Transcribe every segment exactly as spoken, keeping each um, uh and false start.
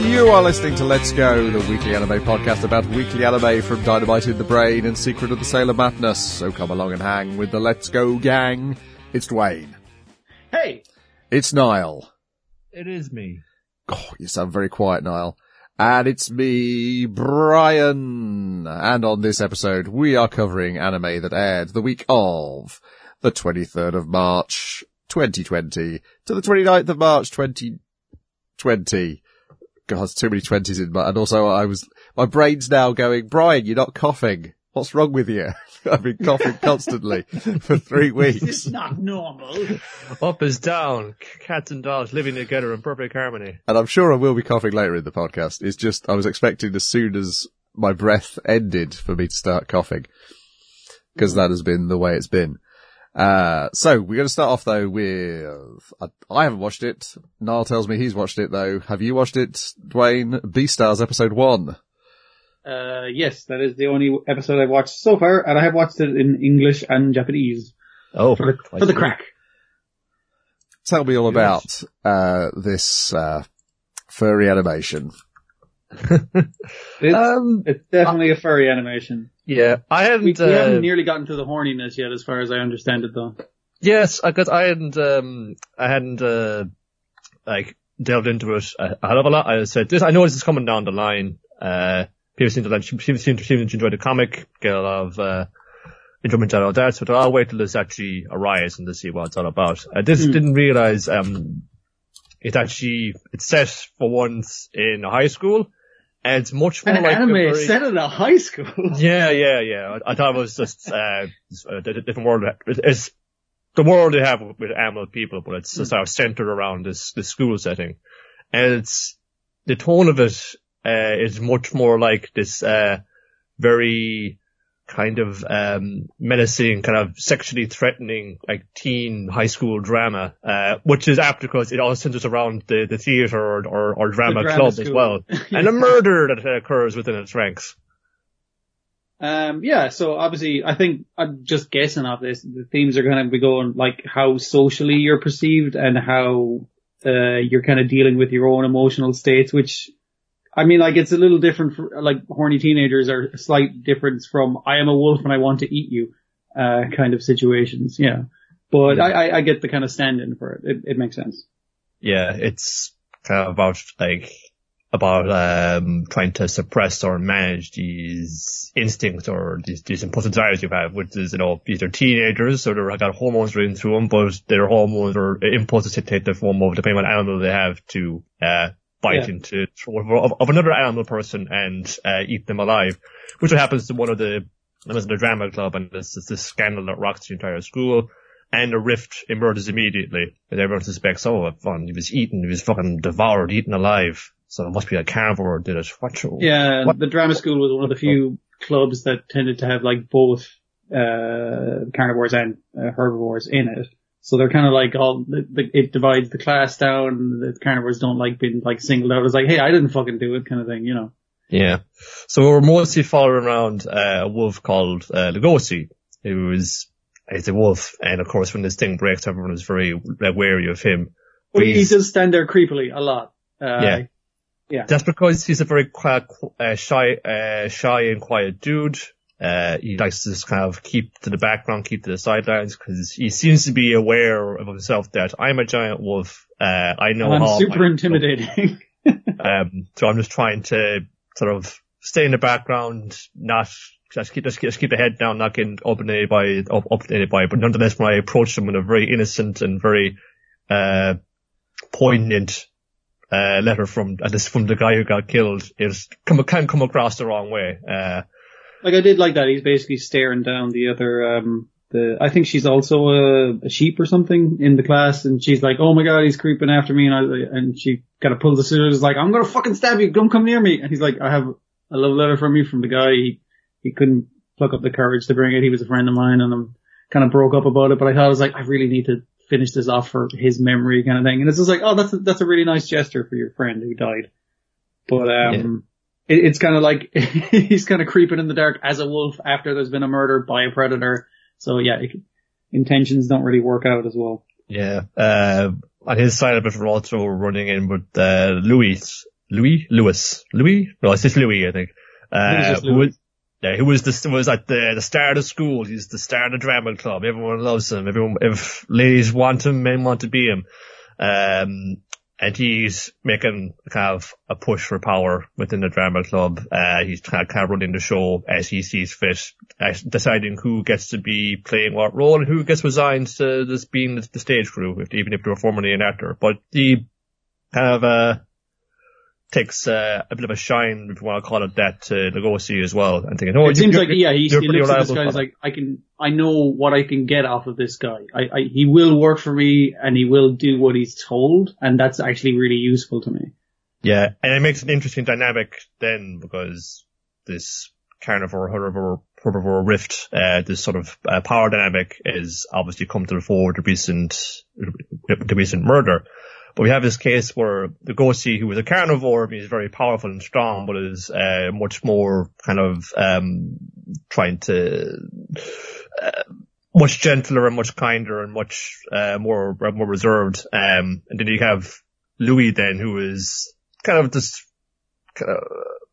You are listening to Let's Go, the weekly anime podcast about weekly anime from Dynamite in the Brain and Secret of the Sailor Madness. So come along and hang with the Let's Go gang. It's Dwayne. Hey! It's Niall. It is me. Oh, you sound very quiet, Niall. And it's me, Brian. And on this episode, we are covering anime that aired the week of the twenty-third of March, twenty twenty, to the twenty-ninth of March, twenty twenty. God, there's too many twenties in my, and also I was, my brain's now going, Brian, you're not coughing. What's wrong with you? I've been coughing constantly for three weeks. This is not normal. Up is down. Cats and dogs living together in perfect harmony. And I'm sure I will be coughing later in the podcast. It's just, I was expecting as soon as my breath ended for me to start coughing. Because that has been the way it's been. Uh, so we're going to start off though with, I, I haven't watched it. Niall tells me he's watched it though. Have you watched it, Dwayne? Beastars episode one. Uh, yes, that is the only episode I've watched so far, and I have watched it in English and Japanese. Oh, for the, for the crack. Tell me all about, uh, this, uh, furry animation. It's, um, it's definitely a furry animation. Yeah, I haven't, We, we uh, haven't nearly gotten to the horniness yet, as far as I understand it, though. yes, because I hadn't, um, I hadn't, uh, like, delved into it a, a hell of a lot. I said, this, I know this is coming down the line. Uh, people seem to like, people seem to, seem to enjoy the comic, get a lot of, uh, enjoyment out of that, so I'll wait till this actually arrives and to see what it's all about. I just Mm. didn't realize, um, it actually, it's set for once in a high school, and it's much more An like anime a very, set in a high school. yeah, yeah, yeah. I, I thought it was just, uh, a different world. It's the world they have with animal people, but it's just sort of centered around this, this school setting. And it's, the tone of it, uh, is much more like this, uh, very kind of, um, menacing, kind of sexually threatening, like teen high school drama, uh, which is apt because it all centers around the, the theater or, or, or drama, The drama club school. as well. And a murder that occurs within its ranks. Um, yeah, so obviously, I think I'm just guessing off this. The themes are going to be going like how socially you're perceived and how, uh, you're kind of dealing with your own emotional states, which, I mean, like, it's a little different for, like, horny teenagers are a slight difference from I am a wolf and I want to eat you, uh, kind of situations, yeah. But Yeah. I, I, I get the kind of stand-in for it. It, it makes sense. Yeah, it's kind of about, like, about, um, trying to suppress or manage these instincts or these, these impulsive desires you have, which is, you know, these are teenagers, so they've got hormones running through them, but their hormones or impulses take the form of, depending on what animal they have, to, uh, bite Yeah. into of, of another animal person and, uh, eat them alive, which happens to one of the members of the drama club, and this is this scandal that rocks the entire school. And a rift emerges immediately, and everyone suspects, oh, fun, he was eaten, he was fucking devoured, eaten alive. So it must be a carnivore did it. What? Yeah, what? the drama school was one of the few clubs that tended to have, like, both, uh, carnivores and uh, herbivores in it. So they're kind of like all, the, the, it divides the class down. The carnivores don't like being like singled out as like, hey, I didn't fucking do it kind of thing, you know. Yeah. So we're mostly following around uh, a wolf called uh, Lugosi, who is, is a wolf. And of course, when this thing breaks, everyone is very uh, wary of him. But he He's- does stand there creepily a lot. Uh, Yeah. Yeah. That's because he's a very quiet, uh, shy, uh, shy and quiet dude. Uh, he likes to just kind of keep to the background, keep to the sidelines, because he seems to be aware of himself that I'm a giant wolf. Uh, I know And I'm all super my- intimidating. Um, so I'm just trying to sort of stay in the background, not just keep just, just keep the head down, not getting upended by up, upended by. But nonetheless, when I approach him with a very innocent and very uh poignant uh letter from uh, this from the guy who got killed, it come can come across the wrong way. Uh, Like, I did like that. He's basically staring down the other, um, the, I think she's also a, a sheep or something in the class, and she's like, oh my god, he's creeping after me, and I, and she kind of pulls the scissors, like, I'm gonna fucking stab you, don't come near me. And he's like, I have a love letter from you from the guy. He, he couldn't pluck up the courage to bring it. He was a friend of mine, and I'm kind of broke up about it, but I thought I was like, I really need to finish this off for his memory kind of thing. And it's just like, oh, that's a, that's a really nice gesture for your friend who died. But, um, Yeah. it, it's kind of like, he's kind of creeping in the dark as a wolf after there's been a murder by a predator. So yeah, it, intentions don't really work out as well. yeah. Uh, on his side of it, we're also running in with, uh, Louis, Louis, Louis, Louis? No, it's just Louis, I think. Uh, just who Louis. was, yeah, who was the, was at the, the start of school. He's the star of the drama club. Everyone loves him. Everyone, if ladies want him, men want to be him. Um, and he's making kind of a push for power within the drama club. Uh, he's kind of, kind of running the show as he sees fit, uh, deciding who gets to be playing what role and who gets resigned to this being the, the stage crew, if, even if they were formerly an actor. But he kind of, uh, takes uh, a bit of a shine, if you want to call it that, to Lugosi as well. And thinking, oh, it you, seems you're, like, yeah, he, he looks at this guy and fella. is like, I can, I know what I can get off of this guy. I, I, he will work for me and he will do what he's told, and that's actually really useful to me. Yeah, and it makes an interesting dynamic then, because this carnivore, herbivore, herbivore rift, uh, this sort of uh, power dynamic is obviously come to the fore with the recent, the recent murder. But we have this case where Lugosi, who was a carnivore, he's very powerful and strong, but is uh, much more kind of um trying to uh, much gentler and much kinder and much uh, more more reserved. Um, and then you have Louis, then, who is kind of this kind of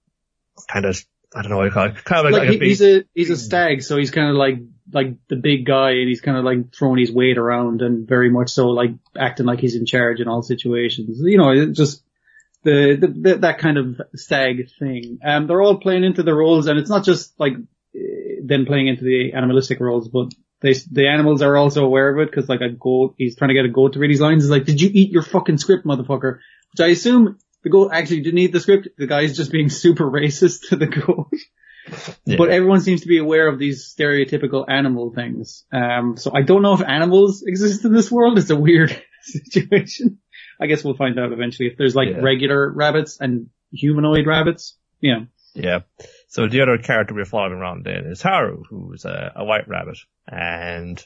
kind of I don't know what you call it, kind of like, Like, like he, a big, he's a, he's a stag, so he's kind of like, like the big guy, and he's kind of like throwing his weight around and very much so like acting like he's in charge in all situations. You know, it just, the, the, the that kind of stag thing. Um, they're all playing into the roles, and it's not just like eh, them playing into the animalistic roles, but they, the animals are also aware of it, because like a goat, he's trying to get a goat to read his lines. He's like, did you eat your fucking script, motherfucker? Which I assume the goat actually didn't eat the script. The guy's just being super racist to the goat. yeah. But everyone seems to be aware of these stereotypical animal things. Um, so I don't know if animals exist in this world. It's a weird situation. I guess we'll find out eventually if there's like Yeah. regular rabbits and humanoid rabbits. Yeah. Yeah. So the other character we're following around then is Haru, who's a, a white rabbit, and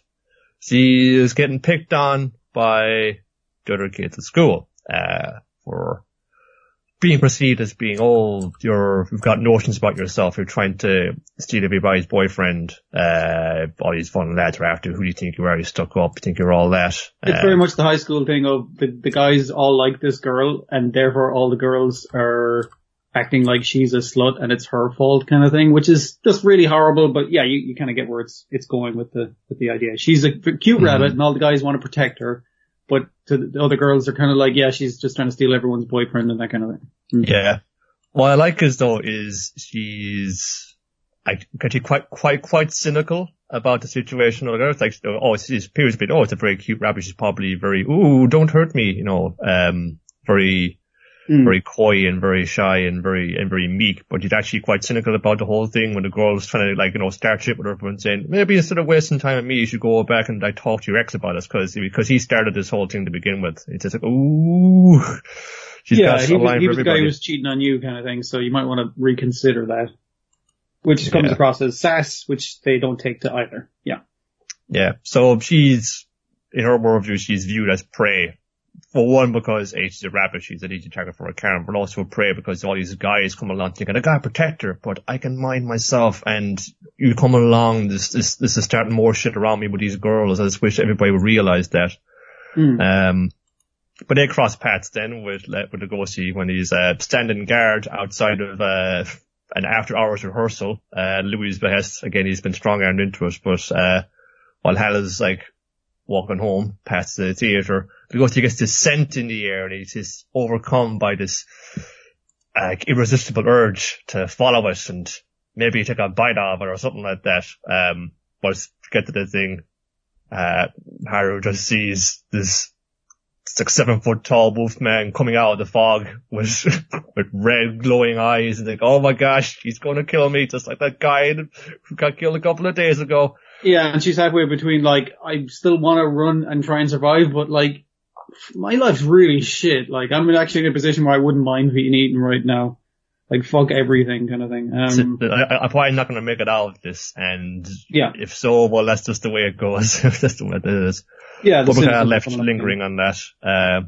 she is getting picked on by the other kids at school, uh, for being perceived as being, oh, you're, you've got notions about yourself, you're trying to steal everybody's boyfriend, uh, all these fun lads are after, who do you think you are, you stuck up, you think you're all that. It's uh, very much the high school thing of the, the guys all like this girl, and therefore all the girls are acting like she's a slut and it's her fault kind of thing, which is just really horrible. But yeah, you, you kind of get where it's, it's going with the, with the idea. She's a cute Mm-hmm. rabbit and all the guys want to protect her, but to the other girls are kind of like, yeah, she's just trying to steal everyone's boyfriend and that kind of thing. Mm. Yeah. What I like is though is she's like actually quite quite quite cynical about the situation. It's like, oh, she's appears to be, oh, it's a very cute rabbit. She's probably very, ooh, don't hurt me, you know, um, very Mm. very coy and very shy and very and very meek. But she's actually quite cynical about the whole thing when the girl's trying to, like, you know, start shit with her and saying, maybe instead of wasting time on me, you should go back and like talk to your ex about us, because because he started this whole thing to begin with. It's just like, ooh. She's Yeah, got he a was, line he for was the guy everybody. who was cheating on you kind of thing, so you might want to reconsider that. Which comes Yeah. across as sass, which they don't take to either. Yeah. Yeah. So she's, in her worldview, she's viewed as prey. For one, because H is a rabbit, she's an easy target for a Karen, but also a prey because all these guys come along thinking, I gotta protect her, but I can mind myself, and you come along, this, this, this is starting more shit around me with these girls. I just wish everybody would realize that. Mm. Um, but they cross paths then with, with Lugosi when he's, uh, standing guard outside of, uh, an after hours rehearsal, uh, Louis' behest. Again, he's been strong-armed into it, but, uh, while Hal is like walking home past the theatre, Lugosi gets this scent in the air and he's just overcome by this, uh, irresistible urge to follow it and maybe take a bite of it or something like that. Um, but to get to the thing, uh, Haru just sees this, this like seven foot tall wolf man coming out of the fog with, with red glowing eyes, and like, oh my gosh, he's gonna kill me, just like that guy who got killed a couple of days ago. Yeah, and she's halfway between, like, I still want to run and try and survive, but, like, my life's really shit. Like, I'm actually in a position where I wouldn't mind being eaten right now. Like, fuck everything kind of thing. Um, So, I, I'm probably not gonna make it out of this, and yeah. if so, well, that's just the way it goes. That's the way it is. Yeah, the But we're kind of cynicism left coming up, lingering on that. Uh,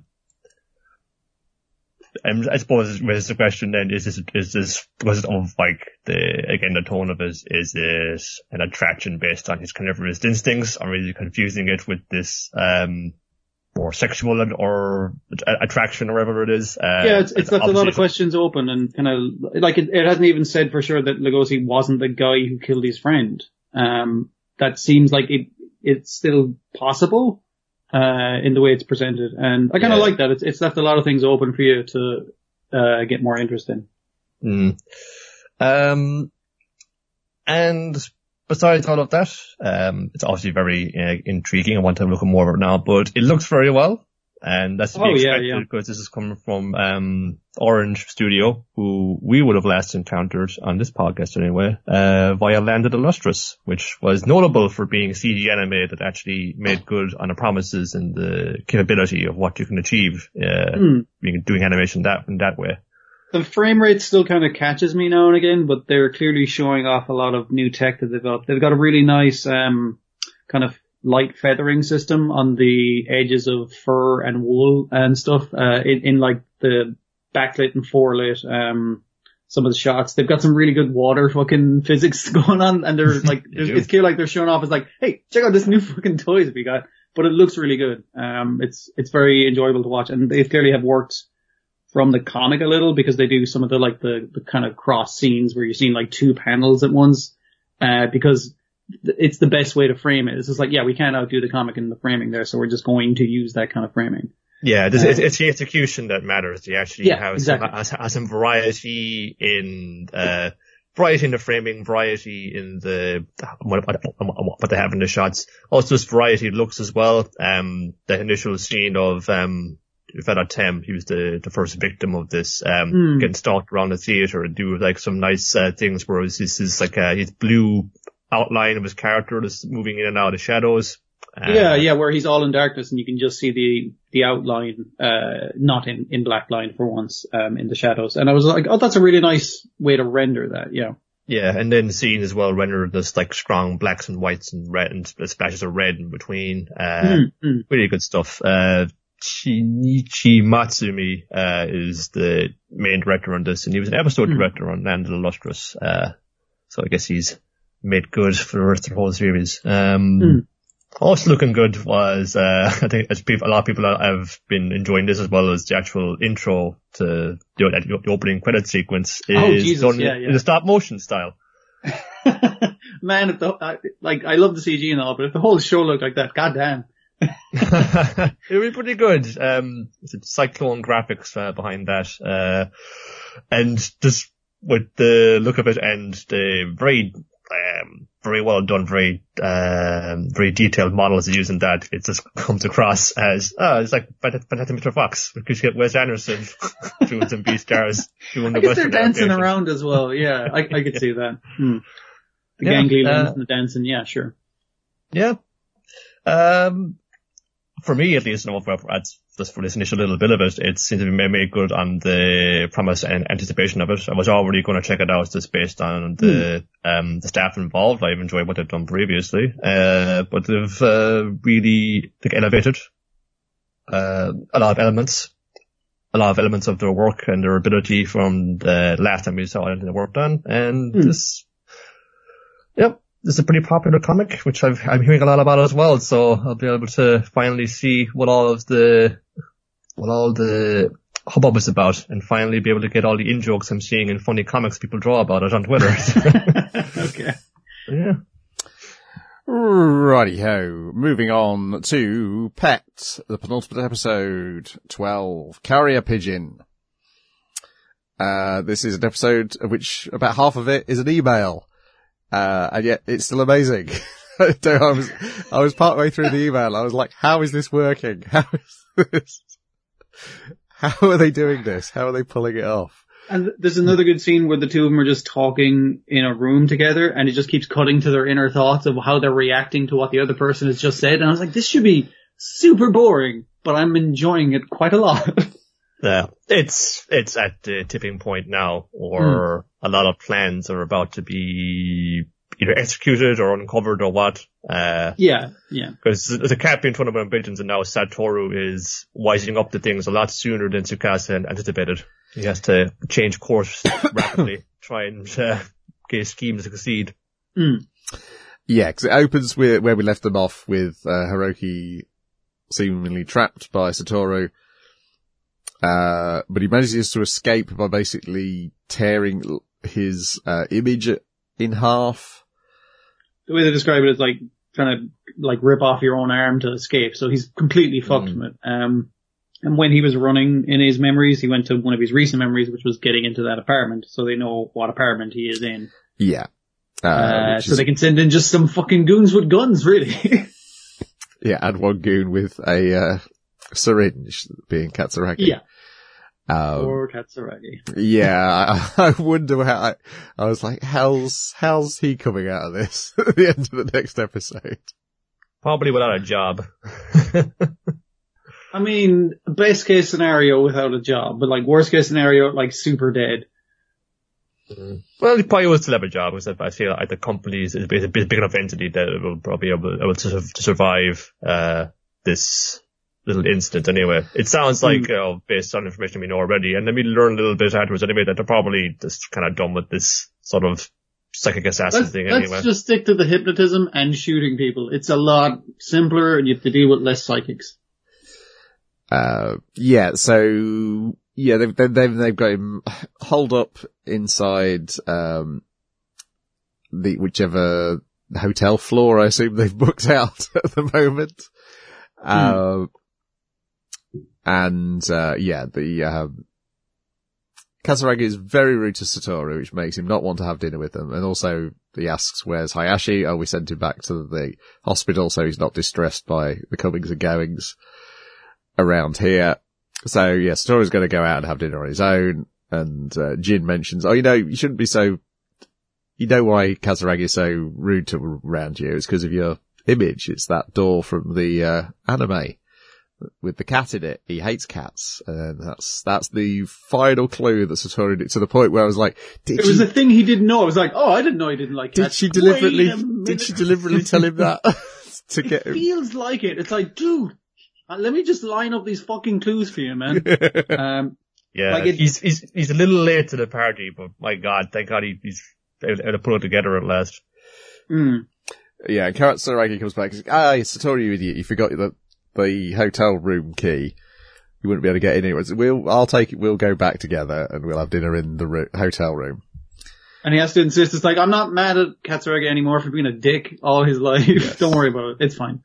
and I suppose with the question then is this, is this, because of like the, again, the tone of it, is this an attraction based on his carnivorous instincts, or is he confusing it with this, um, or sexual and, or attraction or whatever it is. Uh, yeah, it's, it's left a lot of questions open and kind of, like, it, it hasn't even said for sure that Lugosi wasn't the guy who killed his friend. Um, that seems like it, it's still possible, uh, in the way it's presented. And I kind of yeah. like that. It's, it's left a lot of things open for you to, uh, get more interest in. Mm. Um, and besides all of that, um, it's obviously very uh, intriguing. I want to look at more of it now, but it looks very well. And that's to be oh, expected yeah, yeah. because this is coming from, um, Orange Studio, who we would have last encountered on this podcast anyway, uh, via Land of the Lustrous, which was notable for being a C G anime that actually made good on the promises and the capability of what you can achieve, uh, mm. being, doing animation that, in that way. The frame rate still kind of catches me now and again, but they're clearly showing off a lot of new tech that they've developed. They've got a really nice, um, kind of light feathering system on the edges of fur and wool and stuff, uh, in, in like the backlit and forelit, um, some of the shots. They've got some really good water fucking physics going on, and they're like, it's clear like they're showing off as like, hey, check out this new fucking toys we got. But it looks really good. Um, it's, it's very enjoyable to watch, and they clearly have worked from the comic a little, because they do some of the like the, the kind of cross scenes where you're seeing like two panels at once, uh, because it's the best way to frame it. It's just like, yeah, we can't outdo the comic in the framing there, so we're just going to use that kind of framing. Yeah, it's, uh, it's the execution that matters. You actually yeah, have exactly. some, have some variety in, uh, variety in the framing, variety in the, what, what they have in the shots. Also, just variety of looks as well. Um, the initial scene of, um, Fedor Tem, he was the, the first victim of this, um, mm. getting stalked around the theater and do like some nice, uh, things where it's, it's, it's like, uh, his blue outline of his character just moving in and out of shadows. Uh, yeah, yeah, where he's all in darkness and you can just see the, the outline, uh, not in, in black line for once, um, in the shadows. And I was like, oh, that's a really nice way to render that, yeah. Yeah, and then the scene as well rendered this like strong blacks and whites and red and splashes of red in between. Uh, mm, mm. Really good stuff. Uh, Shinichi Matsumi, uh, is the main director on this, and he was an episode mm. director on Land of the Lustrous. Uh, so I guess he's made good for the rest of the whole series. Um, mm. Also looking good was, uh, I think as people, a lot of people have been enjoying this as well as the actual intro to the, the opening credit sequence is oh, Jesus, done yeah, yeah. in a stop motion style. Man, if the, I, like, I love the C G and all, but if the whole show looked like that, goddamn. It would be pretty good. Um, it's a Cyclone graphics uh, behind that, uh, and just with the look of it and the very, um, very well done, very, um, very detailed models they use in that, it just comes across as, oh, it's like Fantastic Mister Fox. We could get Wes Anderson doing some B-stars. Doing the I guess they're dancing around as well. Yeah, I, I could yeah. see that. Hmm. The yeah, gangly uh, limbs and the dancing. Yeah, sure. Yeah. Um, For me, at least, just for this initial little bit of it, it seems to be made good on the promise and anticipation of it. I was already going to check it out just based on the, mm. um, the staff involved. I've enjoyed what they've done previously. Uh, but they've, uh, really, like, elevated, uh, a lot of elements, a lot of elements of their work and their ability from the last time we saw anything they worked on. And mm. this, yep. This is a pretty popular comic, which I've, I'm hearing a lot about as well, so I'll be able to finally see what all of the, what all the hubbub is about, and finally be able to get all the in-jokes I'm seeing in funny comics people draw about it on Twitter. Okay. Yeah. Righty-ho. Moving on to Pet, the penultimate episode, twelve, Carrier Pigeon. Uh, this is an episode of which about half of it is an email. Uh, and yet it's still amazing. I was, I was partway through the email. I was like, how is this working? How is this? How are they doing this? How are they pulling it off? And there's another good scene where the two of them are just talking in a room together, and it just keeps cutting to their inner thoughts of how they're reacting to what the other person has just said. And I was like, this should be super boring, but I'm enjoying it quite a lot. Yeah, it's, it's at the tipping point now, or mm. a lot of plans are about to be either executed or uncovered or what. Uh, yeah, yeah. Because there's a cat being torn up on pigeons, and now Satoru is wising up to things a lot sooner than Tsukasa anticipated. He has to change course rapidly, try and uh, get his scheme to succeed. Mm. Yeah, because it opens with where we left them off with uh, Hiroki seemingly trapped by Satoru. Uh, but he manages to escape by basically tearing his, uh, image in half. The way they describe it is like trying to like rip off your own arm to escape. So he's completely fucked Mm. from it. Um, and when he was running in his memories, he went to one of his recent memories, which was getting into that apartment. So they know what apartment he is in. Yeah. Uh, Uh, which so is- they can send in just some fucking goons with guns, really. yeah, and one goon with a, uh, syringe being Katsuragi. yeah. Um, Or Katsuragi. yeah, I, I wonder how, I, I was like, how's, how's he coming out of this at the end of the next episode? Probably without a job. I mean, best case scenario without a job, but like worst case scenario, like super dead. Well, he probably will still have a job, because I feel like the company is a big, a big enough entity that it will probably be able, able to, to survive uh this little incident anyway. It sounds like, Mm. you know, based on information we know already, and then we learn a little bit afterwards anyway, that they're probably just kind of done with this sort of psychic assassin Let's, thing let's anyway. just stick to the hypnotism and shooting people. It's a lot simpler and you have to deal with less psychics. Uh, yeah, so, yeah, they've, they've, they've they've got him holed up inside, um, the, whichever hotel floor I assume they've booked out at the moment. Um, and, uh, yeah, the, um, Katsuragi is very rude to Satoru, which makes him not want to have dinner with them. And also he asks, where's Hayashi? Oh, we sent him back to the hospital so he's not distressed by the comings and goings around here. So yeah, Satoru's going to go out and have dinner on his own. And, uh, Jin mentions, oh, you know, you shouldn't be so, you know why Katsuragi is so rude to around you? It's because of your image. It's that door from the, uh, anime with the cat in it. He hates cats. And that's, that's the final clue that Satoru did, to the point where I was like, did It was she, a thing he didn't know. I was like, oh, I didn't know he didn't like did cats. she deliberately, Wait a minute. did she deliberately tell him that to It get him? feels like it. It's like, dude, uh, let me just line up these fucking clues for you, man. um, Yeah, like it- he's, he's, he's a little late to the party, but my god, thank god he, he's able to put it together at last. mm. Yeah, and Katsuragi comes back and says, ah, Satoru, you idiot, you forgot the, the hotel room key. You wouldn't be able to get in anyway. So we'll, I'll take it, we'll go back together and we'll have dinner in the ro- hotel room. And he has to insist. It's like, I'm not mad at Katsuragi anymore for being a dick all his life. Yes. Don't worry about it. It's fine.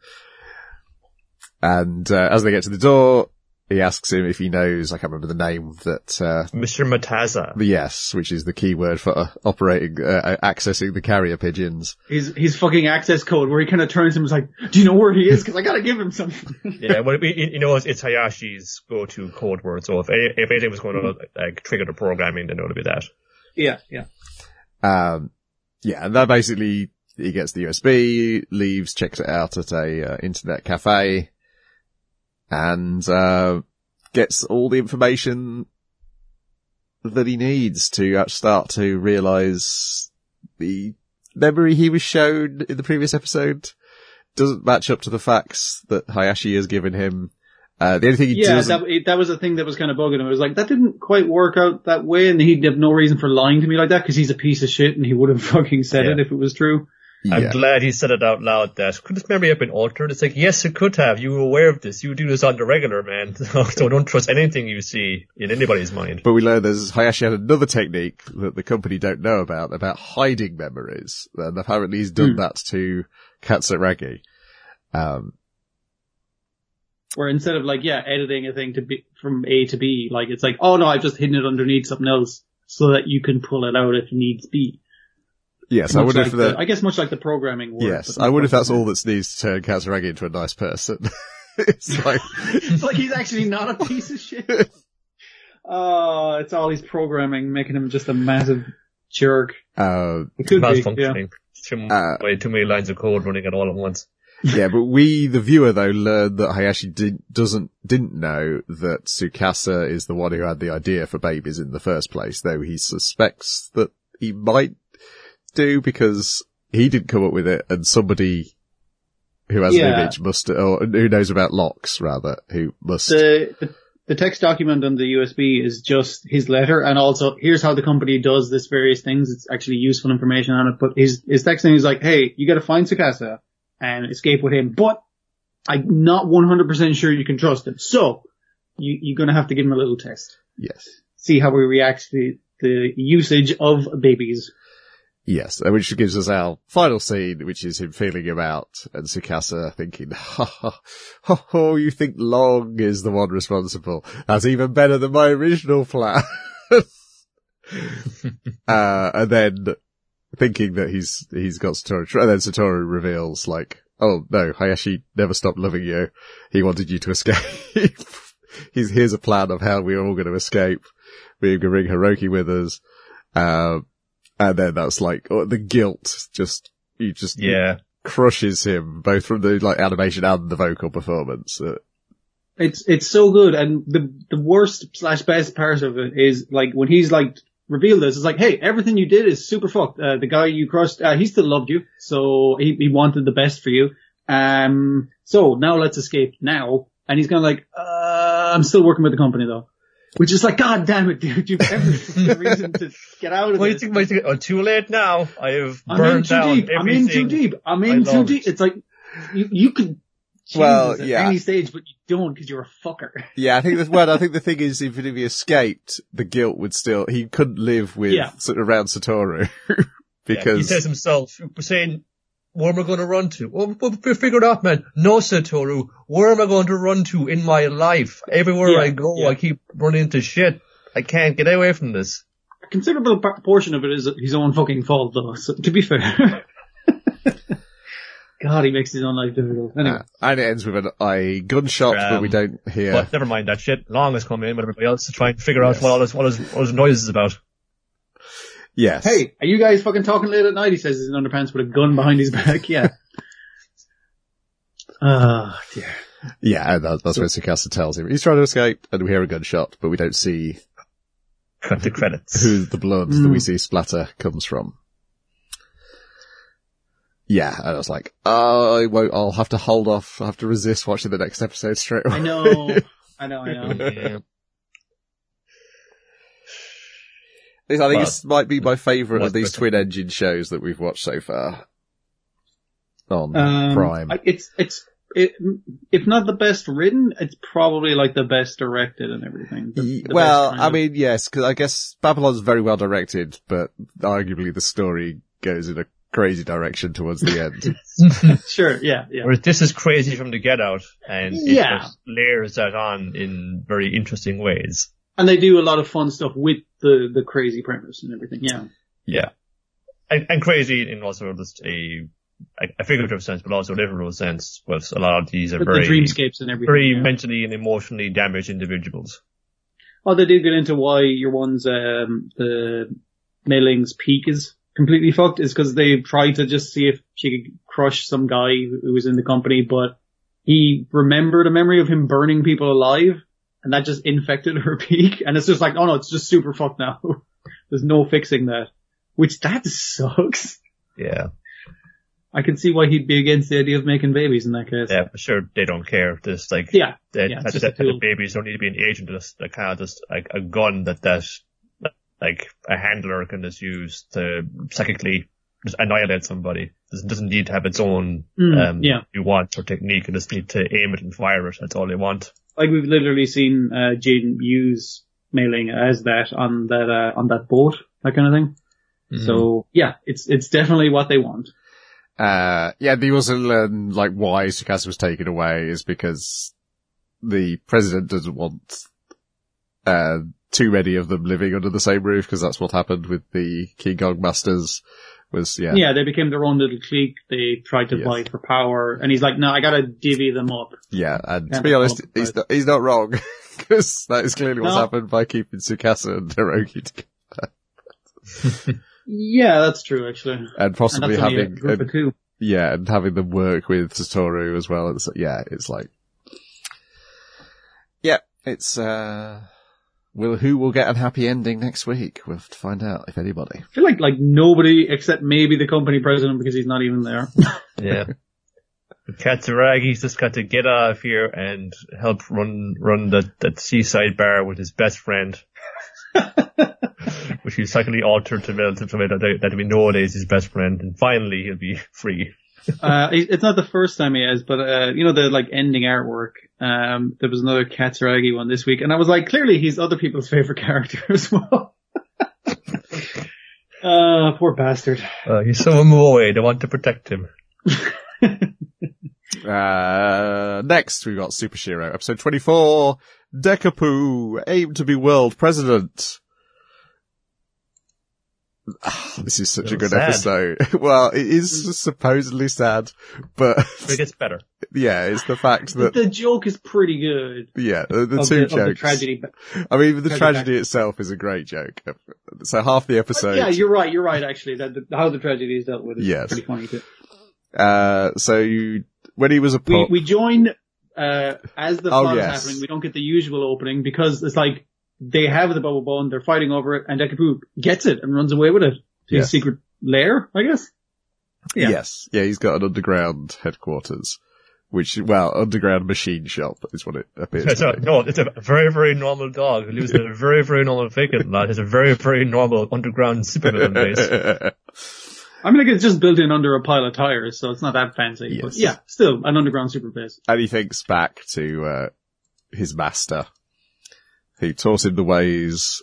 And, uh, as they get to the door, he asks him if he knows, I can't remember the name that, uh, Mister Mataza. the yes, which is the key word for uh, operating, uh, accessing the carrier pigeons. His, his fucking access code where he kind of turns to him and is like, do you know where he is? Cause I gotta give him something. Yeah, well, it- you know, it's, it's Hayashi's go-to code word, so if, any, if anything was going to like, trigger the programming, then it would be that. yeah, yeah. Um, yeah, and that basically, he gets the U S B, leaves, checks it out at a, uh, internet cafe, and, uh, gets all the information that he needs to uh, start to realize the memory he was shown in the previous episode doesn't match up to the facts that Hayashi has given him. Uh, the only thing he Yeah, doesn't... that, that was the thing that was kind of bugging him. It was like, that didn't quite work out that way, and he'd have no reason for lying to me like that, because he's a piece of shit, and he would have fucking said Yeah. it if it was true. I'm yeah. glad he said it out loud that, could this memory have been altered? It's like, yes, it could have. You were aware of this. You do this on the regular, man. So don't trust anything you see in anybody's mind. But we learn there's Hayashi had another technique that the company don't know about, about hiding memories. And apparently he's done Hmm. that to Katsuragi. Um, Where instead of like, yeah, editing a thing to be from A to B, like it's like, oh no, I've just hidden it underneath something else so that you can pull it out if needs be. yes, I Much wonder like if the, the, I guess much like the programming work. yes, but I wonder if not that's all that's needs to turn Katsuragi into a nice person. It's like, It's like he's actually not a piece of shit. Oh, it's all his programming making him just a massive jerk. uh, It could be, yeah. Malfunctioning. Too, Uh, way too many lines of code running at all at once. yeah, but we, the viewer though, learned that Hayashi did, doesn't, didn't know that Tsukasa is the one who had the idea for babies in the first place, though he suspects that he might do because he didn't come up with it and somebody who has Yeah. an image must, or who knows about locks rather, who must. The, the the text document on the U S B is just his letter, and also here's how the company does this various things. It's actually useful information on it. But his his texting is like, hey, you got to find Tsukasa and escape with him, but I'm not one hundred percent sure you can trust him. So, you, you're gonna have to give him a little test. Yes. See how he reacts to the usage of babies. Yes, which gives us our final scene, which is him feeling him out, and Tsukasa thinking, ha ha, ha ha, you think Long is the one responsible. That's even better than my original plan. uh, and then thinking that he's, he's got Satoru, and then Satoru reveals, like, oh no, Hayashi never stopped loving you. He wanted you to escape. he's, here's a plan of how we're all going to escape. We're going to bring Hiroki with us. Um, And then that's like, oh, the guilt just, you just, Yeah. crushes him, both from the, like, animation and the vocal performance. Uh, It's, it's so good. And the, the worst slash best part of it is like when he's like, revealed this, it's like, hey, everything you did is super fucked. Uh, the guy you crushed, uh, he still loved you. So he, he wanted the best for you. Um, so now let's escape now. And he's kind of like, uh, I'm still working with the company though. Which is like, God damn it, dude, you've every reason to get out of What do you this. think? What do you think? Oh, too late now. I have I'm in burned too down deep. I'm in too everything. deep. I'm I in too love deep. it. It's like, you, you could change Well, this at yeah. any stage, but you don't because you're a fucker. yeah, I think the, well, I think the thing is, if he escaped, the guilt would still, he couldn't live with, Yeah. sort of around Satoru. Yeah, because, he says himself, saying, where am I going to run to? Well, we figured out, man. No, Satoru. Where am I going to run to in my life? Everywhere Yeah, I go, yeah. I keep running into shit. I can't get away from this. A considerable par- portion of it is his own fucking fault though, so to be fair. God, he makes his own life difficult. Anyway. uh, and it ends with an, a gunshot, Um, but we don't hear. But never mind that shit. Long has come in with everybody else to try and figure out Yes. what all this, what this, what this noise is about. Yes. Hey, are you guys fucking talking late at night? He says he's in underpants with a gun behind his back. Yeah. Ah, dear. Yeah, and that, that's when Tsukasa tells him he's trying to escape, and we hear a gunshot, but we don't see Cut the credits. who the blood Mm. that we see splatter comes from. Yeah, and I was like, oh, I won't, I'll have to hold off, I'll have to resist watching the next episode straight away. I know. I know, I know. Yeah. I think Well, this might be my favourite was of these better. twin engine shows that we've watched so far. On Um, Prime. I- It's, it's, it, if not the best written, it's probably like the best directed and everything. The- Ye- the well, best kind I of- mean, yes, because I guess Babylon's very well directed, but arguably the story goes in a crazy direction towards the end. Sure, yeah, yeah. Whereas this is crazy from the get out, and it Yeah. just layers that on in very interesting ways. And they do a lot of fun stuff with the, the crazy premise and everything, yeah. Yeah. And, and crazy in also just a, a, a figurative sense, but also a literal sense, with a lot of these are With very, the dreamscapes and everything. very yeah. mentally and emotionally damaged individuals. Oh, they did get into why your one's, um, the Mei-Ling's peak is completely fucked, is because they tried to just see if she could crush some guy who was in the company, but he remembered a memory of him burning people alive, and that just infected her peak, and it's just like, oh no, it's just super fucked now. There's no fixing that. Which, that sucks. Yeah. I can see why he'd be against the idea of making babies in that case. Yeah, for sure, they don't care. Just like, Yeah. that, yeah, it's that, just that, a tool. that babies don't need to be an agent, just like kind of just like a gun that that like a handler can just use to psychically just annihilate somebody. Doesn't doesn't need to have its own Mm, um yeah. nuance or technique. It just need to aim it and fire it. That's all they want. Like we've literally seen, uh, Jin use Mei-Ling as that on that, uh, on that boat, that kind of thing. Mm-hmm. So yeah, it's, it's definitely what they want. Uh, yeah, they also learn, like, why Tsukasa was taken away is because the president doesn't want, uh, too many of them living under the same roof, because that's what happened with the King Kong Masters, was, yeah. Yeah, they became their own little clique. They tried to Yes. fight for power, and he's like, no, I gotta divvy them up. Yeah, and to Kind be of honest, he's not, he's not wrong, because that is clearly what's No. happened by keeping Tsukasa and Hiroki together. Yeah, that's true, actually. And And possibly that's only a having, group uh, of two. yeah, and having them work with Satoru as well. It's, yeah, it's like, yeah, it's, uh, will, who will get a happy ending next week? We'll have to find out, if anybody. I feel like, like nobody except maybe the company president because he's not even there. Yeah. Katsuragi's just got to get out of here and help run run that that seaside bar with his best friend. Which he's psychically altered to be able to that, that we know is his best friend, and finally he'll be free. Uh, it- it's not the first time he has, but, uh, you know, the, like, ending artwork. Um, there was another Katsuragi one this week, and I was like, clearly he's other people's favorite character as well. uh, poor bastard. Uh, he's so away. They want to protect him. Uh, next we've got Super Shiro, episode twenty-four, Dekapu, aim to be world president. This is such So a good sad. episode. Well, it is supposedly sad, but But it gets better. yeah, it's the fact that, The joke is pretty good. yeah, the, the Of two the, of the jokes. tragedy. I mean, the Tragedy tragedy back- itself is a great joke. So half the episode, Yeah, you're right, you're right, actually. That the, how the tragedy is dealt with is Yes. pretty funny too. uh, so you, when he was a We, pup, we join, uh, as the Oh, plot yes. is happening, we don't get the usual opening because it's like, they have the bubble bone, they're fighting over it, and Dekapu gets it and runs away with it to Yes. his secret lair, I guess. Yeah. yes, yeah, he's got an underground headquarters, which, well, underground machine shop is what it appears It's to a, be. no, it's a very, very normal dog who lives in a very, very normal vacant lot. Has a very, very normal underground supervillain base. I mean, like, it's just built in under a pile of tires, so it's not that fancy. But Yes. yeah, still an underground super base. And he thinks back to, uh, his master, who taught him the ways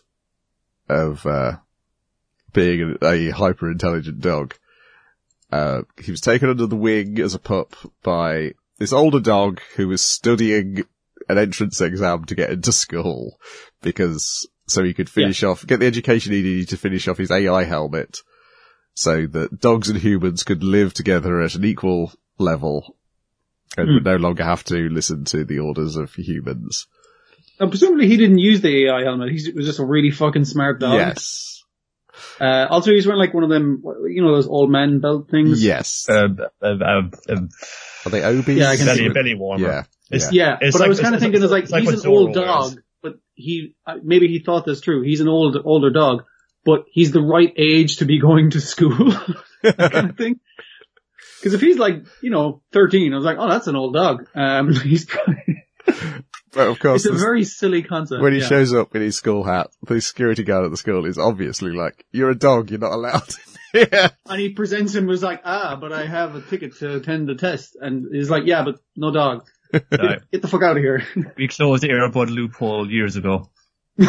of, uh, being a, a hyper-intelligent dog. Uh, he was taken under the wing as a pup by this older dog who was studying an entrance exam to get into school because, so he could finish off, get the education he needed to finish off his A I helmet so that dogs and humans could live together at an equal level and Hmm. would no longer have to listen to the orders of humans. And presumably he didn't use the A I helmet. He was just a really fucking smart dog. Yes. Uh, also he's wearing like one of them, you know, those old man belt things. Yes. Uh, uh, uh, uh, Are they obies? Yeah, I can see belly, it. belly warmer. Yeah. It's- yeah. Yeah, It's but I like- was kind of it's- thinking, it's like, it's like he's what an old Zorro dog, wears. but he, uh, maybe he thought this true. He's an old, older dog, but he's the right age to be going to school, that kind of thing. Cause if he's like, you know, thirteen, I was like, oh, that's an old dog. Um, he's probably, But of course, it's a this- very silly concept. when he yeah. shows up in his school hat, the security guard at the school is obviously like, you're a dog, you're not allowed in here. And he presents him as like, ah, but I have a ticket to attend the test. And he's like, yeah, but no dog. Right. Get the fuck out of here. We closed the Airbud loophole years ago. They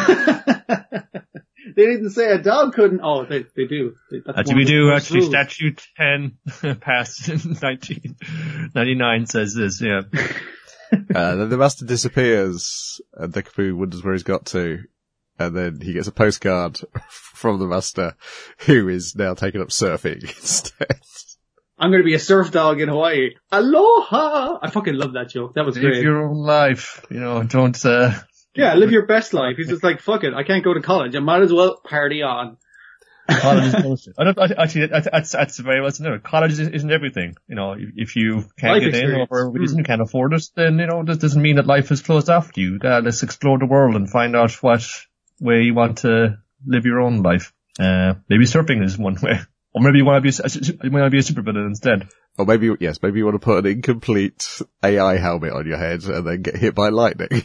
didn't say a dog couldn't. Oh, they they do. They, that's Actually, one we of the do. first Actually, rules. Statute ten passed in nineteen ninety-nine says this. Yeah. Uh, then the master disappears, and Dekapu wonders where he's got to, and then he gets a postcard from the master, who is now taking up surfing instead. I'm going to be a surf dog in Hawaii. Aloha! I fucking love that joke. That was Live great. your own life. You know, don't, uh, Yeah, live your best life. He's just like, fuck it. I can't go to college. I might as well party on. college is bullshit. I don't, I, actually, that's, that's, that's very well said. College isn't, isn't everything. You know, if, if you can't Life get in experience. or for a reason Hmm. you can't afford it, then, you know, that doesn't mean that life is closed off to you. Uh, let's explore the world and find out what way you want to live your own life. Uh, maybe surfing is one way. Or maybe you want to be, a, you want to be a supervillain instead. Or maybe, yes, maybe you want to put an incomplete A I helmet on your head and then get hit by lightning.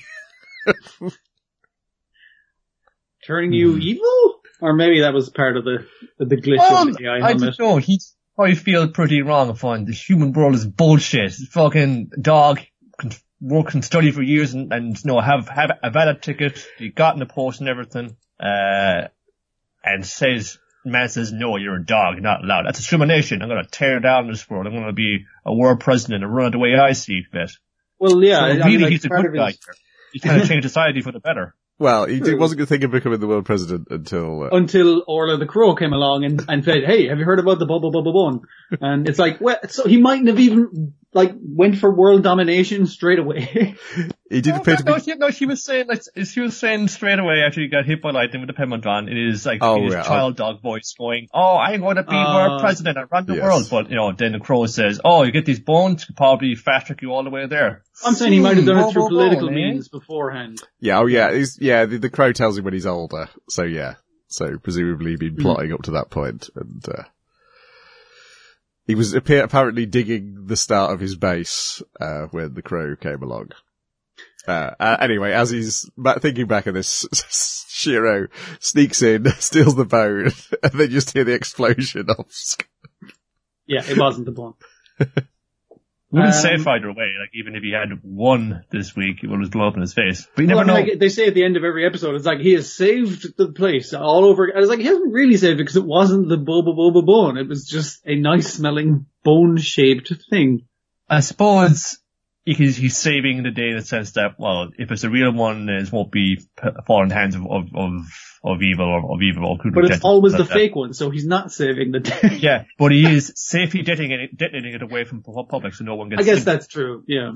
Turning you evil? Or maybe that was part of the the glitch Well, of the A I I helmet. don't know. He's probably feel pretty wrong upon the human world is bullshit. This fucking dog can work and study for years and, and you know, have, have a valid ticket, he got in the post and everything, uh, and says, man says, no, you're a dog, you're not allowed. That's discrimination. I'm gonna tear down this world. I'm gonna be a world president and run it the way I see fit. Well, yeah. So I mean, really, like, he's a part good of guy. his- He's trying to change society for the better. Well, he, he True. wasn't thinking of becoming the world president until, uh, Until Orla the Crow came along and, and said, hey, have you heard about the bubble bubble bone? And it's like, well, so he mightn't have even, like, went for world domination straight away. he did No, appear to no, be, she, no, she was saying, like, she was saying straight away after he got hit by lightning with the penman on, it is like, Oh, in his yeah, child dog voice going, oh, I'm going to be Uh, world president and run the yes. world. But, you know, then the crow says, oh, you get these bones, could probably fast track you all the way there. I'm saying he might have done it through Bubble political bone, eh? means beforehand. yeah, oh yeah, he's, yeah, the, the crow tells him when he's older, so yeah. So presumably he'd been Hmm. plotting up to that point, and, uh, he was appear, apparently digging the start of his base, uh, when the crow came along. Uh, uh, anyway, as he's ba- thinking back on this, Shiro sneaks in, steals the bone, and then just hear the explosion off. Yeah, it wasn't the bone. Wouldn't Um, safe either way. Like, even if he had won this week, it would have blown up in his face. But you never Well, know. like, they say at the end of every episode, it's like, he has saved the place all over. I was like, he hasn't really saved it because it wasn't the Boba Boba bone. It was just a nice smelling bone-shaped thing. I suppose he's, he's saving the day in the sense that, well, if it's a real one, it won't be p- fall in the hands of, of, of, of evil or of evil. Or But it's always the like that. fake one, so he's not saving the day. Yeah, but he is safely detonating it, detonating it away from pu- public so no one gets I guess in. that's true, yeah.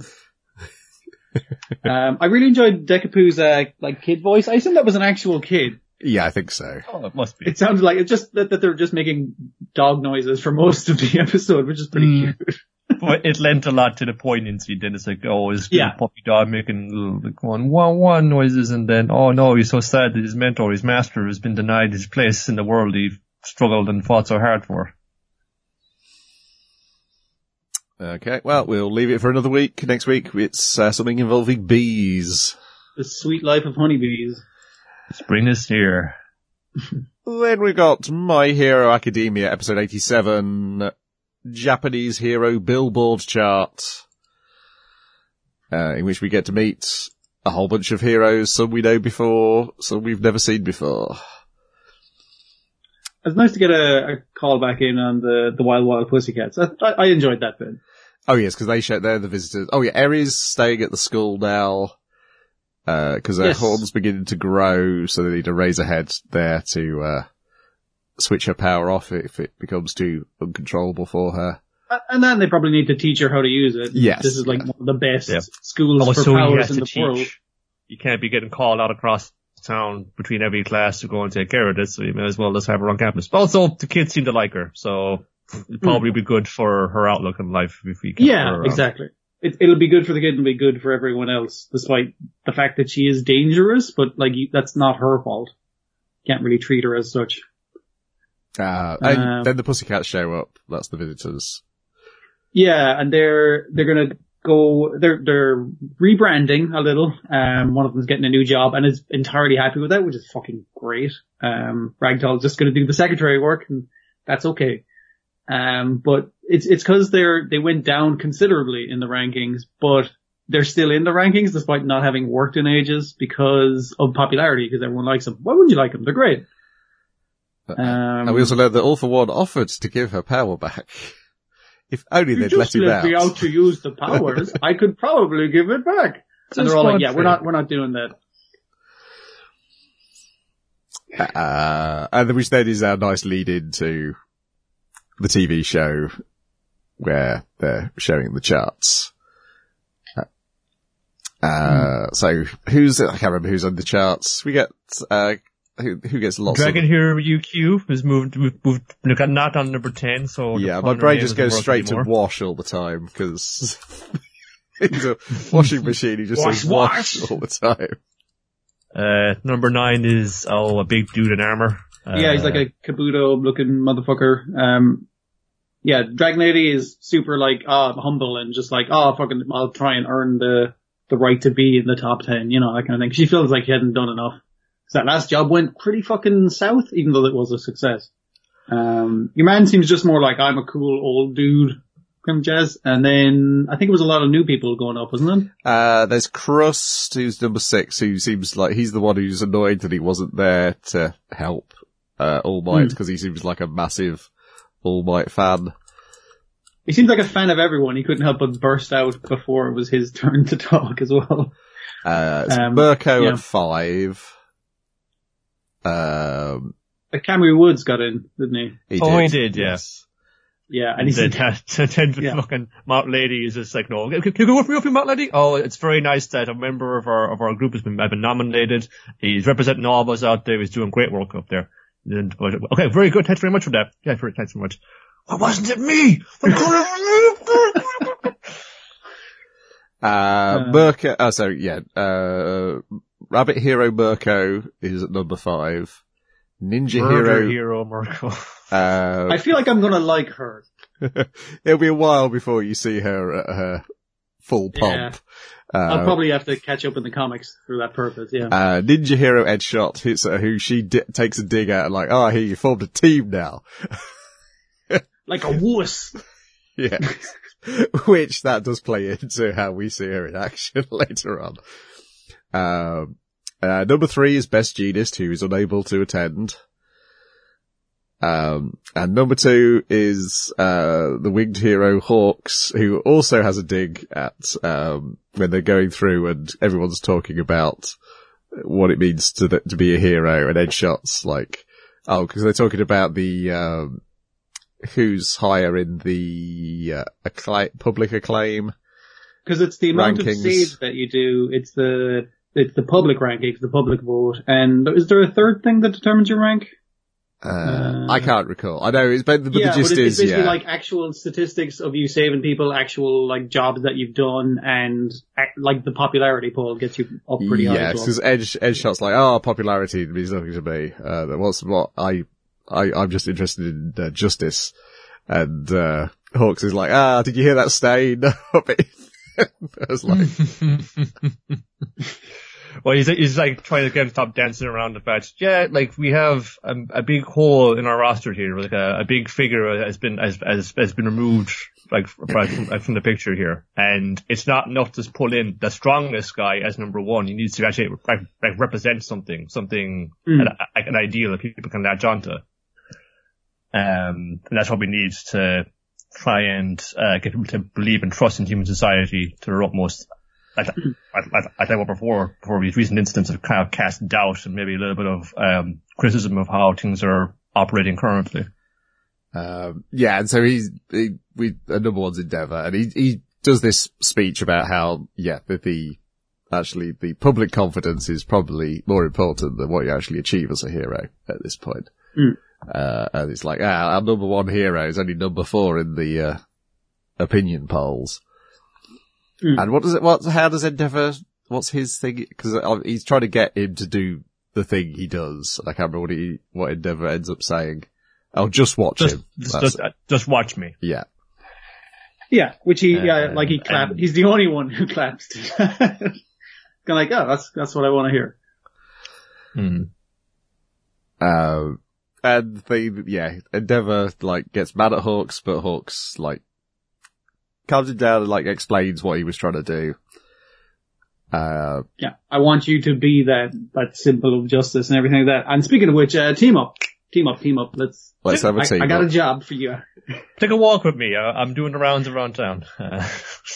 um, I really enjoyed Dekapoo's, uh, like, kid voice. I assume that was an actual kid. Yeah, I think so. Oh, it must be. It sounded like, it's just that, that they're just making dog noises for most of the episode, which is pretty Mm. cute. But it lent a lot to the poignancy. Then it's like, oh, his Yeah. puppy dog making little, like, going, wah, wah noises, and then, oh no, he's so sad that his mentor, his master, has been denied his place in the world he struggled and fought so hard for. Okay, well, we'll leave it for another week. Next week, it's uh, something involving bees. The sweet life of honeybees. Spring is here. Then we've got My Hero Academia, episode eighty-seven, Japanese Hero Billboard Chart, uh, in which we get to meet a whole bunch of heroes, some we know before, some we've never seen before. It's nice to get a, a call back in on the, the Wild Wild Pussycats. I, I, I enjoyed that bit. Oh yes, because they show, they're the visitors. Oh yeah, Ares staying at the school now, uh, cause their Yes. horns beginning to grow, so they need to raise a head there to, uh, switch her power off if it becomes too uncontrollable for her. A- And then they probably need to teach her how to use it. Yes. This is like one of the best Yep. schools Oh, for so he powers has in to the world. teach. You can't be getting called out across town between every class to go and take care of this, so you may as well just have her on campus. But also, the kids seem to like her, so it'd probably be good for her outlook in life if we kept her Yeah, around. exactly. It, it'll be good for the kid and be good for everyone else, despite the fact that she is dangerous, but like, you, that's not her fault. Can't really treat her as such. Uh, and Um, then the Pussycats show up. That's the visitors. Yeah, and they're, they're gonna go, they're, they're rebranding a little. Um, one of them's getting a new job and is entirely happy with that, which is fucking great. Um, Ragdoll's just gonna do the secretary work and that's okay. Um, but it's, it's cause they're, they went down considerably in the rankings, but they're still in the rankings despite not having worked in ages because of popularity, because everyone likes them. Why wouldn't you like them? They're great. Um, And we also learned that All for One offered to give her power back. If only you they'd just let him let out. me out to use the powers. I could probably give it back. And they're all like, yeah, we're not, we're not doing that. Uh, and which then is our nice lead into the T V show where they're showing the charts. Uh, Hmm. so who's, I can't remember who's on the charts. We get, uh, who, who gets lots Dragon of, Hero U Q has moved, moved, moved got not on number ten, so. yeah, the my fun brain name just doesn't goes work straight anymore. to wash all the time because he's a washing machine. He just Wash, says wash, wash. all the time. Uh, number nine is, oh, a big dude in armor. Uh, Yeah, he's like a Kabuto looking motherfucker. Um, yeah, Dragon Lady is super like, uh, humble and just like, oh, fucking, I'll try and earn the, the right to be in the top ten, you know, that kind of thing. She feels like she hadn't done enough. So that last job went pretty fucking south, even though it was a success. Um, your man seems just more like, I'm a cool old dude, kind of jazz. And then I think it was a lot of new people going up, wasn't it? Uh, there's Crust, who's number six, who seems like he's the one who's annoyed that he wasn't there to help, uh, All Might, because he seems like a massive All Might fan. He seems like a fan of everyone. He couldn't help but burst out before it was his turn to talk as well. Uh, it's Um, Mirko yeah. at five. Um, Uh, Camry Woods got in, didn't he? he Oh, did. he did, yeah. Yes. Yeah, and And he then, said, then Yeah. fucking Mount Lady is just like, no, can, can you go with me up here, Mount Lady? Oh, it's very nice that a member of our, of our group has been, have been nominated. He's representing all of us out there. He's doing great work up there. And, okay, very good. Thanks very much for that. Yeah, very, thanks very much. Why wasn't it me? Uh, Mirko, oh, so yeah, uh, Rabbit Hero Mirko is at number five. Ninja Murder Hero, Hero Mirko. uh, I feel like I'm gonna like her. it'll be a while before you see her at her full Yeah. pomp. I'll Uh, probably have to catch up in the comics for that purpose, yeah. uh, Ninja Hero Edshot hits her, who she di- takes a dig at, like, oh, here, you formed a team now. Like a wuss. Yeah. Which that does play into how we see her in action later on. Um, uh, number three is Best Jeanist, who is unable to attend. Um, and number two is, uh, the winged hero Hawks, who also has a dig at, um, when they're going through and everyone's talking about what it means to the, to be a hero, and Edshot's like, oh, cause they're talking about the, um, who's higher in the, uh, accla- public acclaim. Cause it's the amount rankings. of saves that you do, it's the, it's the public rankings, the public vote, and is there a third thing that determines your rank? Uh, Uh, I can't recall. I know it's, but, but yeah, the gist but it's, is, it's basically yeah. like actual statistics of you saving people, actual like jobs that you've done, and ac- like the popularity poll gets you up pretty high. Yes, as well. because Edge, Edshot's like, oh, popularity means nothing to me. Uh, what's what I, I, I'm just interested in uh, justice. And, uh, Hawks is like, ah, did you hear that stain? I was like, Well, he's, he's like trying to get him to stop dancing around the fact, yeah, like we have a, a big hole in our roster here, like a, a big figure has been, has, has, has been removed, like, from, like, from the picture here. And it's not enough to pull in the strongest guy as number one. He needs to actually like, like represent something, something, Mm. an, an ideal that people can latch onto. Um, and that's what we need to try and, uh, get people to believe and trust in human society to their utmost. Like, like, like I were before, before these recent incidents have kind of cast doubt and maybe a little bit of, um, criticism of how things are operating currently. um, yeah, and so he's, he, we, uh, number one's Endeavour, and he, he does this speech about how, yeah, the, the, actually the public confidence is probably more important than what you actually achieve as a hero at this point. Mm. Uh, and it's like, ah, our number one hero is only number four in the, uh, opinion polls. Mm. And what does it, what, how does Endeavour, what's his thing? Cause uh, he's trying to get him to do the thing he does. And I can't remember what he, what Endeavour ends up saying. Oh, just watch Just, him. just, That's just, it. uh, just watch me. Yeah. Yeah, which he, yeah, Uh, like he clapped. and- He's the only one who claps. Kind of like, oh, that's that's what I want to hear. Hmm. Um, and they, yeah, Endeavour, like, gets mad at Hawks, but Hawks, like, calms him down and, like, explains what he was trying to do. Uh, Yeah, I want you to be that that symbol of justice and everything like that. And speaking of which, uh, team up, team up, team up. Let's let's have a I, team I got up. a job for you. Take a walk with me. Uh, I'm doing the rounds around town. Uh,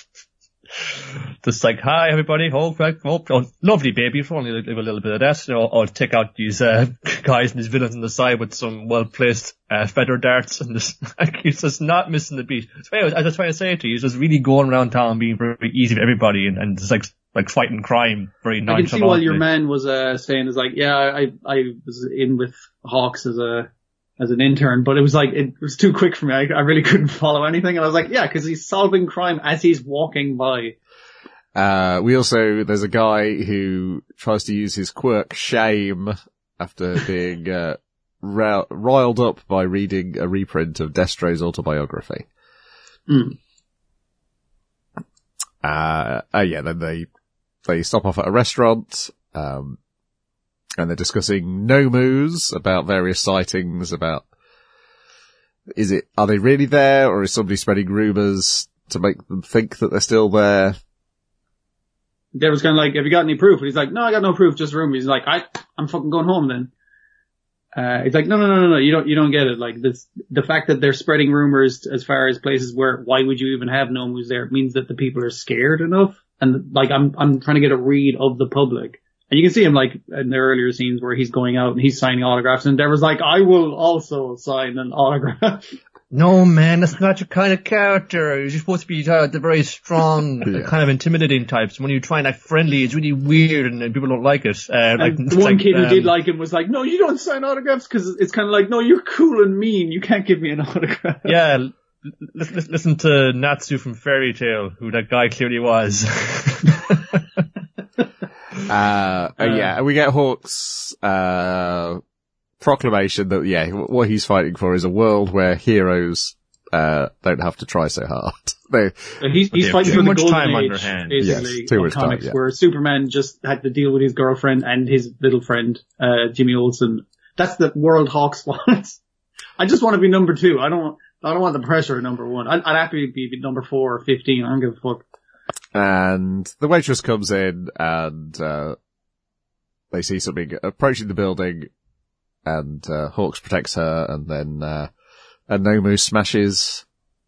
just like, hi everybody, hope, hope, oh, lovely baby, if only leave a little bit of that. You know, I'll take out these, uh, guys and these villains on the side with some well-placed, uh, feather darts and just, like, he's just not missing the beat. So anyway, I was trying to say to you, he's just really going around town being very easy to everybody and, and just like, like fighting crime very I can nonchalantly. see while your man was uh, saying is like, yeah, I I was in with Hawks as a as an intern, but it was like it was too quick for me. I, I really couldn't follow anything, and I was like, yeah, because he's solving crime as he's walking by. Uh, we also, there's a guy who tries to use his quirk shame after being, uh, rile- riled up by reading a reprint of Destro's autobiography. Mm. Uh, uh, yeah, then they, they stop off at a restaurant, um, and they're discussing Nomus about various sightings about, is it, are they really there, or is somebody spreading rumours to make them think that they're still there? Dave was kind of like, have you got any proof? And he's like, no, I got no proof, just rumors. He's like, I, I'm fucking going home then. Uh, he's like, no, no, no, no, no, you don't, you don't get it. Like this, the fact that they're spreading rumors as far as places where, why would you even have Nomus there? It means that the people are scared enough. And like, I'm, I'm trying to get a read of the public. And you can see him like in the earlier scenes where he's going out and he's signing autographs and Deborah's like, I will also sign an autograph. No, man, that's not your kind of character. You're supposed to be uh, the very strong, Yeah. kind of intimidating types. When you try and act friendly, it's really weird and, and people don't like it. Uh, like, And the one like, kid who um, did like him was like, no, you don't sign autographs because it's kind of like, no, you're cool and mean. You can't give me an autograph. Yeah, l- l- listen to Natsu from Fairy Tail, who that guy clearly was. Uh, uh, yeah, and we get Hawk's, uh, proclamation that, yeah, what he's fighting for is a world where heroes, uh, don't have to try so hard. they, And he's, he's They have fighting too for the much golden time on age, their hands. basically, Yes, too of much time, comics, yeah. where Superman just had to deal with his girlfriend and his little friend, uh, Jimmy Olsen. That's the world Hawks wants. I just want to be number two. I don't, I don't want the pressure of number one. I'd, I'd happily be number four or fifteen. I don't give a fuck. And the waitress comes in and, uh, they see something approaching the building and, uh, Hawks protects her and then, uh, and Nomu smashes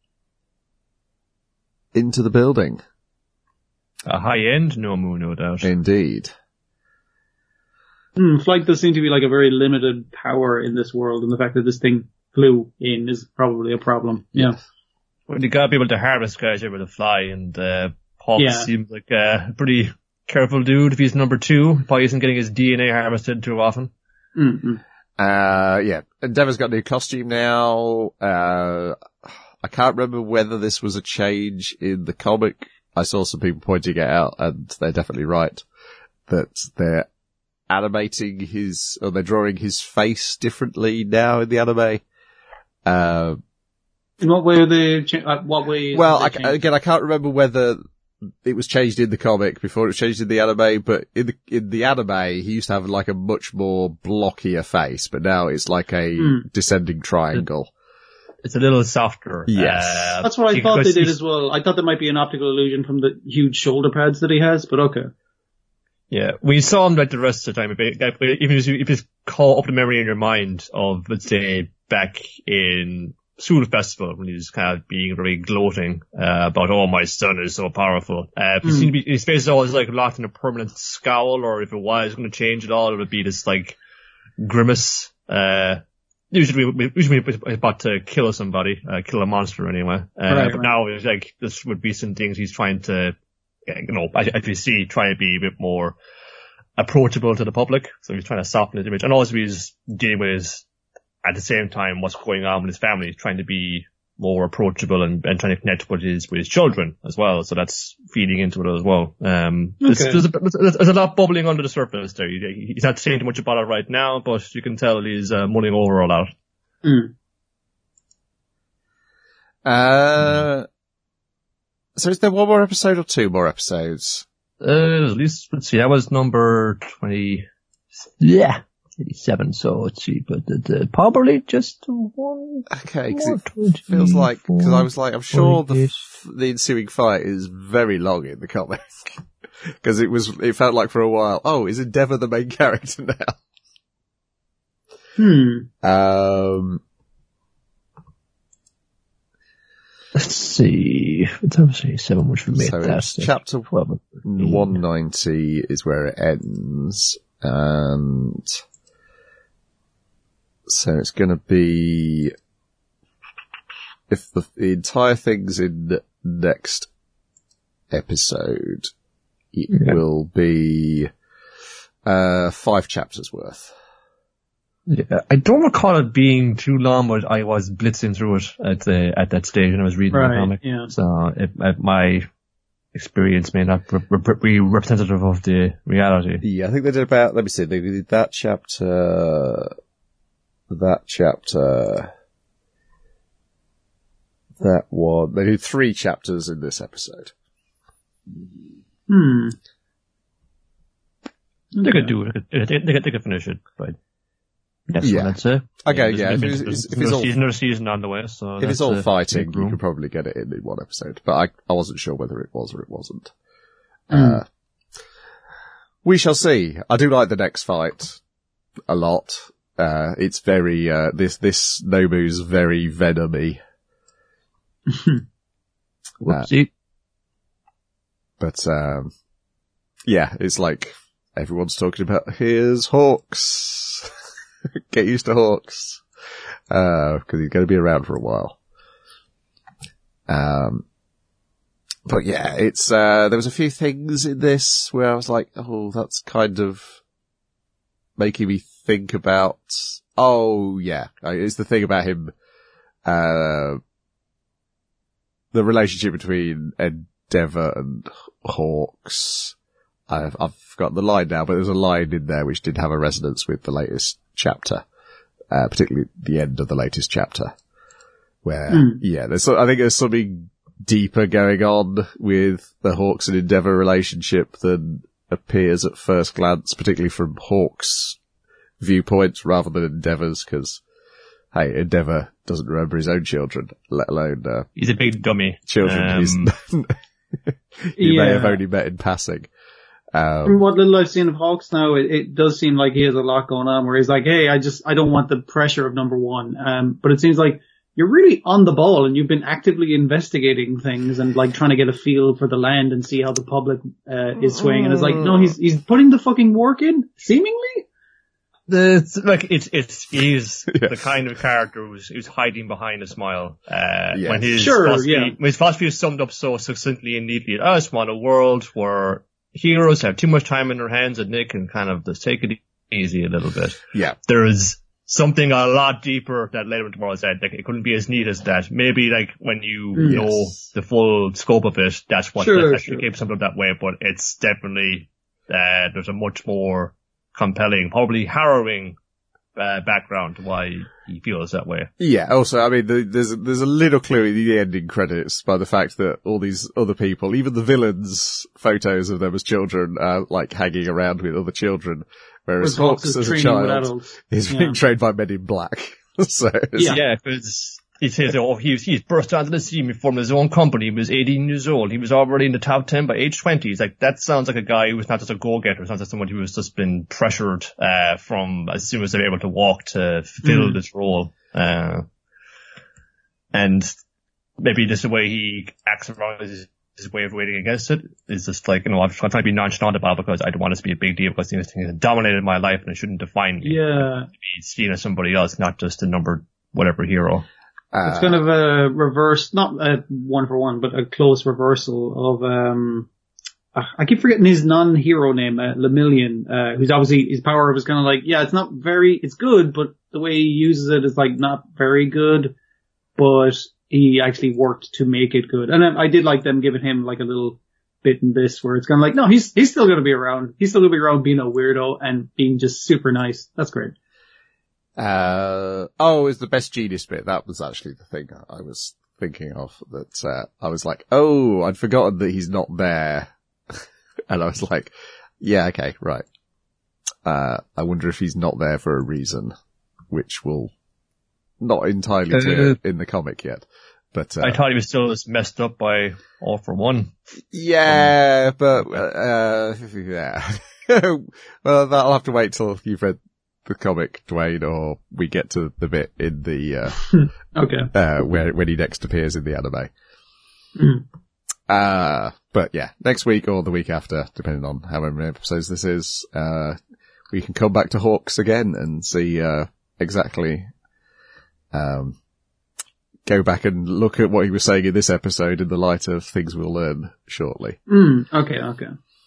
into the building. A high-end Nomu, no doubt. Indeed. Hmm, flight does seem to be like a very limited power in this world, and the fact that this thing flew in is probably a problem. Yeah. Well, you gotta be able to harvest guys able to fly, and, uh, Hawks Yeah. seems like a pretty careful dude if he's number two. He probably isn't getting his D N A harvested too often. Mm-hmm. Uh, yeah. Endeavor's got a new costume now. Uh, I can't remember whether this was a change in the comic. I saw some people pointing it out, and they're definitely right, that they're animating his, or they're drawing his face differently now in the anime. Uh, In what way are they, cha- uh, what way? well, I, they again, I can't remember whether it was changed in the comic before it was changed in the anime, but in the, in the anime, he used to have like a much more blockier face, but now it's like a Mm. descending triangle. It's a little softer. Yes. Uh, That's what I thought they because did he's- as well. I thought there might be an optical illusion from the huge shoulder pads that he has, but okay. Yeah, we saw him like the rest of the time. If it, if you if you just call up the memory in your mind of, let's say, back in School Festival when he was kind of being very gloating uh, about, oh, my son is so powerful. Uh, if you Mm. seem to be, his face is always like locked in a permanent scowl, or if it was going to change at all, it would be this like grimace. Uh, usually, we, usually we're about to kill somebody, uh, kill a monster anyway. Uh, Right, but right. now it's like this would be some things he's trying to, you know, as you see, try to be a bit more approachable to the public. So he's trying to soften his image, and also he's dealing with his, at the same time, what's going on with his family. He's trying to be more approachable and, and trying to connect with his with his children as well. So that's feeding into it as well. Um, there's, Okay. there's, a, there's, there's a lot bubbling under the surface there. He, he's not saying too much about it right now, but you can tell he's uh, mulling over a lot. Mm. Uh, so is there one more episode or two more episodes? Uh, at least, let's see, that was number twenty. Yeah. eighty-seven, so let's see, but uh, probably just one. Okay, because more, it twenty, feels like, because I was like, I'm sure the, twenty-eight. f- the ensuing fight is very long in the comic. Because it was, it felt like for a while, oh, is Endeavor the main character now? Hmm. Um, Let's see. It's obviously seven, which we made so that. it's chapter twelve. one ninety is where it ends, and so it's going to be, if the, the entire thing's in the next episode, it Yeah. will be uh five chapters worth. Yeah, I don't recall it being too long, but I was blitzing through it at the at that stage when I was reading the Right, comic. yeah. So it, uh, my experience may not re- re- be representative of the reality. Yeah, I think they did about, let me see, they did that chapter, that chapter, that one, they did three chapters in this episode. Hmm. They could do it. They, they, they, could, they could finish it, but that's Yeah. what I'd say. Okay, There's- yeah, if there's- it's- there's if it's another all- season, another season on the way, so If it's that's, all uh, fighting, big you room. could probably get it in in one episode, but I, I wasn't sure whether it was or it wasn't. Mm. Uh, we shall see. I do like the next fight a lot. Uh, it's very, uh, this, this Nobu's very Venom-y, Whoopsie. but, um, yeah, it's like everyone's talking about, here's Hawks. Get used to Hawks. Uh, cause he's going to be around for a while. Um, but yeah, it's, uh, there was a few things in this where I was like, oh, that's kind of making me think about, oh yeah, it's the thing about him, uh, the relationship between Endeavor and Hawks. I've, I've forgotten the line now, but there's a line in there which did have a resonance with the latest chapter, uh, particularly the end of the latest chapter, where, Mm. yeah, there's, so- I think there's something deeper going on with the Hawks and Endeavor relationship than appears at first glance, particularly from Hawks' viewpoint rather than Endeavor's, because hey, Endeavour doesn't remember his own children, let alone, uh, He's a big dummy. children Um, he's, you Yeah. may have only met in passing. Um, From what little I've seen of Hawks now, it, it does seem like he has a lot going on where he's like, hey, I just, I don't want the pressure of number one. Um, but it seems like you're really on the ball and you've been actively investigating things and like trying to get a feel for the land and see how the public, uh, is swaying. And it's like, no, he's, he's putting the fucking work in, seemingly. The, like, it's, it's, he's Yes. the kind of character who's, who's hiding behind a smile. Uh, Yes. when his Sure, philosophy, yeah. when his philosophy is summed up so succinctly and neatly. I just want a world where heroes have too much time in their hands and they can kind of just take it easy a little bit. yeah. There is something a lot deeper that led him to Tomorrow's End. Like, it couldn't be as neat as that. Maybe, like, when you Mm. know Yes. the full scope of it, that's what Sure, that sure. became something that way, but it's definitely, uh, there's a much more compelling, probably harrowing, uh, background to why he feels that way. Yeah, also, I mean, the, there's, there's a little clue in the ending credits by the fact that all these other people, even the villains' photos of them as children, are like hanging around with other children, whereas Whereas Hawks Hawks is as a training with child adults. is Yeah. being trained by Men in Black. So, it's- Yeah. Yeah, because he says, oh, he's, he's burst onto the scene, he formed his own company, he was eighteen years old, he was already in the top ten by age twenty. He's like, that sounds like a guy who was not just a go-getter, it's not just someone who was just been pressured, uh, from as soon as they were able to walk to fill Mm. this role. Uh, and maybe just the way he acts around his, his way of waiting against it is just like, you know, I'm trying to be nonchalant about it because I don't want it to be a big deal because these things have dominated my life and it shouldn't define me. Yeah. Be seen as somebody else, not just a number whatever hero. uh, It's kind of a reverse, not a one for one, but a close reversal of, um, I keep forgetting his non-hero name, uh, Lemillion, uh, who's obviously, his power was kind of like, yeah, it's not very, it's good, but the way he uses it is like not very good, but he actually worked to make it good. And I, I did like them giving him like a little bit in this where it's kind of like, no, he's, he's still going to be around. He's still going to be around being a weirdo and being just super nice. That's great. Uh, oh, it's the best genius bit. That was actually the thing I was thinking of. That uh, I was like, oh, I'd forgotten that he's not there, and I was like, yeah, okay, right. Uh, I wonder if he's not there for a reason, which will not entirely Uh, clear in the comic yet. But uh, I thought he was still as messed up by All for One. yeah, but uh, yeah. Well, that'll have to wait till you've read the comic, Dwayne, or we get to the bit in the uh, Okay. uh, where when he next appears in the anime. Mm. Uh, but yeah, next week or the week after, depending on how many episodes this is, uh, we can come back to Hawks again and see, uh, exactly, um, go back and look at what he was saying in this episode in the light of things we'll learn shortly. Mm. Okay, okay.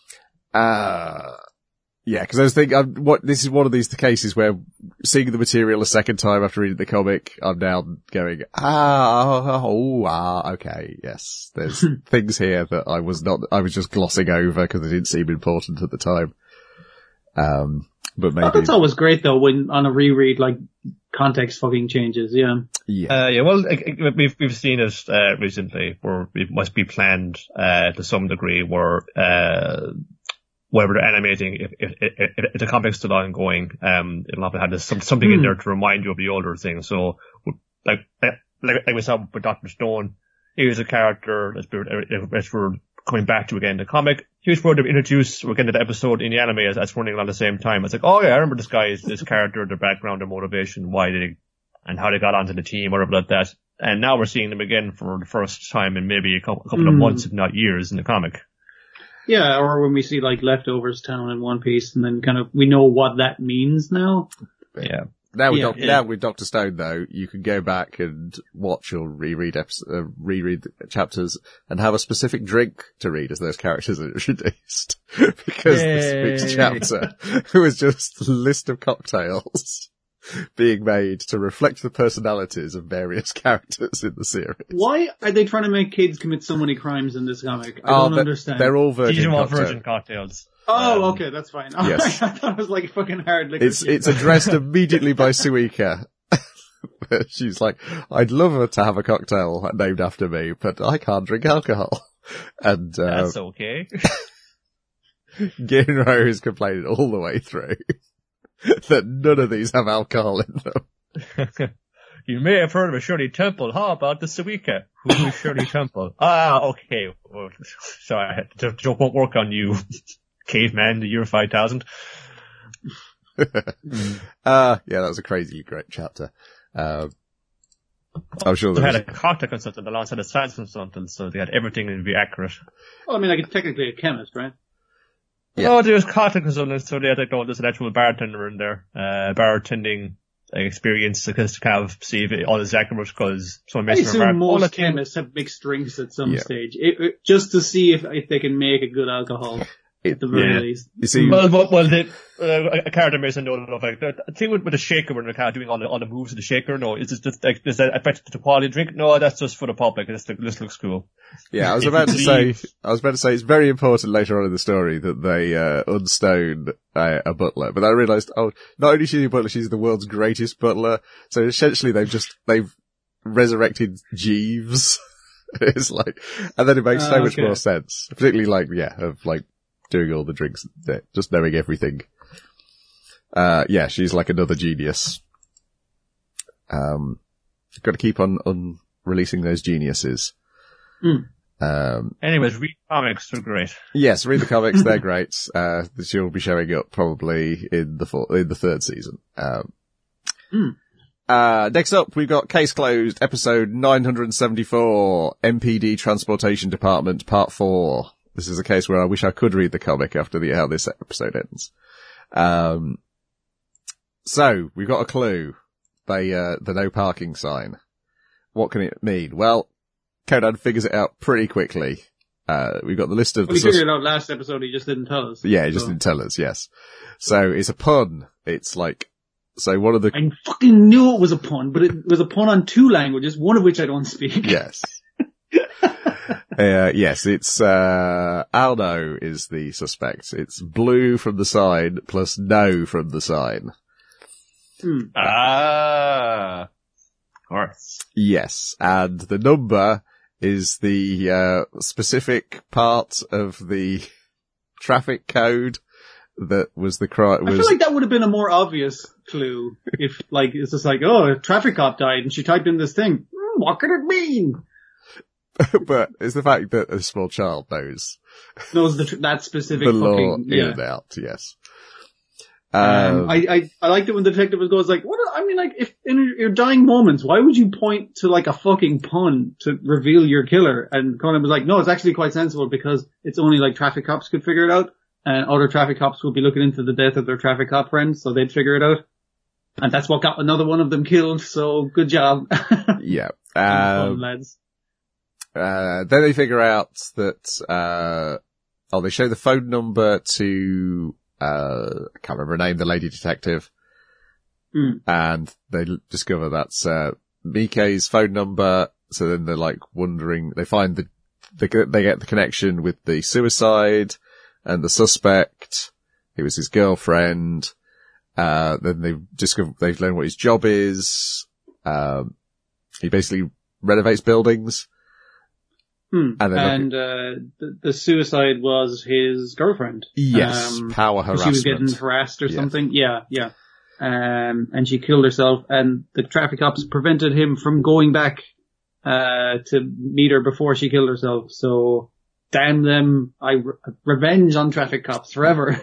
Uh, yeah, because I was thinking, I'm, what, this is one of these cases where seeing the material a second time after reading the comic, I'm now going, ah, oh, ah, okay, yes, there's things here that I was not, I was just glossing over because they didn't seem important at the time. Um, but maybe, Oh, that's always great though when on a reread, like context fucking changes. Yeah. yeah, Uh, yeah, well, like, we've, we've seen it, uh, recently where it must be planned, uh, to some degree where, uh, whatever they're animating, if, if, if, if the comic's still ongoing, um, it'll often have this, some, something Mm. in there to remind you of the older thing. So, like, like, like we saw with Doctor Stone, here's a character that's, that's we're coming back to again in the comic. Here's where they're introduced, we're getting to the episode in the anime as that's running around the same time. It's like, oh yeah, I remember this guy, this character, their background, their motivation, why they, and how they got onto the team, whatever like that. And now we're seeing them again for the first time in maybe a couple, a couple of Mm. months, if not years, in the comic. Yeah, or when we see like Leftovers Town in One Piece and then kind of, we know what that means now. Yeah. Now with, Yeah, Doc- yeah. now with Doctor Stone though, you can go back and watch or reread episodes, uh, reread the chapters and have a specific drink to read as those characters are introduced. Because this week's Yay. chapter was just a list of cocktails being made to reflect the personalities of various characters in the series. Why are they trying to make kids commit so many crimes in this comic? I Oh, don't they're- understand. They're all These virgin are all cocktails. virgin cocktails. Oh, Um, okay, that's fine. yes. I thought it was like fucking hard liquor. It's, it's addressed immediately by Suika. She's like, I'd love her to have a cocktail named after me, but I can't drink alcohol. And, uh, That's okay. Ginro is complaining all the way through that none of these have alcohol in them. You may have heard of a Shirley Temple. How about the Suika? Who is Shirley Temple? Ah, okay. Well, sorry, the joke won't work on you, caveman, the year five thousand. mm. Uh, yeah, that was a crazy great chapter. Uh, I'm sure they there had was... a contact consultant alongside a science consultant, so they had everything to be accurate. Well, I mean, like, technically a chemist, right? Yeah. Oh, there's contact consultants, so they had, like, oh, there's an actual bartender in there, uh, bartending like, experience, because to kind of see if it all is accurate, because someone I makes assume a most all chemists have mixed drinks at some yeah. stage, it, it, just to see if, if they can make a good alcohol. At the very yeah. least. You see, well, well, well the, uh, a character may say no, no, no, like, the thing with, with the shaker, when they're kind of doing all the, all the moves of the shaker, no, is it just, like, does that affect the quality of the drink? No, that's just for the public, this, this looks cool. Yeah, I was about to say, I was about to say it's very important later on in the story that they, uh, unstone uh, a butler, but I realized, oh, not only is she a butler, she's the world's greatest butler, so essentially they've just, they've resurrected Jeeves. It's like, and then it makes so uh, much okay. more sense, particularly like, yeah, of like, doing all the drinks, just knowing everything. Uh, yeah, she's like another genius. Um, got to keep on, on releasing those geniuses. Mm. Um, anyways, read comics, they're great. Yes, read the comics, they're great. Uh, she'll be showing up probably in the fourth, in the third season. Um, mm. uh, next up, we've got Case Closed, episode nine seventy-four, M P D Transportation Department, part four. This is a case where I wish I could read the comic after the, how this episode ends. Um, so, we've got a clue. They, uh, the no parking sign. What can it mean? Well, Conan figures it out pretty quickly. Uh, we've got the list of well, the... We figured it out last episode, he just didn't tell us. Yeah, he just so. didn't tell us, yes. So, it's a pun. It's like, so one of the... I fucking knew it was a pun, but it was a pun on two languages, one of which I don't speak. Yes. Uh, yes, it's, uh, Alno is the suspect. It's blue from the sign plus no from the sign. Hmm. Ah. Of course. Yes, and the number is the, uh, specific part of the traffic code that was the crime. I feel like that would have been a more obvious clue if, like, it's just like, oh, a traffic cop died and she typed in this thing. Hmm, what could it mean? But it's the fact that a small child knows. Knows the tr- that specific the law fucking, yeah. in and out, yes. Um, Um, I, I, I liked it when the detective goes like, what, I mean, like, if in your dying moments, why would you point to like a fucking pun to reveal your killer? And Conan was like, no, it's actually quite sensible because it's only like traffic cops could figure it out and other traffic cops would be looking into the death of their traffic cop friends, so they'd figure it out. And that's what got another one of them killed, so good job. yeah. Fun, Um, lads. Uh, then they figure out that, uh, oh, they show the phone number to, uh, I can't remember her name, the lady detective. Mm. And they l- discover that's, uh, Mike's phone number. So then they're like wondering, they find the, they get, they get the connection with the suicide and the suspect. It was his girlfriend. Uh, then they discover, they've learned what his job is. Um, he basically renovates buildings. Hmm. And, and uh, the, the suicide was his girlfriend. Yes, um, power harassment. She was getting harassed or Yeah. something. Yeah, yeah. Um, and she killed herself, and the traffic cops prevented him from going back uh to meet her before she killed herself. So, damn them! I re- revenge on traffic cops forever.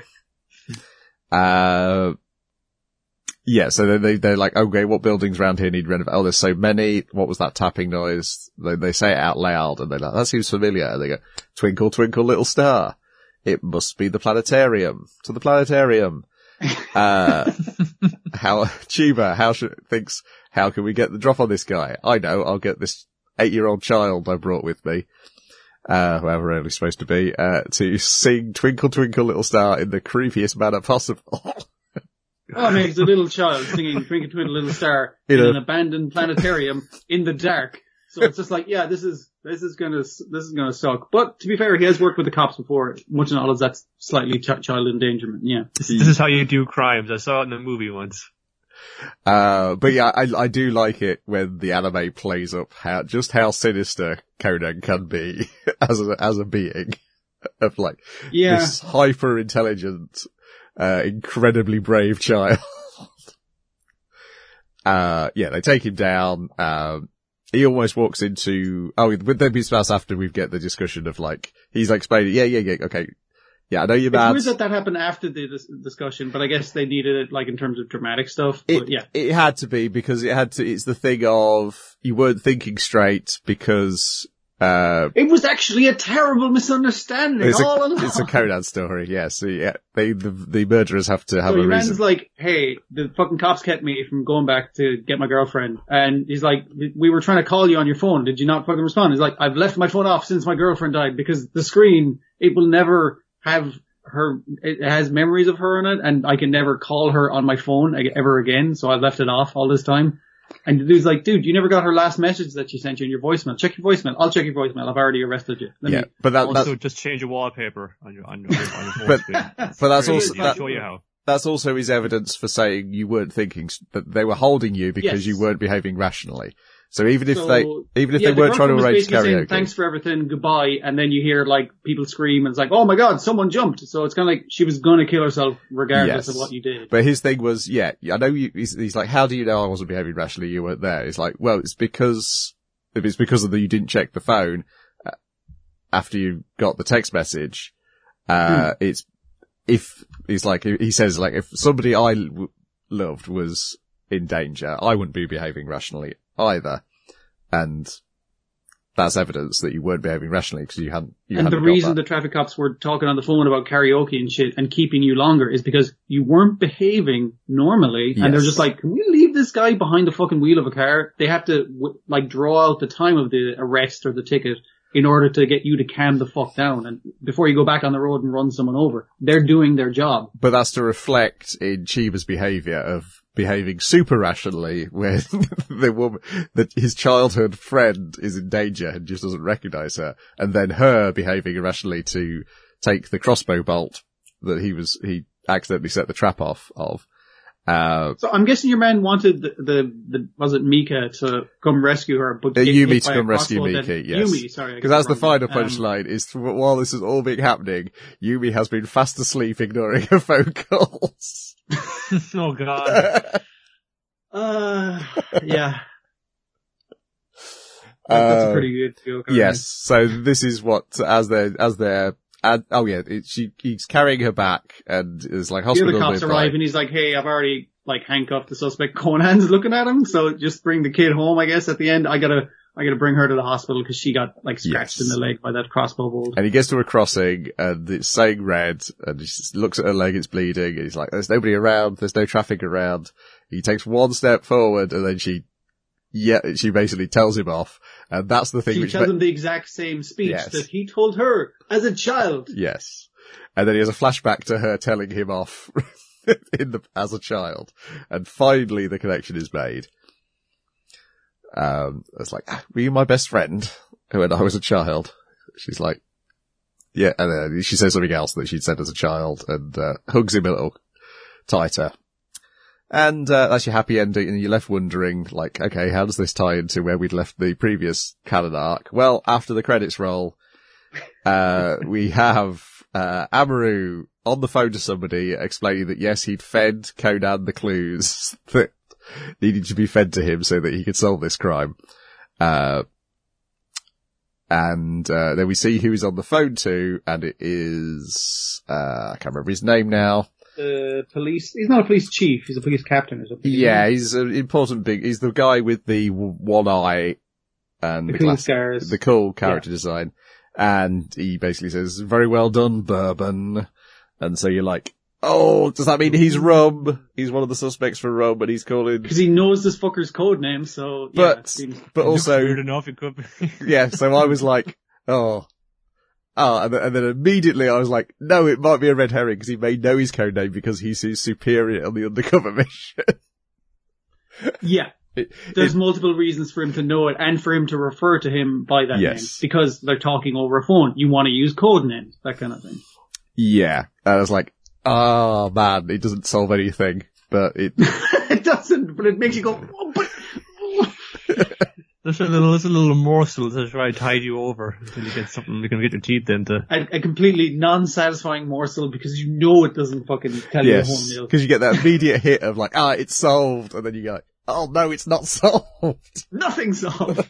Uh, yeah, so they, they're like, okay, what buildings around here need renovating? Oh, there's so many. What was that tapping noise? They, they say it out loud and they're like, that seems familiar. And they go, twinkle, twinkle, little star. It must be the planetarium. To the planetarium. Uh, how, Chiba, how should, thinks, how can we get the drop on this guy? I know, I'll get this eight-year-old child I brought with me. Uh, whoever really supposed to be, uh, to sing Twinkle Twinkle Little Star in the creepiest manner possible. Oh, I mean, it's a little child singing Twinkle Twinkle Little Star in You know. an abandoned planetarium in the dark. So it's just like, yeah, this is, this is gonna, this is gonna suck. But to be fair, he has worked with the cops before. Much knowledge that's slightly ch- child endangerment. Yeah. This, this is how you do crimes. I saw it in a movie once. Uh, but yeah, I, I do like it when the anime plays up how, just how sinister Conan can be as a, as a being of like, Yeah. this hyper intelligent, uh, incredibly brave child. uh, yeah, they take him down. Um, he almost walks into, oh, with them his spouse after we get the discussion of like, he's like explaining, yeah, yeah, yeah, okay. Yeah, I know you're mad. It's weird that that happened after the dis- discussion, but I guess they needed it, like, in terms of dramatic stuff. It, but yeah. It had to be because it had to, it's the thing of, you weren't thinking straight because, uh. It was actually a terrible misunderstanding it's all a, along. It's a Conan story, yes. So, yeah, they, the, the murderers have to have so a your reason. man's like, hey, the fucking cops kept me from going back to get my girlfriend. And he's like, we were trying to call you on your phone. Did you not fucking respond? He's like, I've left my phone off since my girlfriend died because the screen, it will never have her, it has memories of her on it, and I can never call her on my phone ever again, so I left it off all this time. And the dude's like, dude, you never got her last message that she sent you in your voicemail. Check your voicemail. I'll check your voicemail. I've already arrested you. Let yeah, me but that, also that's, just change your wallpaper on your on your, on your phone but, screen. but that's Really, also, I'll that, show you how. that's also his evidence for saying you weren't thinking, that they were holding you because Yes. you weren't behaving rationally. So even if So, they, even if yeah, they the weren't trying to girlfriend was arrange basically saying, karaoke. thanks for everything, goodbye, and then you hear like people scream and it's like, oh my god, someone jumped. So it's kind of like she was gonna kill herself regardless Yes. of what you did. But his thing was, yeah, I know you, he's, he's like, how do you know I wasn't behaving rationally? You weren't there. It's like, well, it's because, if it's because of the, you didn't check the phone uh, after you got the text message, uh, hmm. it's, if, he's like, he says like, if somebody I l- loved was in danger, I wouldn't be behaving rationally either. And that's evidence that you weren't behaving rationally because you hadn't, you and hadn't the got reason that. the traffic cops were talking on the phone about karaoke and shit and keeping you longer is because you weren't behaving normally. Yes. And they're just like, can we leave this guy behind the fucking wheel of a car? They have to w- like draw out the time of the arrest or the ticket in order to get you to calm the fuck down and before you go back on the road and run someone over. They're doing their job. But that's to reflect in Chiba's behaviour of behaving super rationally when the woman, that his childhood friend is in danger and just doesn't recognise her, and then her behaving irrationally to take the crossbow bolt that he was, he accidentally set the trap off of. Uh, so I'm guessing your man wanted the, the, the was it Mika to come rescue her, but uh, get Yumi hit to by come a rescue crossbow Miki, that- yes. Yumi, sorry. I Because got that's it the wrong. final Um, punchline is while this is all been happening, Yumi has been fast asleep ignoring her phone calls. Oh god. Uh, yeah. That's a Uh, pretty good joke. I Yes. So this is what, as they're, as they're, and, oh yeah, it, she, he's carrying her back and is like think. The hospital. other cops nearby. arrive and he's like, hey, I've already like handcuffed the suspect. Conan's looking at him, so just bring the kid home, I guess, at the end. I gotta, I gotta bring her to the hospital because she got like scratched Yes. in the leg by that crossbow bolt. And he gets to a crossing and it's saying red and he just looks at her leg, it's bleeding and he's like, there's nobody around, there's no traffic around. He takes one step forward and then she, yeah, she basically tells him off. And that's the thing She which, tells ma- him the exact same speech Yes. that he told her as a child. yes. And then he has a flashback to her telling him off in the, as a child. And finally the connection is made. Um, it's like, ah, were you my best friend when I was a child? She's like, yeah, and then she says something else that she'd said as a child and, uh, hugs him a little tighter. And, uh, that's your happy ending and you're left wondering, like, okay, how does this tie into where we'd left the previous canon arc? Well, after the credits roll, uh, we have, uh, Amaru on the phone to somebody explaining that yes, he'd fed Conan the clues that needed to be fed to him so that he could solve this crime. Uh, and, uh, then we see who he's on the phone to, and it is, uh, I can't remember his name now. The police, he's not a police chief, he's a police captain or something. Yeah, he's an important big, he's the guy with the w- one eye and The the, cool class- scars. the cool character design. And he basically says, very well done, Bourbon. And so you're like, oh, does that mean he's Rum? He's one of the suspects for Rum, but he's calling, Because he knows this fucker's code name, so yeah. but, it seems- but also, Weird enough, it could be. yeah, so I was like, oh, oh, and then, and then immediately I was like, no, it might be a red herring because he may know his code name because he's his superior on the undercover mission. Yeah. It- There's it- multiple reasons for him to know it and for him to refer to him by that Yes. name. Because they're talking over a phone. You want to use code names, that kind of thing. Yeah. And I was like, oh man, it doesn't solve anything, but it, It doesn't, but it makes you go, oh, but... There's a little, there's a little morsel to try to tide you over until you get something you can get your teeth into. A, a completely non-satisfying morsel because you know it doesn't fucking tell you the whole yes, meal. because you get that immediate hit of like, ah, it's solved, and then you go, like, Oh no, it's not solved. Nothing solved.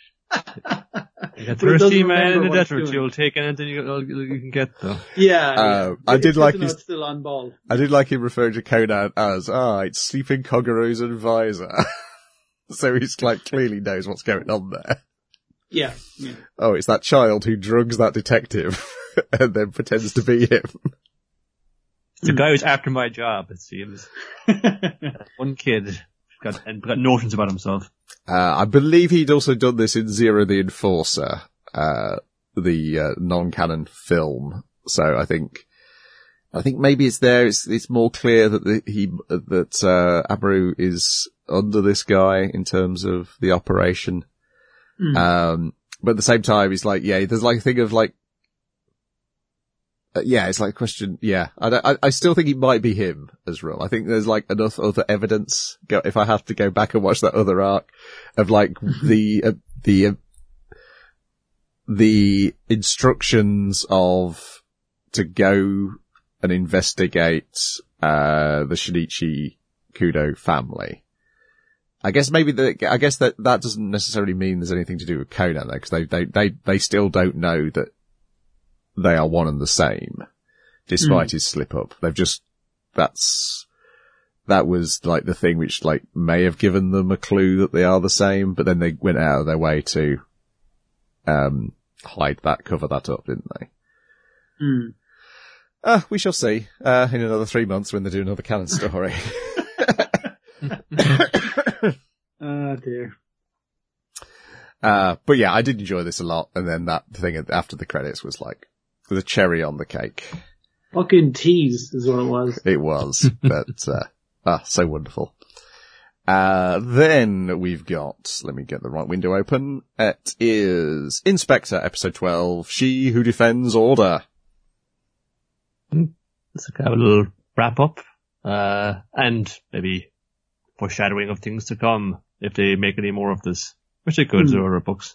A thirsty man in the desert, you'll take anything you, you can get, though. Yeah. Uh, yeah. I did it's like his... his, still on ball. I did like him referring to Conan as, ah, it's Sleeping Kogoro's advisor. So he's like, clearly knows what's going on there. Yeah, yeah. Oh, it's that child who drugs that detective and then pretends to be him. It's a guy who's after my job, it seems. One kid got, and got notions about himself. Uh, I believe he'd also done this in Zero the Enforcer, uh, the, uh, non-canon film. So I think, I think maybe it's there, it's, it's more clear that the, he, that, uh, Amaru is under this guy in terms of the operation. Mm. Um, but at the same time, he's like, yeah, there's like a thing of like, uh, yeah, it's like a question, yeah, I, I, I still think he might be him as well. I think there's like enough other evidence, go, if I have to go back and watch that other arc, of like the, uh, the, uh, the instructions of, to go and investigate, uh, the Shinichi Kudo family. I guess maybe the, I guess that, that doesn't necessarily mean there's anything to do with Conan though, because they, they, they, they still don't know that they are one and the same, despite mm. his slip up. They've just, that's, that was like the thing which like may have given them a clue that they are the same, but then they went out of their way to, um, hide that, cover that up, didn't they? Mm. Uh, we shall see, uh, in another three months when they do another canon story. Oh dear. Uh, but yeah, I did enjoy this a lot, and then that thing after the credits was like, the cherry on the cake. Fucking tease is what it was. It was, but, uh, ah, so wonderful. Uh, then we've got, let me get the right window open. It is Inspector, episode twelve, She Who Defends Order. It's a kind of a little wrap up, uh, and maybe foreshadowing of things to come if they make any more of this, which they could, mm. there are books.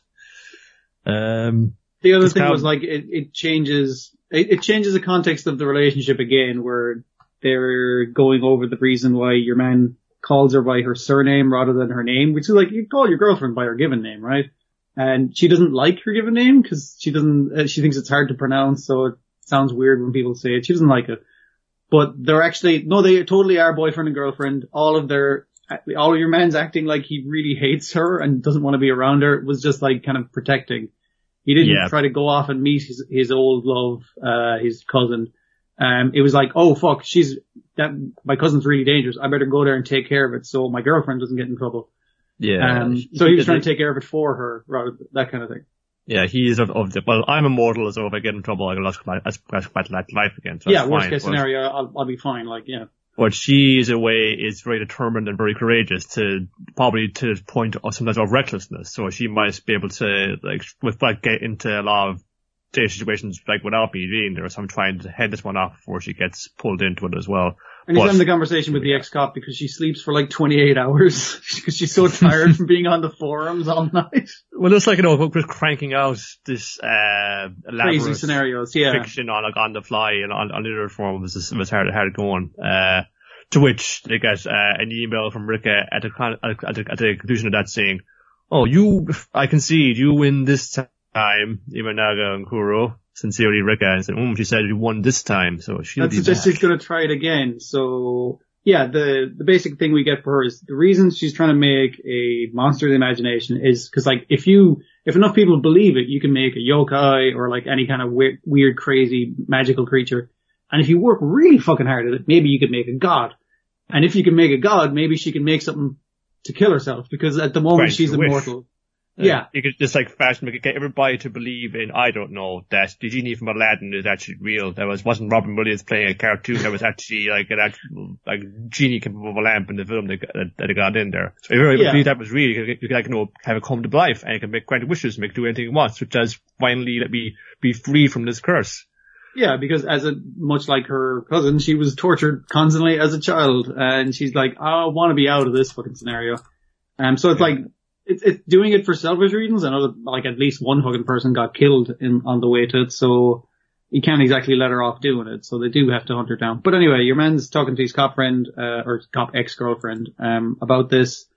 Um, The other thing was like it, it changes it, it changes the context of the relationship again, where they're going over the reason why your man calls her by her surname rather than her name, which is like you call your girlfriend by her given name, right? And she doesn't like her given name because she doesn't uh, she thinks it's hard to pronounce, so it sounds weird when people say it. She doesn't like it, but they're actually no, they totally are boyfriend and girlfriend. All of their all of your man's acting like he really hates her and doesn't want to be around her was just like kind of protecting. He didn't yeah. try to go off and meet his, his old love, uh, his cousin. Um, it was like, oh fuck, she's, that, my cousin's really dangerous. I better go there and take care of it so my girlfriend doesn't get in trouble. Yeah. Um, so he was trying to take care of it for her, rather, that kind of thing. Yeah, he's of, of the, well, I'm immortal, so if I get in trouble, I can lose my, my life again. So yeah, worst fine, case scenario, I'll, I'll be fine, like, yeah. But she, is a way, is very determined and very courageous to, probably to the point of sometimes of recklessness. So she might be able to, like, with, like, get into a lot of day situations, like, without me being there. So I'm trying to head this one off before she gets pulled into it as well. And he's having the conversation with the ex-cop because she sleeps for like twenty-eight hours because she's so tired from being on the forums all night. Well, it's like, you know, we're cranking out this, uh, crazy scenarios, yeah. Fiction on, like, on the fly and on, on literary form was, just, was hard, hard going. Uh, to which they get, uh, an email from Rika at the, at the, at the conclusion of that saying, oh, you, I concede, you win this time, Imanaga and Kuro. Sincerely, Rika, and said, mm, she said you won this time, so she'll That's be just back. She's gonna try it again. So, yeah, the, the basic thing we get for her is the reason she's trying to make a monster of the imagination is cause like, if you, if enough people believe it, you can make a yokai or like any kind of weird, weird, crazy, magical creature. And if you work really fucking hard at it, maybe you could make a god. And if you can make a god, maybe she can make something to kill herself because at the moment right, she's immortal. Wish. Yeah. Uh, you could just like fashion, get everybody to believe in, I don't know, that the genie from Aladdin is actually real. That was, wasn't Robin Williams playing a cartoon. That was actually like an actual, like, genie came above a lamp in the film that, that, that got in there. So if everybody yeah. believed that was real, you could, you could like, you know, have it come to life and you can make grant wishes, make do anything you want, such as finally let me be free from this curse. Yeah, because as a, much like her cousin, she was tortured constantly as a child and she's like, I want to be out of this fucking scenario. Um, so it's yeah. like, It's, it's doing it for selfish reasons. I know that, like, at least one fucking person got killed in, on the way to it, so you can't exactly let her off doing it, so they do have to hunt her down. But anyway, your man's talking to his cop friend, uh, or cop ex-girlfriend, um, about this,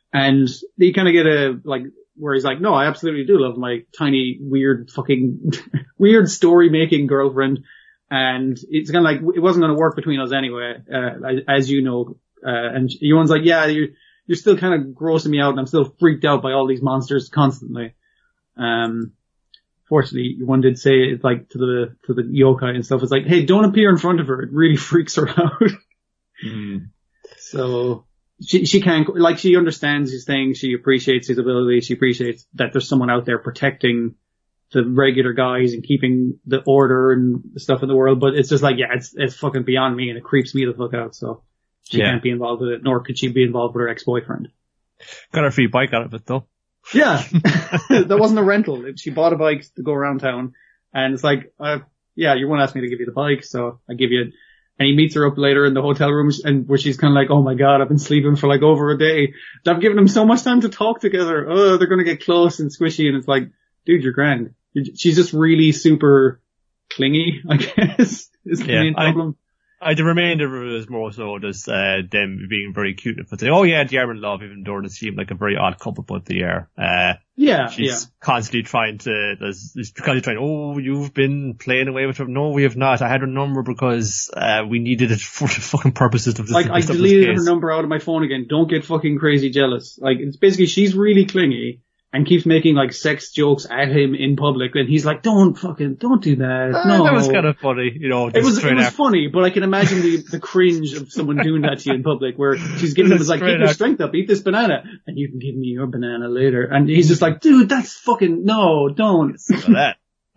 And you kind of get a, like, where he's like, no, I absolutely do love my tiny, weird, fucking, weird story-making girlfriend. And it's kind of like, it wasn't going to work between us anyway, uh, as you know. Uh, and Ewan's like, yeah, you're, you're still kind of grossing me out and I'm still freaked out by all these monsters constantly. Um, fortunately, one did say it like to the, to the yokai and stuff. It's like, hey, don't appear in front of her. It really freaks her out. Mm. So she, she can't, like, she understands his thing. She appreciates his ability. She appreciates that there's someone out there protecting the regular guys and keeping the order and stuff in the world. But it's just like, yeah, it's, it's fucking beyond me and it creeps me the fuck out. So she yeah. can't be involved with it, nor could she be involved with her ex-boyfriend. Got a free bike out of it though. Yeah. That wasn't a rental. She bought a bike to go around town and it's like, uh, yeah, you won't ask me to give you the bike. So I give you it. And he meets her up later in the hotel room and where she's kind of like, oh my God, I've been sleeping for like over a day. I've given them so much time to talk together. Oh, they're going to get close and squishy. And it's like, dude, you're grand. She's just really super clingy, I guess, is the yeah, main problem. I, I, the remainder of it is more so just, uh, them being very cute. But they, oh yeah, they are in love, even though they seem like a very odd couple, but they are. Uh, yeah, she's yeah. constantly trying to, there's, there's constantly trying, oh, you've been playing away with her. No, we have not. I had her number because, uh, we needed it for the fucking purposes of this. Like, I deleted her number out of my phone again. Don't get fucking crazy jealous. Like, it's basically, she's really clingy. And keeps making like sex jokes at him in public, and he's like, "Don't fucking, don't do that." Uh, no, that was kind of funny, you know. It was, it was funny, but I can imagine the the cringe of someone doing that to you in public, where she's giving him like, "Keep your strength up, eat this banana, and you can give me your banana later." And he's just like, "Dude, that's fucking no, don't." That.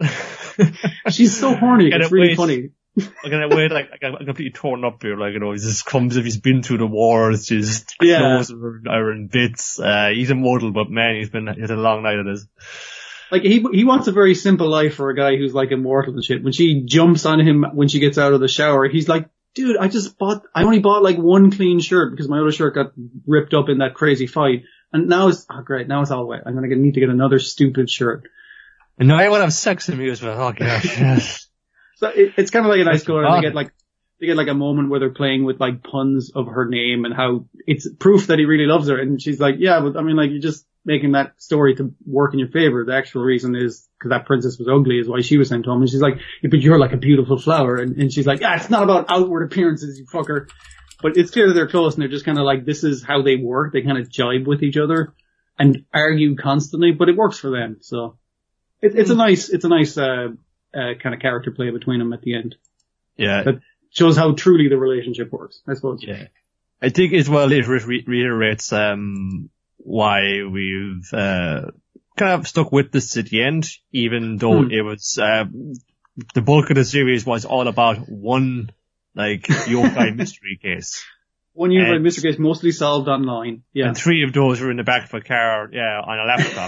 She's so horny. It's it's really wait. funny. I'm gonna wait, like, I'm completely torn up here, like, you know, he just comes if he's been through the wars, his yeah. clothes are, are in bits, uh, he's immortal, but man, he's been, he's had a long night of this. Like, he, he wants a very simple life for a guy who's like immortal and shit. When she jumps on him when she gets out of the shower, he's like, dude, I just bought, I only bought like one clean shirt because my other shirt got ripped up in that crazy fight. And now it's, oh great, now it's all wet. I'm gonna get, need to get another stupid shirt. And now I want to have sex with me as well, oh gosh, yes. So it, it's kind of like a nice going, and they get like, they get like a moment where they're playing with like puns of her name and how it's proof that he really loves her. And she's like, yeah, but I mean, like, you're just making that story to work in your favor. The actual reason is because that princess was ugly is why she was sent home. And she's like, yeah, but you're like a beautiful flower. And, and she's like, yeah, it's not about outward appearances, you fucker. But it's clear that they're close and they're just kind of like, this is how they work. They kind of jibe with each other and argue constantly, but it works for them. So it, it's a nice, it's a nice, uh, Uh, kind of character play between them at the end. Yeah. That shows how truly the relationship works, I suppose. Yeah. I think as well it re- reiterates, um, why we've, uh, kind of stuck with this at the end, even though hmm. it was, uh, the bulk of the series was all about one, like, yokai mystery case. One yokai mystery case mostly solved online. Yeah. And three of those were in the back of a car, yeah, on a laptop.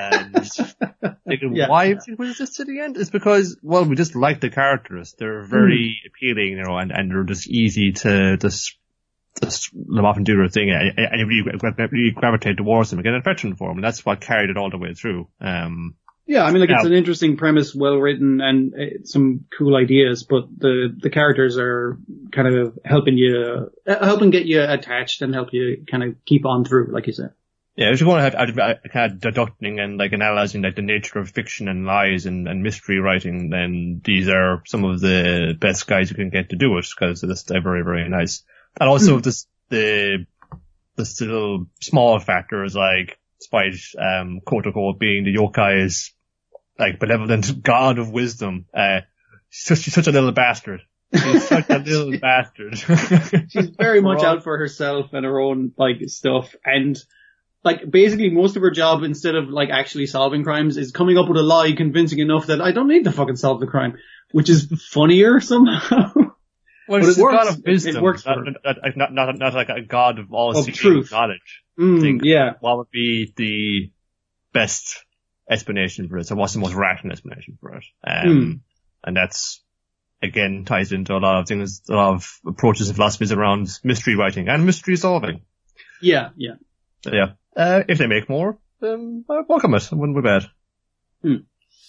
And thinking, yeah, why yeah. was this to the end? It's because, well, we just like the characters. They're very mm. appealing, you know, and, and they're just easy to just, just live off and do their thing. And, and you really, really gravitate towards them and get an affection for them. And that's what carried it all the way through. Um, Yeah, I mean, like, it's an interesting premise, well written, and uh, some cool ideas, but the, the characters are kind of helping you, uh, helping get you attached and help you kind of keep on through, like you said. Yeah, if you're going to have, have kind of deducting and like analyzing like the nature of fiction and lies and, and mystery writing, then these are some of the best guys you can get to do it, because it's they're very, very nice. And also mm. this, the, this little small factors like, despite, um, quote unquote being the yokai's, like, benevolent god of wisdom, uh, she's such, she's such a little bastard. She's such a little bastard. She's very much all... out for herself and her own, like, stuff. And, like, basically most of her job, instead of, like, actually solving crimes, is coming up with a lie convincing enough that I don't need to fucking solve the crime, which is funnier somehow. Well, but she's it a works. god of wisdom. It, it works not, for her. Not, not, not, not like a god of all of truth. knowledge. Mm, think, yeah. What would be the best explanation for it? So what's the most rational explanation for it? Um, mm. And that's, again, ties into a lot of things, a lot of approaches and philosophies around mystery writing and mystery solving. Yeah, yeah. So, yeah. Uh, if they make more, then I welcome it. It wouldn't be bad. Mm.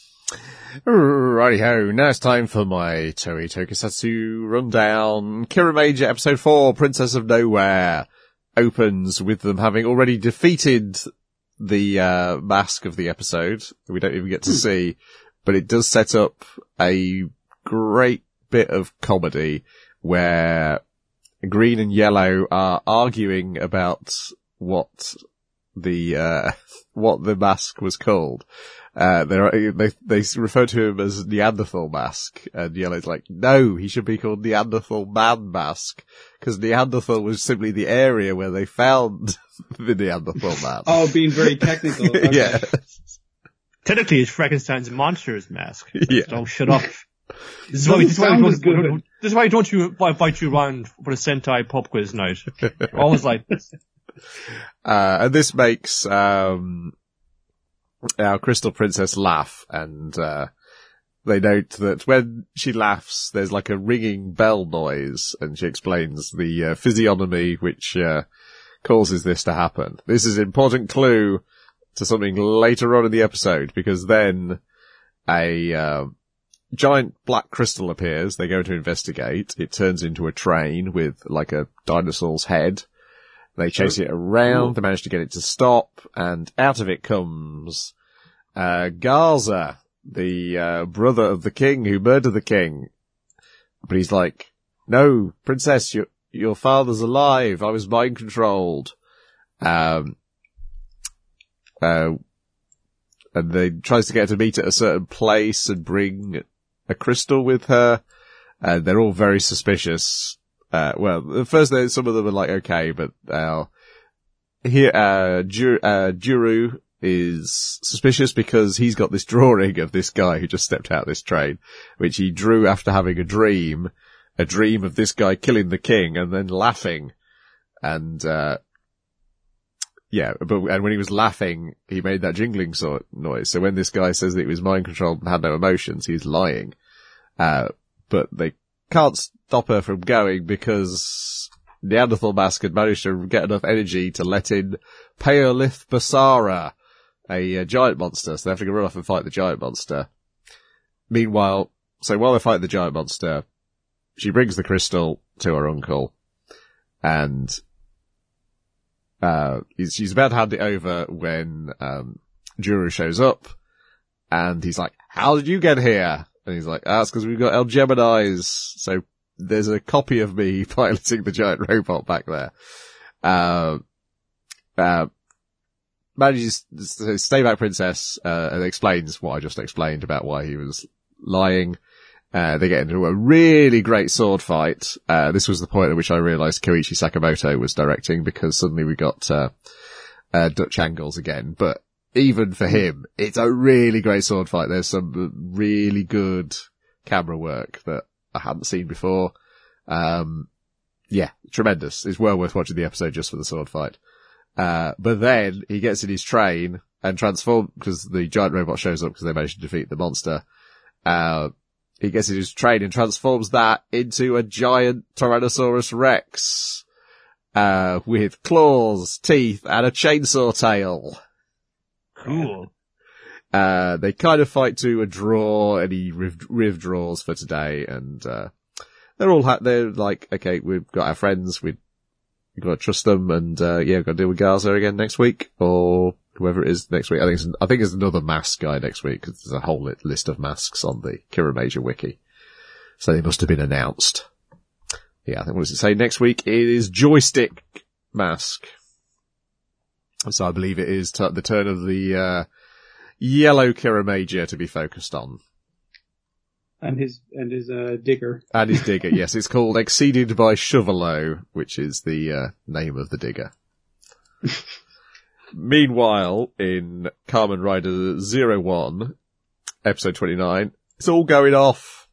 Righty-ho, now it's time for my Toei Tokusatsu rundown. Kira Major, episode four, Princess of Nowhere. opens with them having already defeated the uh, mask of the episode. We don't even get to see, but it does set up a great bit of comedy where Green and Yellow are arguing about what the uh, what the mask was called. Uh, they they they refer to him as Neanderthal Mask, and Yellow's like, no, he should be called Neanderthal Man Mask, because Neanderthal was simply the area where they found the Neanderthal man. Oh, being very technical. Okay. Yeah. Technically, it's Frankenstein's monster's mask. Yeah. Don't shut up. This is why, this is why, Sound we was don't, good. this is why don't you invite you around for the Sentai pub quiz night. You're always like this. Uh, and this makes, um, our Crystal Princess laugh, and, uh, they note that when she laughs, there's like a ringing bell noise, and she explains the uh, physiognomy which, uh, causes this to happen. This is an important clue to something later on in the episode, because then a, uh, giant black crystal appears. They go to investigate. It turns into a train with like a dinosaur's head. They chase it around. They manage to get it to stop, and out of it comes uh Garza, the uh, brother of the king who murdered the king. But he's like, "No, princess, your your father's alive. I was mind controlled." Um, uh, and they tries to get her to meet at a certain place and bring a crystal with her. And they're all very suspicious. Uh, well, at first they, some of them are like, okay, but, uh, here, uh, Juru, uh, Juru is suspicious because he's got this drawing of this guy who just stepped out of this train, which he drew after having a dream, a dream of this guy killing the king and then laughing. And, uh, yeah, but, and when he was laughing, he made that jingling sort of noise. So when this guy says that he was mind controlled and had no emotions, he's lying. Uh, but they can't stop her from going because Neanderthal Mask had managed to get enough energy to let in Paolith Basara, a, a giant monster, so they have to go run off and fight the giant monster. Meanwhile, so while they fight the giant monster, she brings the crystal to her uncle, and uh she's about to hand it over when um Juru shows up, and he's like, "How did you get here?" And he's like, ah, it's because we've got El Geminis. So there's a copy of me piloting the giant robot back there. Uh, uh, manages to stay back princess, uh, and explains what I just explained about why he was lying. Uh, they get into a really great sword fight. Uh, this was the point at which I realized Koichi Sakamoto was directing, because suddenly we got, uh, uh, Dutch angles again. But even for him, it's a really great sword fight. There's some really good camera work that I hadn't seen before. Um, yeah, tremendous. It's well worth watching the episode just for the sword fight. Uh, but then he gets in his train and transforms, because the giant robot shows up because they managed to defeat the monster. Uh, he gets in his train and transforms that into a giant Tyrannosaurus Rex, uh, with claws, teeth, and a chainsaw tail. Cool. Uh, they kind of fight to a draw, and he riv, riv draws for today, and, uh, they're all, ha- they're like, okay, we've got our friends, we, we've got to trust them, and, uh, yeah, we've got to deal with Garza again next week, or whoever it is next week. I think it's, I think it's another mask guy next week, because there's a whole list of masks on the Kiramager wiki. So they must have been announced. Yeah, I think, what does it say? Next week it is Joystick Mask. So I believe it is t- the turn of the, uh, yellow Kiramager to be focused on. And his, and his, uh, digger. And his digger, yes. It's called Exceeded by Chuvalo, which is the, uh, name of the digger. Meanwhile, in Kamen Rider zero one, episode twenty-nine, it's all going off.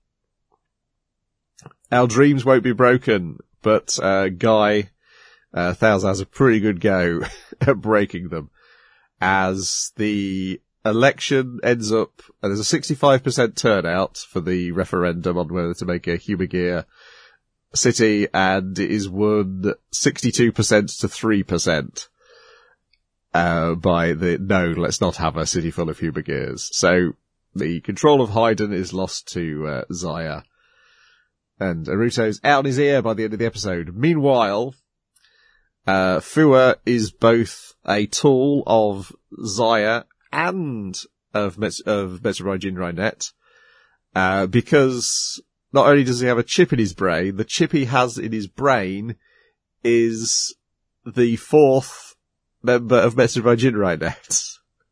Our dreams won't be broken, but, uh, Guy, Uh, Thales has a pretty good go at breaking them, as the election ends up, and there's a sixty-five percent turnout for the referendum on whether to make a Humagear city, and it is won sixty-two percent to three percent, uh, by the, no, let's not have a city full of Humagears. So the control of Haydn is lost to, uh, Zaya, and Aruto's out in his ear by the end of the episode. Meanwhile, Uh, Fua is both a tool of Zaya and of Mets- of Metsurai Jinrai Net, uh, because not only does he have a chip in his brain, the chip he has in his brain is the fourth member of Metsurai Jinrai Net.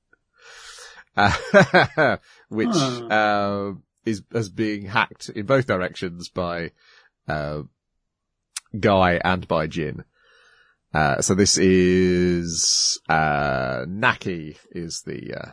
Uh, which, huh. uh, is, as being hacked in both directions by, uh, Guy and by Jin. Uh, so this is, uh, Naki is the, uh,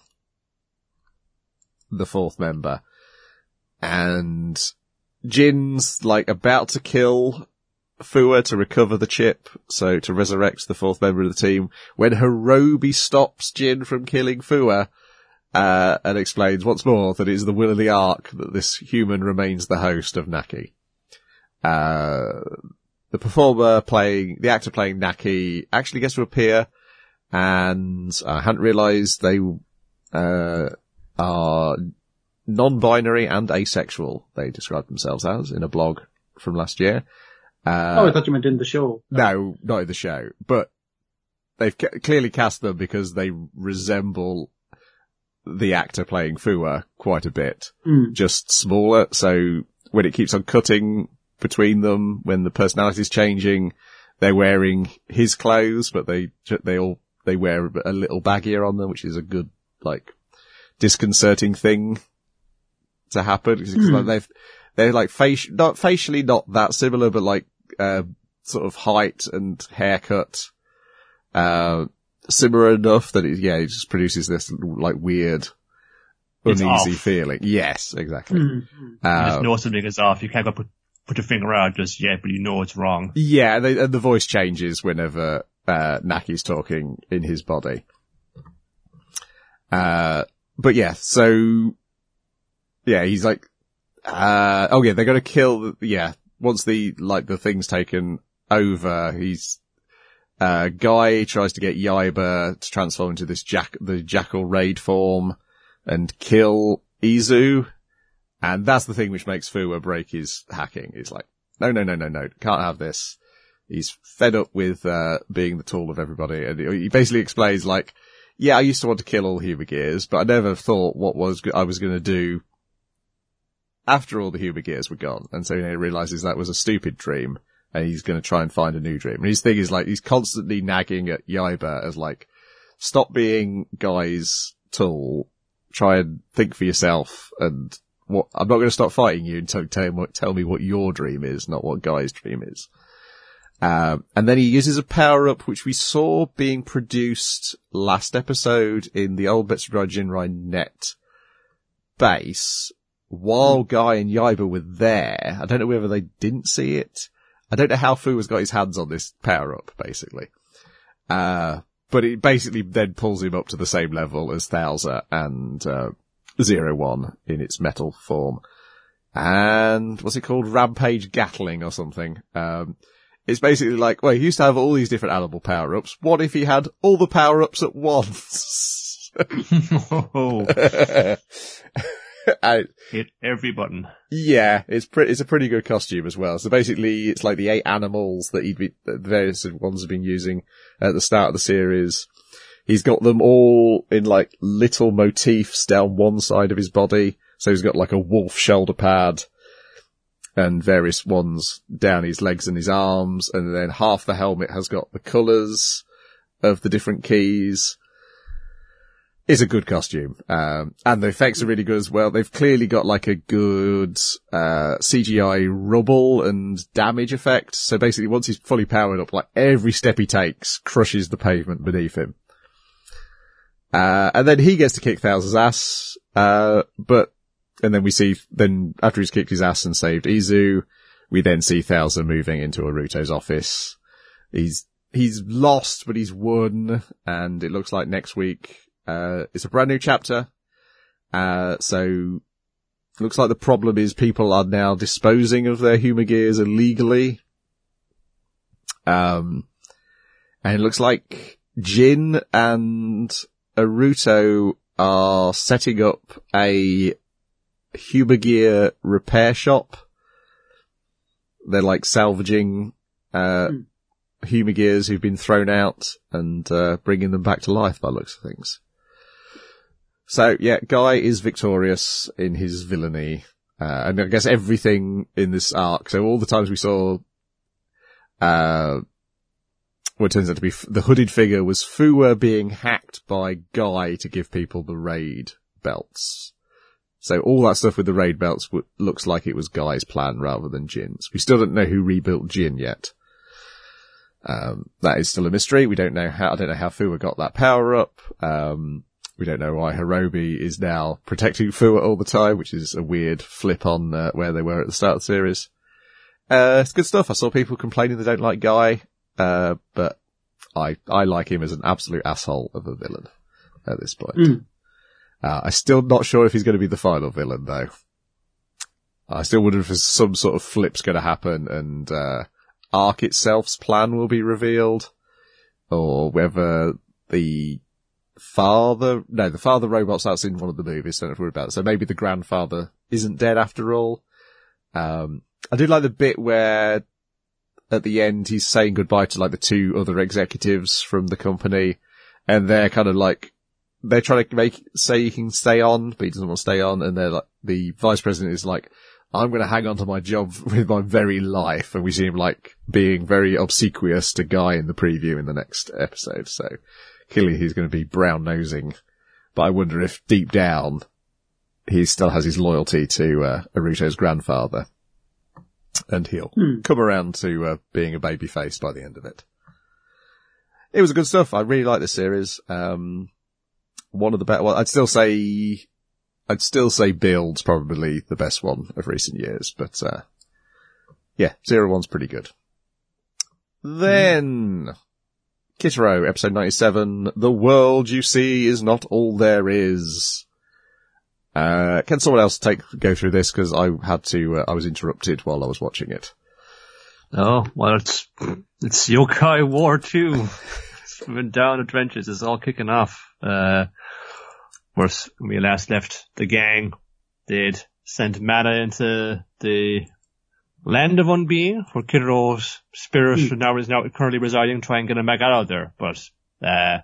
the fourth member. And Jin's, like, about to kill Fua to recover the chip, so to resurrect the fourth member of the team, when Hirobi stops Jin from killing Fua, uh, and explains once more that it is the will of the Ark that this human remains the host of Naki. Uh, the performer playing, the actor playing Naki actually gets to appear, and I hadn't realised they, uh, are non-binary and asexual, they describe themselves as, in a blog from last year. Uh, oh, I thought you meant in the show. No, not in the show, but they've ca- clearly cast them because they resemble the actor playing Fua quite a bit, Mm. just smaller. So when it keeps on cutting between them, when the personality's changing, they're wearing his clothes, but they, they all, they wear a little baggier on them, which is a good, like, disconcerting thing to happen. Cause Mm. like they've, they're like faci- not facially not that similar, but like, uh, sort of height and haircut, uh, similar enough that it, yeah, it just produces this like weird, It's uneasy off. feeling. Yes, exactly. Mm. You Uh, just know something is off. You can't go put, put your finger out just yet, but you know it's wrong. yeah, and, they, and the voice changes whenever, uh, Naki's talking in his body. Uh, but yeah, so, yeah, he's like, uh, oh yeah, they're gonna kill, the, yeah, once the, like, the thing's taken over, he's, uh, Guy tries to get Yaiba to transform into this jack, the Jackal Raid form and kill Izu. And that's the thing which makes Fua break his hacking. He's like, no, no, no, no, no, can't have this. He's fed up with, uh, being the tool of everybody. And he basically explains like, yeah, I used to want to kill all Human Gears, but I never thought what was, I was going to do after all the Human Gears were gone. And so you know, he realizes that was a stupid dream and he's going to try and find a new dream. And his thing is like, he's constantly nagging at Yaiba as like, stop being Guy's tool, try and think for yourself and what, I'm not going to stop fighting you until tell, me, tell me what your dream is, not what Guy's dream is. Um, and then he uses a power-up which we saw being produced last episode in the old Metsurai Jinrai Net base while Guy and Yaiba were there. I don't know whether they didn't see it. I don't know how Fua's got his hands on this power-up, basically. Uh, but it basically then pulls him up to the same level as Thousa and, uh, Zero One in its metal form. And what's it called? Rampage Gatling or something. Um, it's basically like, well, he used to have all these different animal power-ups. What if he had all the power-ups at once? Oh, I, hit every button. yeah, it's pretty, it's a pretty good costume as well. So basically, it's like the eight animals that he'd be, the various ones have been using at the start of the series. He's got them all in like little motifs down one side of his body. So he's got like a wolf shoulder pad and various ones down his legs and his arms. And then half the helmet has got the colours of the different keys. It's a good costume. Um, and the effects are really good as well. They've clearly got like a good, uh, C G I rubble and damage effect. So basically once he's fully powered up, like every step he takes crushes the pavement beneath him. Uh, and then he gets to kick Thousa's ass, uh, but, and then we see, then after he's kicked his ass and saved Izu, we then see Thousa moving into Aruto's office. He's, he's lost, but he's won, and it looks like next week, uh, it's a brand new chapter. Uh, so, looks like the problem is people are now disposing of their Human Gears illegally. Um, and it looks like Jin and Aruto are setting up a Human Gear repair shop. They're like salvaging, uh, Mm. Humagears who've been thrown out and uh, bringing them back to life by the looks of things. So, yeah, Guy is victorious in his villainy. Uh, and I guess everything in this arc, so all the times we saw, uh, what turns out to be f- the hooded figure was Fua being hacked by Guy to give people the raid belts. So all that stuff with the raid belts w- looks like it was Guy's plan rather than Jin's. We still don't know who rebuilt Jin yet. Um, that is still a mystery. We don't know how, I don't know how Fua got that power up. Um, we don't know why Hirobi is now protecting Fua all the time, which is a weird flip on uh, where they were at the start of the series. Uh, it's good stuff. I saw people complaining they don't like Guy, uh, but I, I like him as an absolute asshole of a villain at this point. Mm. Uh, I'm still not sure if he's going to be the final villain though. I still wonder if there's some sort of flip's going to happen and, uh, Arc itself's plan will be revealed, or whether the father, no, the father robot's that's in one of the movies, don't have to worry about it. So maybe the grandfather isn't dead after all. Um, I did like the bit where at the end he's saying goodbye to like the two other executives from the company, and they're kind of like, they're trying to make, say he can stay on, but he doesn't want to stay on, and they're like, the vice president is like, I'm going to hang on to my job with my very life. And we see him like being very obsequious to Guy in the preview in the next episode. So clearly he's going to be brown nosing, but I wonder if deep down he still has his loyalty to, uh, Aruto's grandfather, and he'll hmm. come around to, uh, being a babyface by the end of it. It was good stuff. I really like this series. Um, one of the better, well, I'd still say, I'd still say Build's probably the best one of recent years, but, uh, yeah, Zero One's pretty good. Then, Kitaro, episode ninety-seven, The World You See Is Not All There Is. Uh, can someone else take, go through this? Cause I had to, uh, I was interrupted while I was watching it. Oh, well, it's, it's Yokai War two. It's been down the trenches. It's all kicking off. Uh, When we last left the gang, they'd sent Mana into the land of Unbeing, where Kitaro's spirit mm. now is now currently residing, try and get him back out of there. But, uh,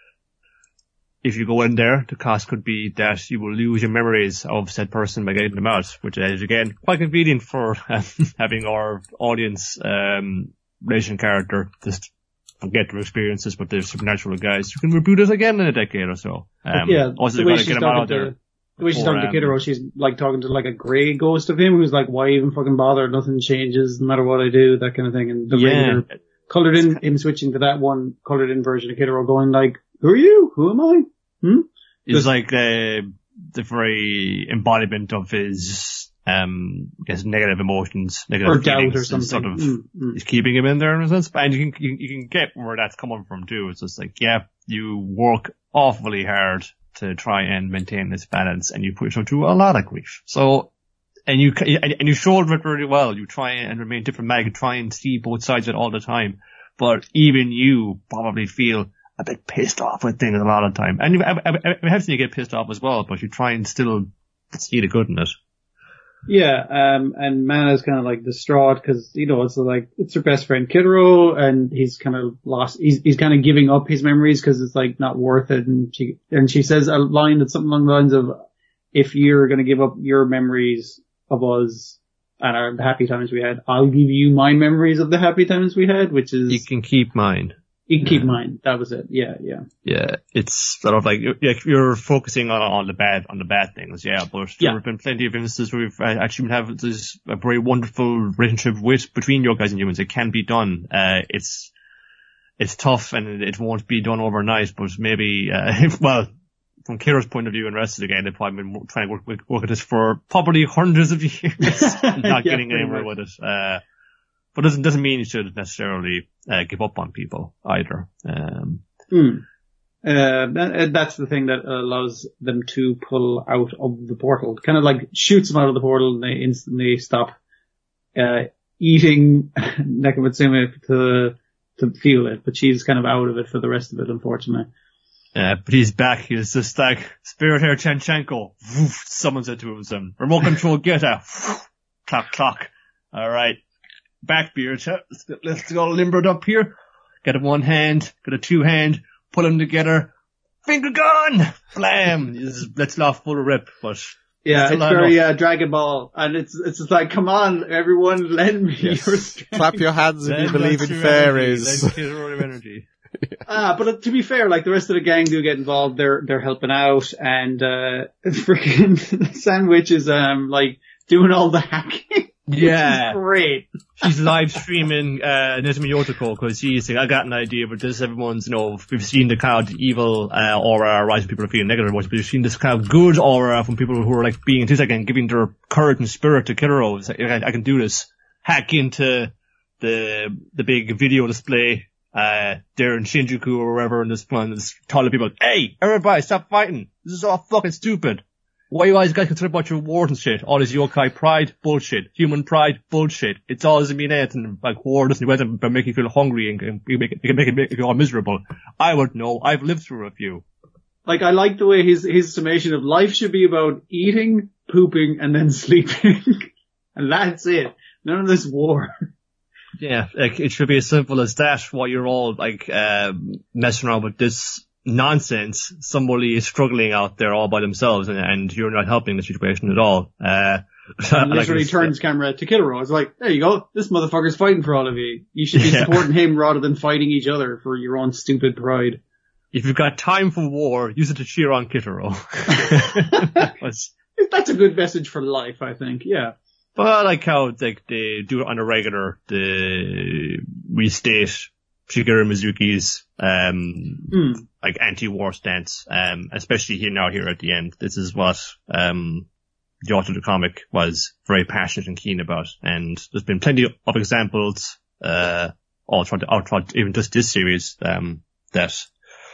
if you go in there, the cost could be that you will lose your memories of said person by getting them out, which is again quite convenient for uh, having our audience, um, relation character just forget their experiences with the supernatural guys. You can reboot it again in a decade or so. Um, yeah, also the got way to she's get him talking out to, there. the way she's talking um, to Kitaro, she's like talking to like a grey ghost of him who's like, why even fucking bother? Nothing changes no matter what I do, that kind of thing. And the yeah. regular coloured in, him switching to that one coloured in version of Kitaro going like, who are you? Who am I? Hmm? It's like uh, the very embodiment of his, um, I guess, negative emotions, negative or doubt or something. Sort of, mm, mm. is keeping him in there in a sense. And you can, you, you can get where that's coming from too. It's just like, yeah, you work awfully hard to try and maintain this balance, and you put yourself through a lot of grief. So, and you, and you shoulder it really well. You try and remain diplomatic, try and see both sides of it all the time. But even you probably feel a bit pissed off with things a lot of the time. And you, I, I, I have seen you get pissed off as well, but you try and still see the good in it. Yeah, um, and Mana's kind of like distraught because, you know, it's like, it's her best friend Kitaro, and he's kind of lost, he's, he's kind of giving up his memories because it's like not worth it. And she, and she says a line that's something along the lines of, if you're going to give up your memories of us and our the happy times we had, I'll give you my memories of the happy times we had, which is... You can keep mine. You can keep mine. That was it. Yeah, yeah. Yeah, it's sort of like, you're, you're focusing on, on the bad, on the bad things, yeah, but yeah. there have been plenty of instances where we've actually been having this, a very wonderful relationship with, between your guys and humans. It can be done. Uh, it's, it's tough and it won't be done overnight, but maybe, uh, if, well, from Kira's point of view and rest of the game, they've probably been trying to work, work at this for probably hundreds of years, not yeah, getting anywhere much. with it. Uh, But it doesn't, doesn't mean you should necessarily uh, give up on people either. Um, mm. uh, that, that's the thing that allows them to pull out of the portal. Kind of like shoots them out of the portal and they instantly stop uh, eating Nekamatsume to to feel it. But she's kind of out of it for the rest of it, unfortunately. Uh, but he's back. He's just like, Spirit Hair Chanchenko. Summons it to him. Remote control, get out. Clock, clock. All right. Blackbeard, let's, let's go limbered up here. Get a one hand, get a two hand, pull them together. Finger gun! Blam! Let's laugh full of rip, but... Yeah, it's very uh, Dragon Ball, and it's it's just like, come on, everyone, lend me Yes. your strength. Clap your hands if you believe in fairies. Energy. Ah, but to be fair, like the rest of the gang do get involved. They're they're helping out, and uh freaking Sandwich is um like doing all the hacking. Yeah, great. She's live streaming uh Nezumi Yotoko because she's saying, I got an idea, but this everyone's, you know, we've seen the kind of evil uh, aura rise, people are feeling negative, but we've seen this kind of good aura from people who are like being enthusiastic and giving their courage and spirit to Killero. It's like, I, I can do this. Hack into the the big video display uh there in Shinjuku or wherever, and this one is telling people, hey, everybody, stop fighting. This is all fucking stupid. Why you guys guys concerned about your wars and shit? All this yokai pride, bullshit. Human pride, bullshit. It's all doesn't mean anything. Like, war doesn't do anything but make you feel hungry and, and make, it, make, it, make you all miserable. I would know. I've lived through a few. Like, I like the way his his summation of life should be about eating, pooping, and then sleeping. And that's it. None of this war. Yeah, like, it should be as simple as that, while you're all, like, uh, messing around with this nonsense. Somebody is struggling out there all by themselves, and, and you're not helping the situation at all. Uh, and literally like turns uh, camera to Killero. It's like, there you go. This motherfucker's fighting for all of you. You should be yeah. supporting him rather than fighting each other for your own stupid pride. If you've got time for war, use it to cheer on Killero. was... That's a good message for life, I think. Yeah. But I like how like they do it on a regular, the restate Shigeru Mizuki's um mm. like anti-war stance, um especially here now here at the end. This is what um the author of the comic was very passionate and keen about, and there's been plenty of examples uh all throughout, all throughout even just this series um that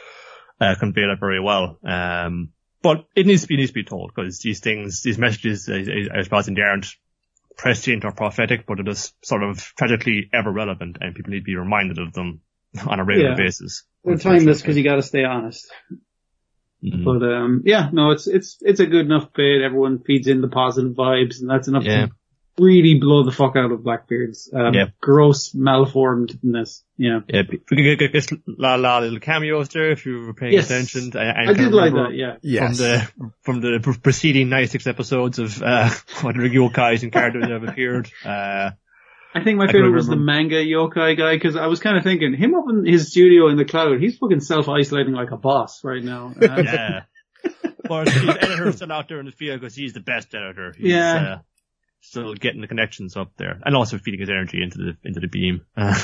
uh convey that very well. Um but it needs to be needs to be told, because these things, these messages, I suppose, they aren't prescient or prophetic, but it is sort of tragically ever relevant, and people need to be reminded of them on a regular yeah. basis. They're timeless because you got to stay honest. Mm-hmm. But um, yeah, no, it's it's it's a good enough bit. Everyone feeds in the positive vibes, and that's enough yeah. to really blow the fuck out of Blackbeard's um, yeah. gross malformedness. Yeah, yeah. We could get, get a lot, lot of little cameos there if you were paying yes. attention. And, and I did like that. Yeah, yes. From the from the preceding ninety-six episodes of uh, what the yokais and characters that have appeared. Uh, I think my favorite was the manga yokai guy, because I was kind of thinking him up in his studio in the cloud. He's fucking self-isolating like a boss right now. Uh, yeah. But his editor's still out there in the field because he's the best editor. He's, yeah. Uh, still getting the connections up there, and also feeding his energy into the into the beam. Uh,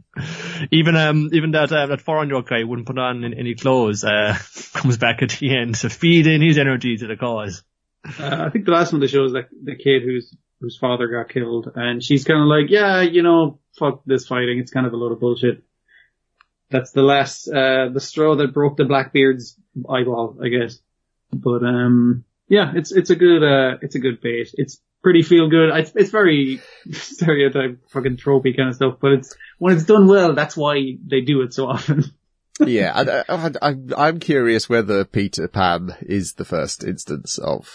even um even that uh, that foreign yokai wouldn't put on any clothes. Uh, comes back at the end to feed in his energy to the cause. Uh, I think the last one they show is like the kid who's whose father got killed, and she's kind of like, yeah, you know, fuck this fighting. It's kind of a load of bullshit. That's the last uh the straw that broke the Blackbeard's eyeball, I guess. But um yeah, it's it's a good uh it's a good bait. It's pretty feel good. It's, it's very stereotype fucking tropey kind of stuff, but it's when it's done well, that's why they do it so often. yeah, I, I, I, I'm curious whether Peter Pan is the first instance of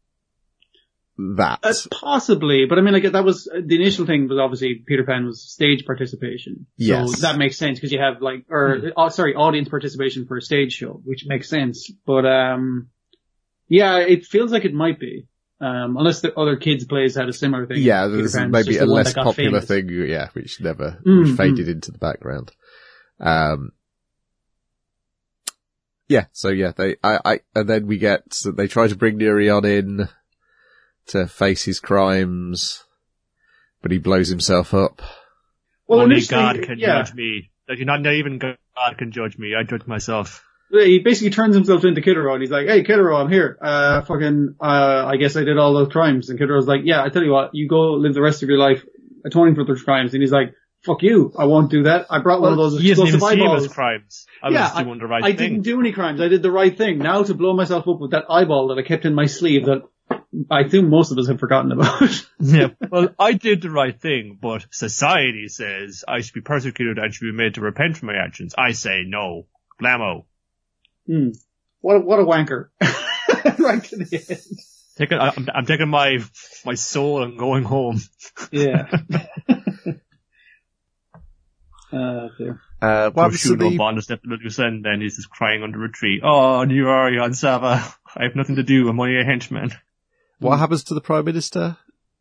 that. Uh, possibly, but I mean, like that was the initial thing. Was obviously Peter Pan was stage participation, yes. so that makes sense because you have like, or mm. oh, sorry, audience participation for a stage show, which makes sense. But um, yeah, it feels like it might be. Um, unless the other kids' plays had a similar thing. Yeah, there's maybe a less popular famous. thing, yeah, which never mm, which faded mm. into the background. Um, yeah, so yeah, they, I, I, and then we get, so they try to bring Neurion in to face his crimes, but he blows himself up. Well, only God can yeah. judge me. Like, not, not even God can judge me. I judge myself. He basically turns himself into Killero, and he's like, hey, Killero, I'm here. Uh, fucking, uh, I guess I did all those crimes. And Killero's like, yeah, I tell you what, you go live the rest of your life atoning for those crimes. And he's like, fuck you, I won't do that. I brought well, one of those explosive eyeballs. His crimes. I yeah, was doing the right I, thing. I didn't do any crimes. I did the right thing. Now to blow myself up with that eyeball that I kept in my sleeve that I think most of us have forgotten about. yeah, well, I did the right thing, but society says I should be persecuted and should be made to repent for my actions. I say no. Blammo. Hmm. What a, what a wanker. Right to the end. Taking, I'm, I'm taking my, my soul and going home. Yeah. Uh, dear. Uh, what happens to Shoot no the, bond, step to the and then he's just crying under a tree. Oh, you are Jan Sava. I have nothing to do. I'm only a henchman. what happens to the Prime Minister?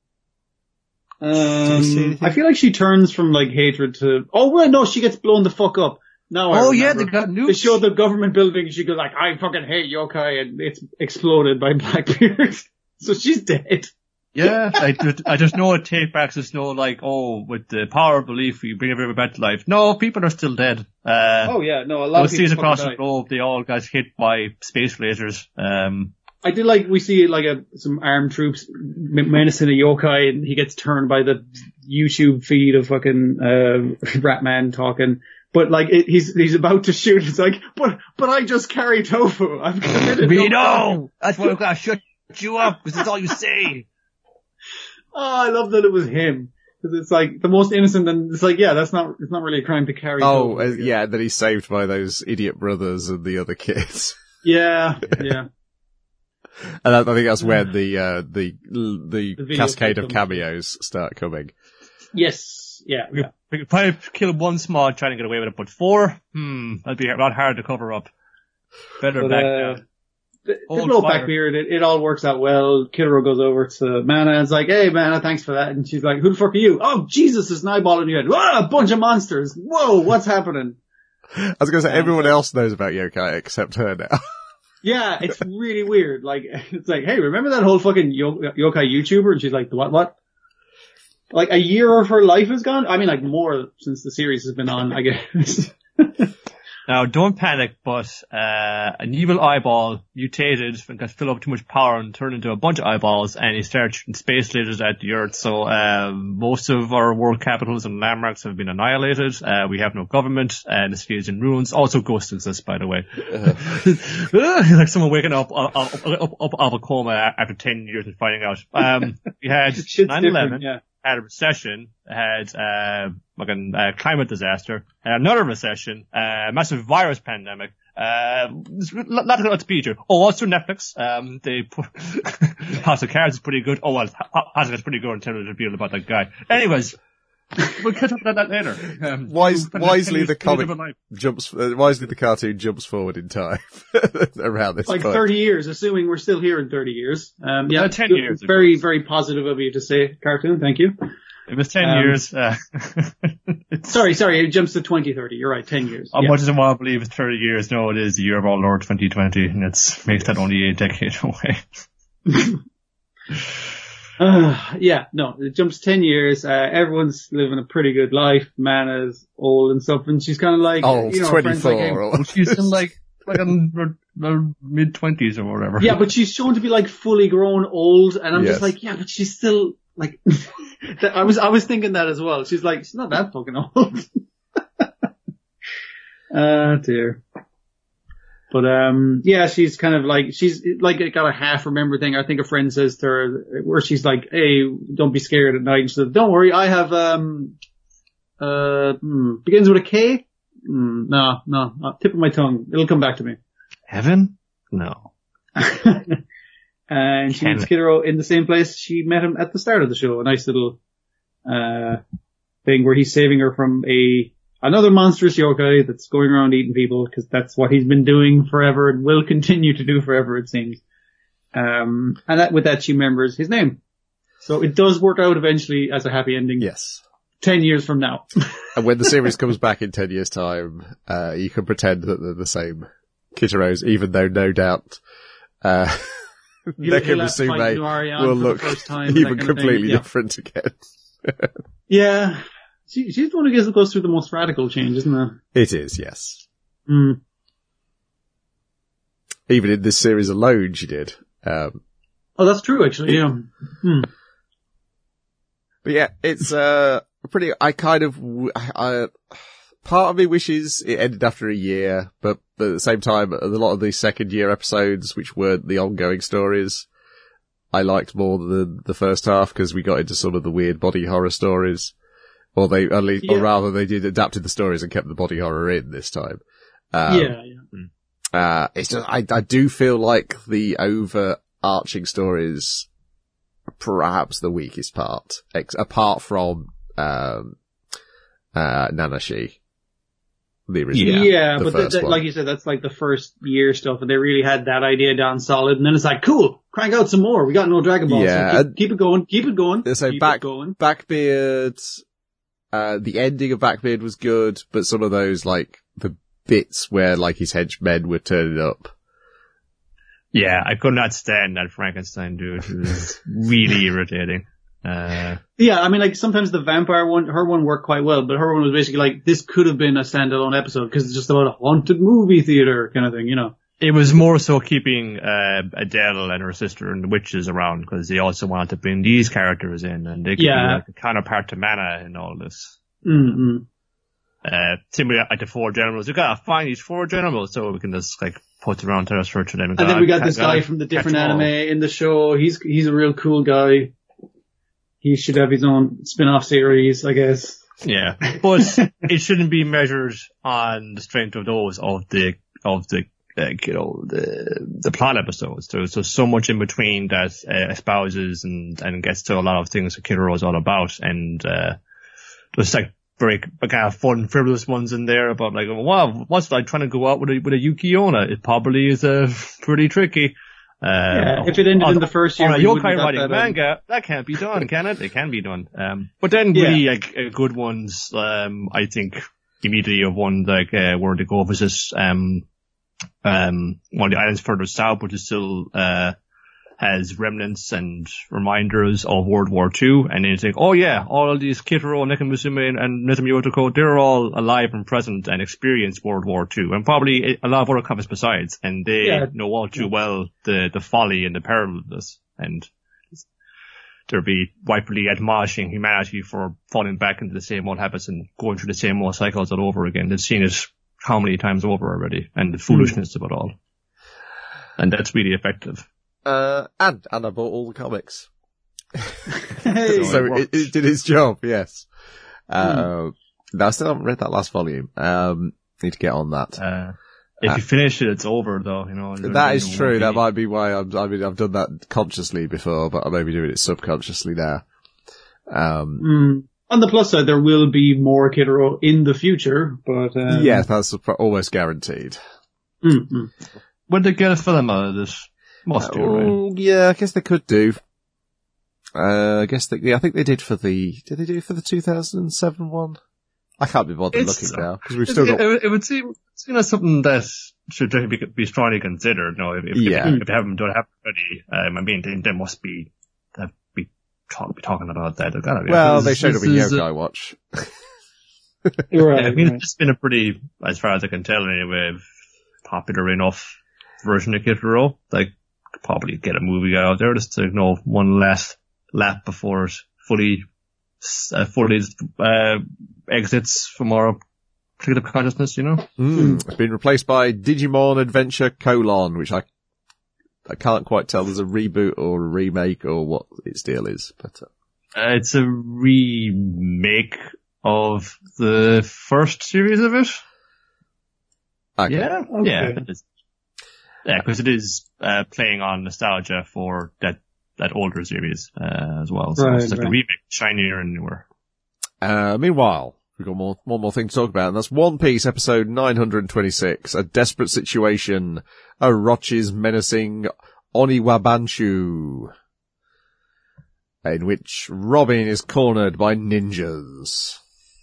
Um, anything? I feel like she turns from like hatred to, oh well, no, she gets blown the fuck up. Now I Oh yeah, remember. they got nukes. They show the government building, she goes like, I fucking hate yokai, and it's exploded by Blackbeard. So she's dead. Yeah, I just, I just know it take backs. There's no like, oh, with the power of belief, we bring everybody back to life. No, people are still dead. Uh, Oh yeah, no, a lot of Overseas people across fucking the die. globe, they all got hit by space lasers. Um, I did like, we see like a, some armed troops m- menacing a yokai, and he gets turned by the YouTube feed of fucking, uh, Ratman talking. But like, it, he's, he's about to shoot, it's like, but, but I just carry tofu. I've committed we no crime." know! That's why we're gonna shut you up, because that's all you say. Oh, I love that it was him. Because it's like the most innocent, and it's like, yeah, that's not, it's not really a crime to carry. Oh, tofu. uh, yeah, and then he's saved by those idiot brothers and the other kids. Yeah, yeah. And I, I think that's when the, uh, the, the, The video cascade of comes. cameos start coming. Yes, yeah, yeah. We could probably kill one small trying to get away with it, but four? Hmm, that'd be a lot hard to cover up. Better But, back uh, down. They they Hold blow fire. Blackbeard, it, it all works out well. Kidoro goes over to Mana and is like, hey Mana, thanks for that. And she's like, who the fuck are you? Oh, Jesus, there's an eyeball in your head. Ah, a bunch of monsters. Whoa, what's happening? I was going to say, everyone else knows about yokai except her now. Yeah, it's really weird. Like, it's like, hey, remember that whole fucking yo- yokai YouTuber? And she's like, what, what? Like, a year of her life is gone? I mean, like, more since the series has been on, I guess. Now, don't panic, but uh, an evil eyeball mutated and got filled up with too much power and turned into a bunch of eyeballs, and he started shooting space lasers at the Earth. So uh, most of our world capitals and landmarks have been annihilated. Uh, we have no government, and the city is in ruins. Also, ghosts exist, by the way. Uh. Like someone waking up up, up, up, up of a coma after ten years and finding out. Um, we had Shit's nine different, eleven. yeah. Had a recession, had uh, like a uh, climate disaster, had another recession, uh, massive virus pandemic. Uh, there's a lot to speak here. Oh, also Netflix. Um, they put House of Cards is pretty good. Oh well, House of Cards is pretty good in terms of the reveal about that guy. Anyways, we'll catch up with that later. Um, Wise, we'll wisely, finish- the finish comic up a life. jumps. Uh, wisely, the cartoon jumps forward in time around this Like point. thirty years, assuming we're still here in thirty years. Um, yeah, Uh, ten years, of Very, course. very positive of you to say, cartoon. Thank you. It was ten Um, years. Uh, Sorry, sorry, it jumps to twenty thirty. You're right, ten years. How Yeah. much as I want to believe it's thirty years? No, it is the year of our Lord twenty twenty, and it's makes that only a decade away. Uh, yeah, no, it jumps ten years. Uh, everyone's living a pretty good life. Mana's old and stuff, and she's kind of like, Oh, you know, her friends like, twenty-four. hey, or Well, she's in like like in her, her mid twenties or whatever. yeah, but she's shown to be like fully grown old, and I'm Yes. just like, yeah, but she's still like, that- I was, I was thinking that as well. She's like, she's not that fucking old. Ah, dear. But, um, yeah, she's kind of like, she's like got a half remember thing. I think a friend says to her, where she's like, hey, don't be scared at night. And she says, don't worry, I have, um, uh, hmm, begins with a K? Hmm, no, no, uh, tip of my tongue. It'll come back to me. Heaven? No. And she Ken. meets Kidoro in the same place she met him at the start of the show. A nice little, uh, thing where he's saving her from a, another monstrous yokai that's going around eating people, because that's what he's been doing forever and will continue to do forever, it seems. Um, and that, with that she remembers his name. So it does work out eventually as a happy ending. Yes. Ten years from now. And when the series comes back in ten years' time, uh, you can pretend that they're the same Kitaros, even though no doubt, uh, He'll- he'll Nekima have to fight Musume Nuarian will for the look first time and that even kind of thing. completely Yeah. different again. Yeah. She, she's the one who gets, goes through the most radical change, isn't it? It is, yes. Mm. Even in this series alone, she did. Um, Oh, that's true, actually, yeah. Hmm. but yeah, it's, uh, pretty, I kind of, w- I, part of me wishes it ended after a year, but, but at the same time, a lot of the second year episodes, which weren't the ongoing stories, I liked more than the first half because we got into some of the weird body horror stories. Or they, at least, or Yeah. rather they did adapted the stories and kept the body horror in this time. Um, yeah, yeah. Uh, it's just, I, I do feel like the overarching stories are perhaps the weakest part, ex- apart from, um, uh, Nanashi. The original. Yeah, Yeah, the but first th- th- one. like you said, that's like the first year stuff, and they really had that idea down solid. And then it's like, cool, crank out some more. We got no Dragon Ball, Yeah, so and- keep, keep it going, keep it going, So keep back, it going. Backbeard, uh, the ending of Backbeard was good, but some of those, like, the bits where, like, his henchmen were turning up. Yeah, I could not stand that Frankenstein dude. It was really irritating. Uh, Yeah, I mean, like sometimes the vampire one, her one worked quite well, but her one was basically like this could have been a standalone episode because it's just about a haunted movie theater kind of thing, you know. it was more so keeping uh, Adele and her sister and the witches around because they also wanted to bring these characters in, and they could Yeah. be like a counterpart to Mana in all this. Mm-hmm. Uh, similarly, like the four generals, we gotta find these four generals so we can just like put around to search for them. And then we got this guy from the different anime in the show. He's he's a real cool guy. He should have his own spin-off series, I guess. Yeah, but it shouldn't be measured on the strength of those of the of the like, you know the the plot episodes. There's so so much in between that uh, espouses and and gets to a lot of things that Kid Icarus is all about, and uh, there's like very kind of fun, frivolous ones in there about like, wow, what's like trying to go out with a with a Yuki-onna? It probably is uh, pretty tricky. Uh, Yeah, if it ended on, in the first year, on a we wouldn't yokai have got writing that, um, manga, that can't be done, can it? It can be done. Um, but then Yeah. really like uh, good ones, um, I think immediately of one like uh, where they go visit um um one of the islands further south, which is still uh has remnants and reminders of World War Two, and then you think, oh yeah, all of these Kitaro, Nekomusume, and, and Nezumi Otoko, they're all alive and present and experienced World War Two, and probably a lot of other comics besides, and they Yeah. know all too well the, the folly and the peril of this, and they'll be rightfully admonishing humanity for falling back into the same old habits and going through the same old cycles all over again. They've seen it how many times over already, and the foolishness of it all. And that's really effective. Uh, and, and I bought all the comics. Hey. so it it, it did its job, yes. Uh, no, I still haven't read that last volume. Um, need to get on that. Uh, if Uh, you finish it, it's over though, you know. That is true. That might be why I'm, I mean, I've done that consciously before, but I may be doing it subconsciously now. Um, Mm. On the plus side, there will be more Kitaro in the future, but um, yeah, that's almost guaranteed. mm, mm. Would they get a film out of this? Must do, right? Oh, yeah, I guess they could do. Uh, I guess they, yeah, I think they did for the, did they do it for the two thousand seven one? I can't be bothered It's- looking now, because we've It, still got, it, it would seem, it's, you know, something that should definitely be, be strongly considered. No, if, if, Yeah. if, if they haven't done it already, um, I mean, they, they must be, uh, be, talk, be talking about that. They've gotta be. well, This- they showed up in this is a- Yokai Watch. You're right. Yeah, I mean, right. it's been a pretty, as far as I can tell anyway, popular enough version of Kid Icarus. Like, could probably get a movie out there just to, you know, one last lap before it fully, uh, fully, uh, exits from our collective consciousness, you know? Mm, it's been replaced by Digimon Adventure Colon, which I, I can't quite tell there's a reboot or a remake or what its deal is, but, uh, Uh, it's a remake of the first series of it. okay. Yeah, Okay. yeah, it is. Yeah, because it is uh, playing on nostalgia for that that older series uh, as well. So Right, it's like right. a remake, shinier and newer. Uh, meanwhile, we've got more, one more thing to talk about, and that's One Piece episode nine hundred twenty-six, A Desperate Situation, Orochi's menacing Oniwabanshu, in which Robin is cornered by ninjas.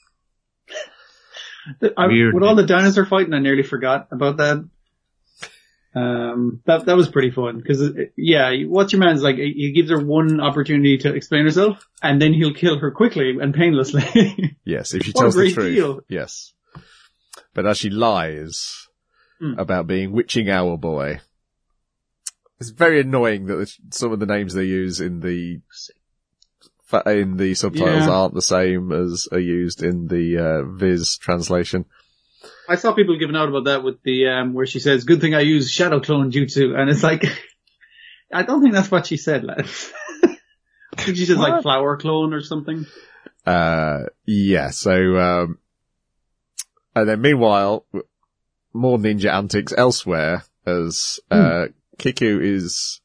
I, Weird. with all the dinosaur fighting, I nearly forgot about that. Um, that that was pretty fun because yeah, what's your man's like? He gives her one opportunity to explain herself, and then he'll kill her quickly and painlessly. Yes, if she What a tells the great truth. deal. Yes. But as she lies Mm. about being Witching Hour Boy, it's very annoying that the- some of the names they use in the in the subtitles Yeah. aren't the same as are used in the uh, Viz translation. I saw people giving out about that with the um where she says, "Good thing I use shadow clone jutsu," and it's like, I don't think that's what she said, lad. I think she says like What? flower clone or something. Uh, yeah, so, um, and then meanwhile, w- more ninja antics elsewhere as, uh, Kiku is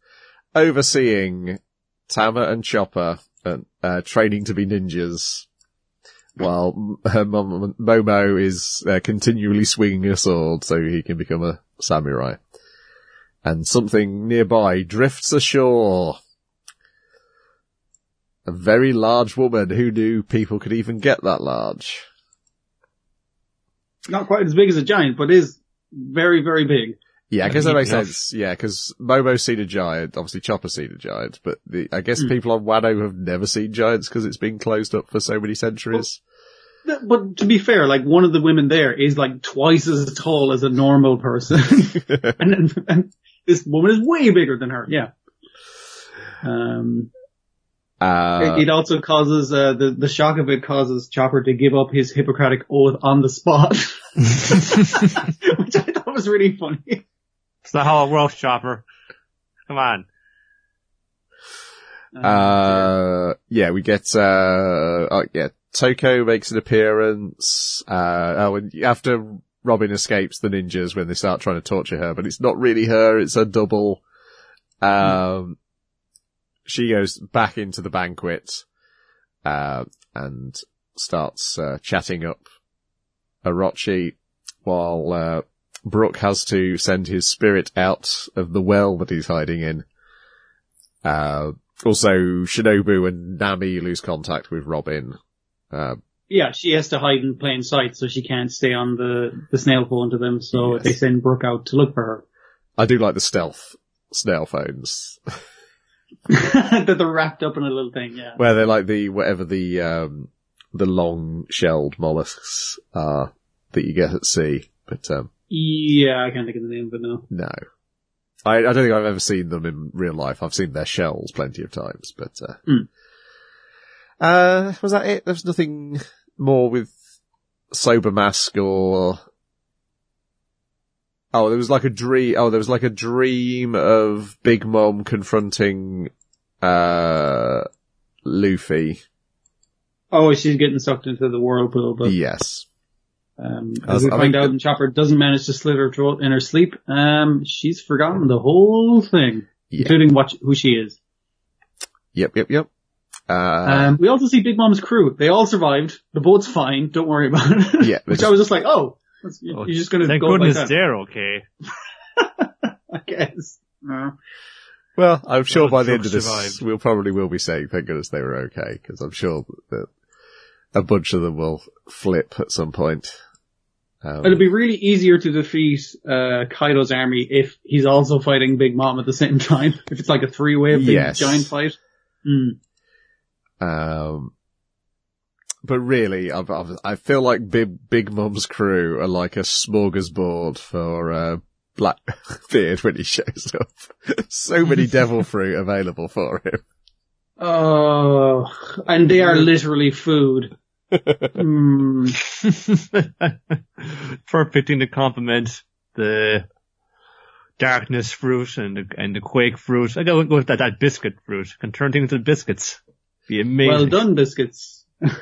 overseeing Tama and Chopper and, uh, training to be ninjas. while uh, Momo is uh, continually swinging a sword so he can become a samurai. And something nearby drifts ashore. A very large woman. Who knew people could even get that large? Not quite as big as a giant, but is very, very big. Yeah, I guess that makes enough. sense. Yeah, because Momo's seen a giant, obviously Chopper's seen a giant, but the, I guess Mm. people on Wano have never seen giants because it's been closed up for so many centuries. But, but to be fair, like one of the women there is like twice as tall as a normal person. and, and this woman is way bigger than her. Yeah. Um, Uh, it, it also causes, uh, the, the shock of it causes Chopper to give up his Hippocratic oath on the spot. Which I thought was really funny. It's not how it works, Chopper. Come on. Uh, yeah, we get, uh, oh, yeah, Toko makes an appearance, uh, oh, and after Robin escapes the ninjas when they start trying to torture her, but it's not really her, it's a double. Um, mm. She goes back into the banquet, uh, and starts, uh, chatting up Orochi while, uh, Brook has to send his spirit out of the well that he's hiding in. Uh, also, Shinobu and Nami lose contact with Robin. Uh, yeah, she has to hide in plain sight, so she can't stay on the, the snail phone to them, so yes. they send Brook out to look for her. I do like the stealth snail phones. That they're wrapped up in a little thing, yeah. Where they're like the, whatever the, um, the long-shelled mollusks are that you get at sea. But, um, yeah, I can't think of the name, but no. No. I, I don't think I've ever seen them in real life. I've seen their shells plenty of times, but, uh, mm. uh, was that it? There was nothing more with Sober Mask or, oh, there was like a dream, oh, there was like a dream of Big Mom confronting, uh, Luffy. Oh, she's getting sucked into the whirlpool, but. Yes. Um, I was- as we I find think out, and Chopper doesn't manage to slit her throat in her sleep. Um, she's forgotten the whole thing, Yeah. including what who she is. Yep, yep, yep. Uh, Um, we also see Big Mom's crew. They all survived. The boat's fine. Don't worry about it. Yeah, Which just- I was just like, oh, that's- you- Oh, you're just gonna Thank go like goodness that. they're okay. I guess. Uh, well, I'm sure Well, by the end of Brooke this, survived. we'll probably will be saying, thank goodness they were okay, because I'm sure that a bunch of them will flip at some point. Um, it'd be really easier to defeat uh Kaido's army if he's also fighting Big Mom at the same time. If it's like a three-way big Yes. giant fight. Mm. Um, but really, I've, I've, I feel like Big, Big Mom's crew are like a smorgasbord for, uh, Blackbeard when he shows up. So many devil fruit available for him. Oh, and they are literally food. mm. Perfect thing to complement the darkness fruit and the, and the quake fruit. I go go with that, that biscuit fruit. Can turn things into biscuits. Be amazing. Well done, biscuits.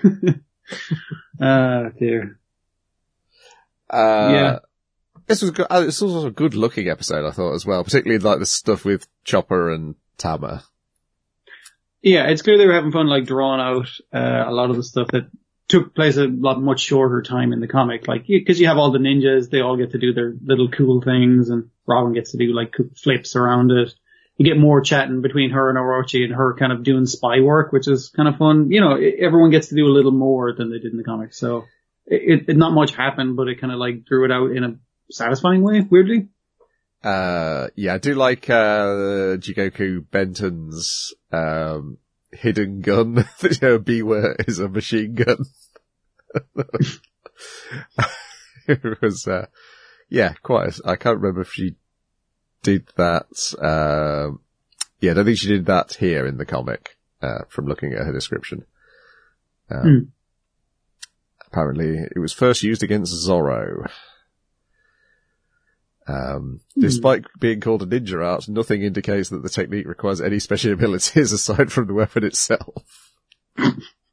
Ah, dear. Uh, Yeah. This was good. Uh, this was also a good looking episode, I thought, as well. Particularly like the stuff with Chopper and Tama. Yeah, it's clear they were having fun, like, drawing out uh, a lot of the stuff that took place a lot much shorter time in the comic. Like, because you have all the ninjas, they all get to do their little cool things, and Robin gets to do, like, cool flips around it. You get more chatting between her and Orochi and her kind of doing spy work, which is kind of fun. You know, it, everyone gets to do a little more than they did in the comic. So, it, it not much happened, but it kind of, like, drew it out in a satisfying way, weirdly. Uh, yeah, I do like, uh, Jigoku Benton's, um, hidden gun. Her Biwa is a machine gun. It was, uh, yeah, quite, a, I can't remember if she did that, um, yeah, I don't think she did that here in the comic, uh, from looking at her description. Um, Hmm. Apparently it was first used against Zorro. Um, Hmm. despite being called a ninja art, nothing indicates that the technique requires any special abilities aside from the weapon itself. uh,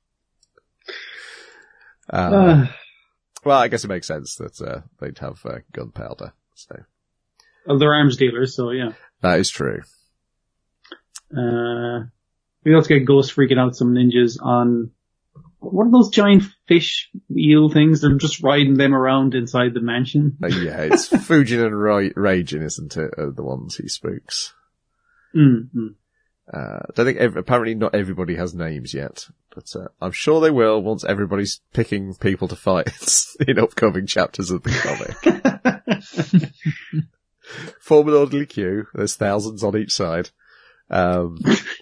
Uh, well, I guess it makes sense that uh, they'd have uh, gunpowder. So well, they're arms dealers, so yeah. that is true. Uh, we also get Ghost freaking out some ninjas on what are those giant fish eel things? They're just riding them around inside the mansion. Uh, yeah, it's Fujin and Ra- Raging, isn't it? Are the ones he spooks. Mm-hmm. Uh, I don't think, ev- apparently not everybody has names yet, but, uh, I'm sure they will once everybody's picking people to fight in upcoming chapters of the comic. Form an orderly queue. There's thousands on each side. Um,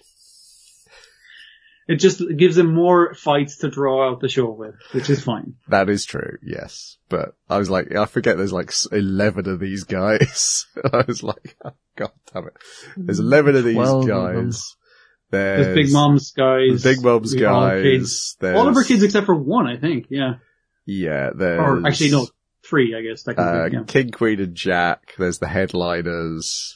It just gives him more fights to draw out the show with, which is fine. that is true, yes. But I was like, I forget there's like eleven of these guys. I was like, oh, God damn it. There's eleven of these Twelve of guys. There's, There's Big Mom's guys. the Big Mom's we- all guys. kids. There's, All of our kids except for one, I think, yeah. Yeah, there's, Or actually, no, three, I guess. uh, Technically, yeah. King, Queen and Jack. There's the headliners.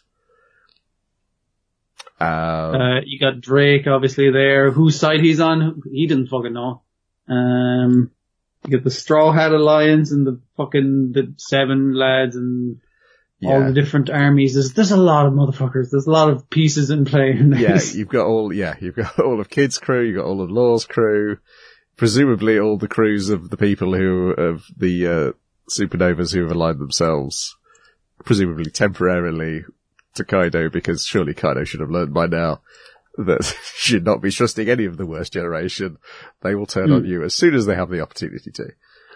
Um, Uh, you got Drake, obviously, there. Whose side he's on, he didn't fucking know. Um, you got the Straw Hat Alliance and the fucking, the seven lads and all yeah. the different armies. There's, there's a lot of motherfuckers. There's a lot of pieces in play in Yeah, this. you've got all, yeah, you've got all of Kid's crew, you've got all of Law's crew, presumably all the crews of the people who, of the, uh, supernovas who have aligned themselves, presumably temporarily, to Kaido, because surely Kaido should have learned by now that should not be trusting any of the worst generation. They will turn Mm. on you as soon as they have the opportunity to.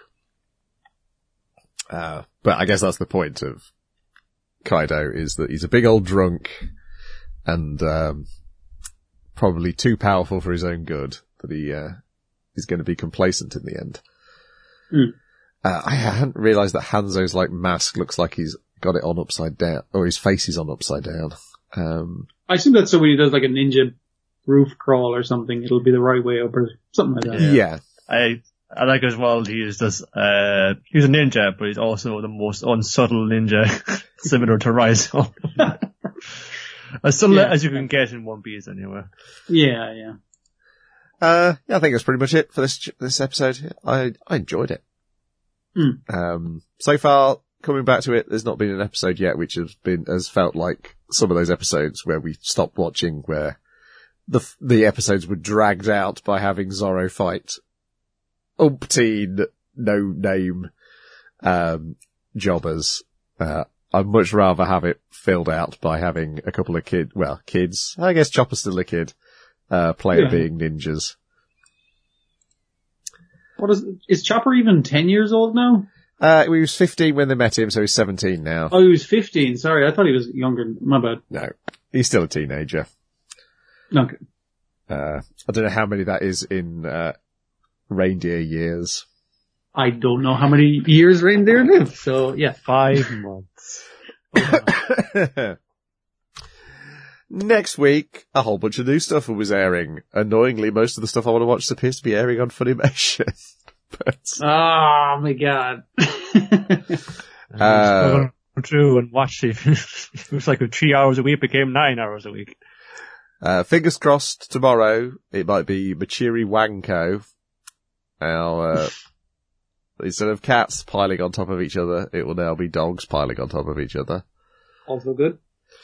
Uh, but I guess that's the point of Kaido, is that he's a big old drunk and, um, probably too powerful for his own good, that he, uh, is going to be complacent in the end. Mm. Uh, I hadn't realised that Hanzo's like mask looks like he's got it on upside down, or his face is on upside down. Um, I assume that's so when he does like a ninja roof crawl or something, it'll be the right way up or something like that. yeah. Yeah. I I like as well. He is this. Uh, he's a ninja, but he's also the most unsubtle ninja, similar to Raizo. As subtle Yeah. as you can get in One Piece, anyway. Yeah, yeah. Uh, yeah, I think that's pretty much it for this, this episode. I, I enjoyed it. Mm. Um, so far, coming back to it, there's not been an episode yet which has been, has felt like some of those episodes where we stopped watching, where the, the episodes were dragged out by having Zoro fight umpteen no-name, um, jobbers. Uh, I'd much rather have it filled out by having a couple of kid, well, kids, I guess Chopper's still a kid, uh, player Yeah. being ninjas. What is, is Chopper even ten years old now? Uh, he was fifteen when they met him, so he's seventeen now. Oh, he was fifteen. Sorry, I thought he was younger. My bad. No, he's still a teenager. Okay. Uh, I don't know how many that is in, uh, reindeer years. I don't know how many years reindeer live, so yeah. Five months. Next week, a whole bunch of new stuff was airing. Annoyingly, most of the stuff I want to watch appears to be airing on Funimation. but, Oh my god. uh, Going through and watch it. It was like three hours a week became nine hours a week. uh, fingers crossed tomorrow, it might be Machiri Wanko. Now, uh, instead of cats piling on top of each other, it will now be dogs piling on top of each other. Also good.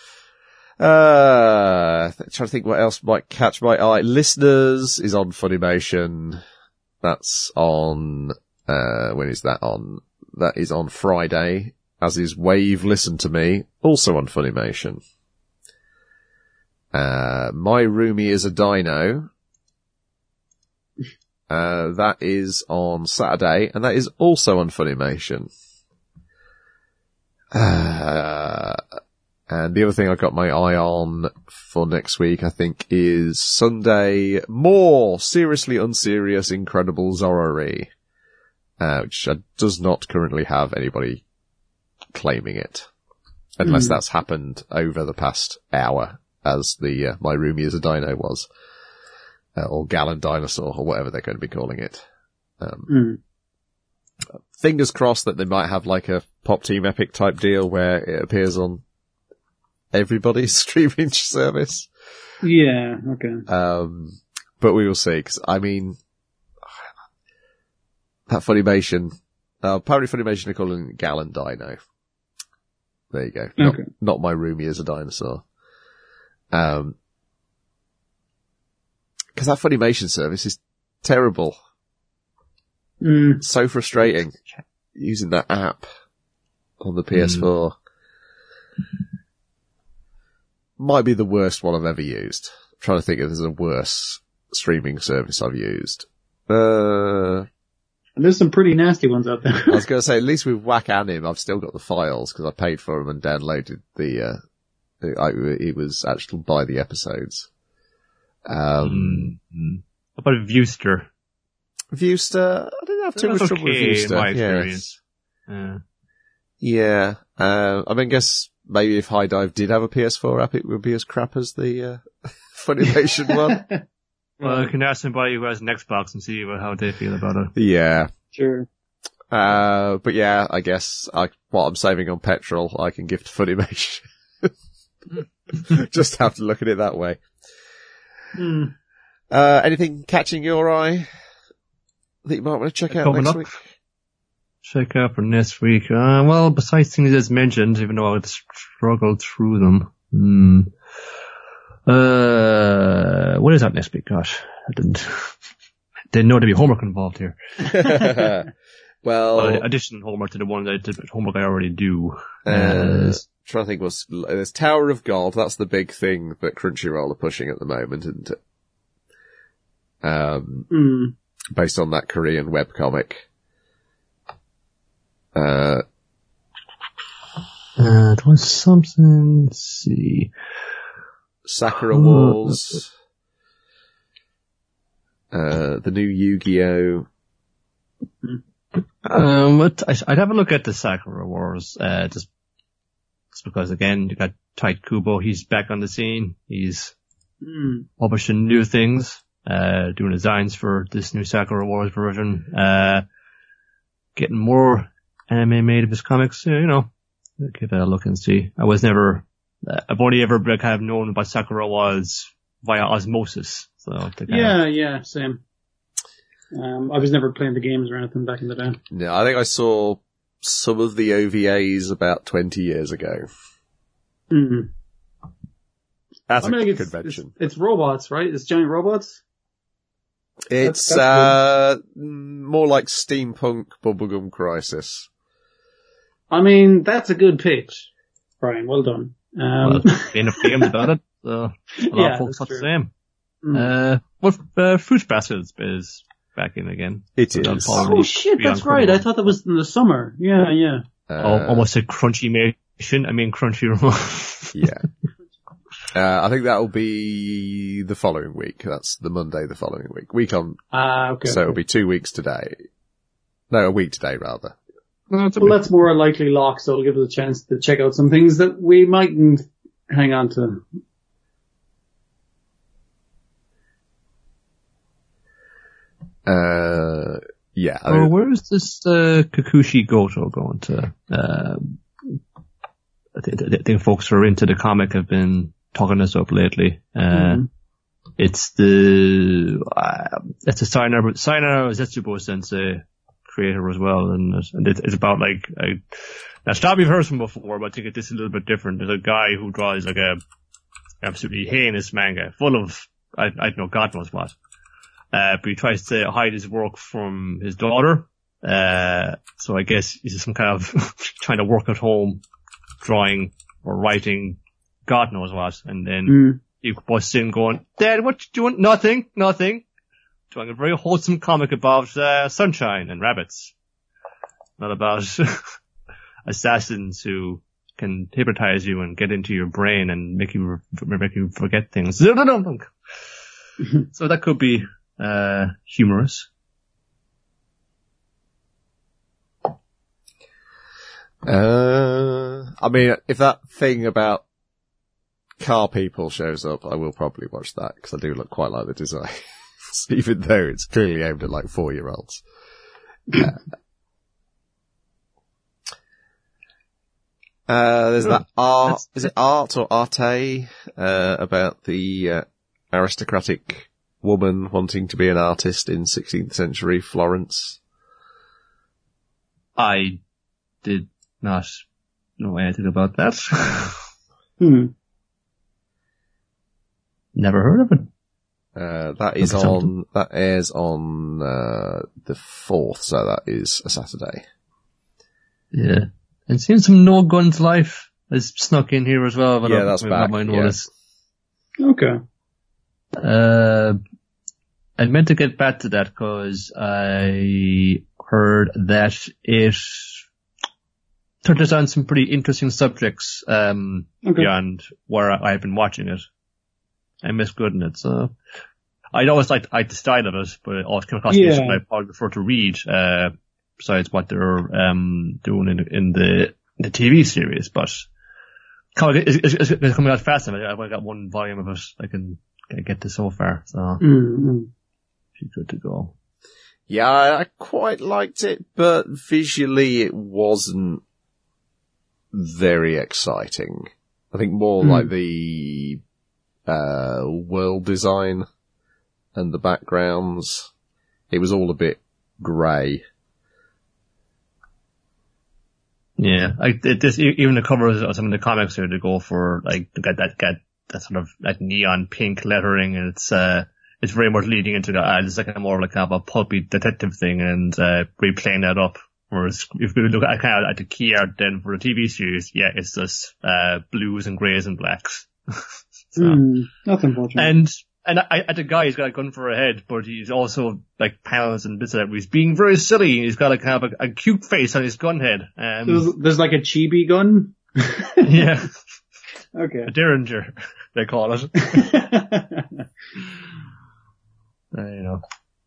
Uh, trying to think what else might catch my eye. Listeners is on Funimation. That's on, uh, when is that on? That is on Friday, as is Wave Listen to Me, also on Funimation. Uh, My Roomie is a Dino. Uh, that is on Saturday, and that is also on Funimation. Uh, and the other thing I've got my eye on for next week, I think, is Sunday, more Seriously Unserious Incredible Zorori, uh, which uh, does not currently have anybody claiming it. Unless Mm. that's happened over the past hour, as the uh, My Roomie is a Dino was. Uh, or Gallon Dinosaur, or whatever they're going to be calling it. Um, Mm. Fingers crossed that they might have like a Pop Team Epic type deal where it appears on everybody's streaming service. Yeah, okay. Um, but we will see, 'cause I mean, that Funimation, uh, apparently Funimation are calling it Gallon Dino. There you go. Not, Okay. not My Roomie as a Dinosaur. Um, 'cause that Funimation service is terrible. Mm. So frustrating using that app on the P S four. Mm. Might be the worst one I've ever used. I'm trying to think if there's a worse streaming service I've used. Uh, and there's some pretty nasty ones out there. I was going to say, at least with Whack Anim, I've still got the files because I paid for them and downloaded the, uh, I, it was actually by the episodes. Um, mm-hmm. How about Viewster? Viewster, I didn't have too much trouble okay with Viewster. In my experience. Yes. Yeah. Yeah. Uh, I mean, I guess maybe if High Dive did have a P S four app, it would be as crap as the, uh, Funimation one. Well, you can ask somebody who has an Xbox and see how they feel about it. Yeah. Sure. Uh, but yeah, I guess I, what I'm saving on petrol, I can give to Funimation. Just have to look at it that way. Mm. Uh, anything catching your eye that you might want to check out Coming next up. week? Check out for next week. Uh, well, besides things that's mentioned, even though I'd struggled through them. Hmm. Uh, what is that next week? Gosh, I didn't, didn't know there'd be homework involved here. well, well, addition homework to the one that I did, homework I already do. Uh, uh trying to think what's, there's Tower of God, that's the big thing that Crunchyroll are pushing at the moment, isn't it? Um, mm. based on that Korean webcomic. Uh, uh, there was something, let's see. Sakura Wars. Uh, the new Yu-Gi-Oh! Um, but I'd have a look at the Sakura Wars, uh, just, just because again, you got Tite Kubo, he's back on the scene. He's mm. publishing new things, uh, doing designs for this new Sakura Wars version, uh, getting more anime made of his comics, you know, give it a look and see. I was never, uh, I've only ever like, kind of known what Sakura was via osmosis. So yeah, of... yeah, same. Um, I was never playing the games or anything back in the day. Yeah, I think I saw some of the O V As about twenty years ago. Mm. At I mean, a like convention. It's, it's, it's robots, right? It's giant robots? It's, that's, that's uh, more like Steampunk Bubblegum Crisis. Uh, I mean, that's a good pitch, Brian. Well done. Um, well, enough games about it. So a lot yeah, of folks thought the true. same. Mm. Uh, what, uh, Fruit Basket is back in again. It so is. Oh shit, that's right. I thought that was in the summer. Yeah, yeah. Uh, oh, almost a crunchy mation. I mean crunchy roll. Yeah. Uh, I think that'll be the following week. That's the Monday the following week. Week on. Ah, uh, okay. So it'll be two weeks today. No, a week today rather. Well, that's more a likely lock, so it'll give us a chance to check out some things that we mightn't hang on to. Uh, yeah. I Oh, mean, where's this, uh, Kikuchi Goto going to? Uh, I think, I think folks who are into the comic have been talking this up lately. Uh, mm-hmm. It's the, uh, it's a Sayonara, Sayonara Zetsubo Sensei creator as well, and, and it, it's about like, I, now stop you've heard from before, but I think it's a little bit different. There's a guy who draws like a absolutely heinous manga, full of, I, I don't know, God knows what. Uh, but he tries to hide his work from his daughter. Uh, so I guess he's some kind of trying to work at home, drawing or writing, God knows what. And then mm. he busts in going, Dad, what you doing? Nothing, nothing. Drawing a very wholesome comic about, uh, sunshine and rabbits. Not about assassins who can hypnotize you and get into your brain and make you, make you forget things. So that could be, uh, humorous. Uh, I mean, if that thing about car people shows up, I will probably watch that because I do look quite like the design, even though it's clearly aimed at like four-year-olds. Uh, uh, there's that art, is it art or arte, uh, about the, uh, aristocratic woman wanting to be an artist in sixteenth century Florence. I did not know anything about that. hmm. Never heard of it. Uh, that is on, that airs on, uh, the fourth, so that is a Saturday. Yeah. And seeing some No Guns Life is snuck in here as well, but Yeah, I, that's I back, my yeah. notice. Okay. Uh, I meant to get back to that because I heard that it touches on some pretty interesting subjects, um, Okay. beyond where I, I've been watching it. I miss good in it, so I'd always liked, liked the style of it, but it always came across Yeah. me as something I probably prefer to read, uh, besides what they're, um, doing in, in the, the T V series, but it's, it's, it's coming out fast. I've only got one volume of it I can get to so far, so Mm-hmm. she's good to go. Yeah, I quite liked it, but visually it wasn't very exciting. I think more Hmm. like the uh world design and the backgrounds. It was all a bit grey. Yeah, like it, this, even the covers of some of the comics here to go for like to get that get that sort of like neon pink lettering, and it's uh it's very much leading into the uh, it's like a more like kind of a pulpy detective thing, and uh replaying that up. Whereas if we look at kind of at the key art then for the T V series, yeah, it's just uh blues and greys and blacks. So. Mm, that's unfortunate. And and I, I, the guy, he's got a gun for a head, but he's also like panels and bits of that. He's being very silly. He's got like kind of a, a cute face on his gun head. Um, there's, there's like a chibi gun. yeah, Okay. a Derringer, they call it. Uh, you know.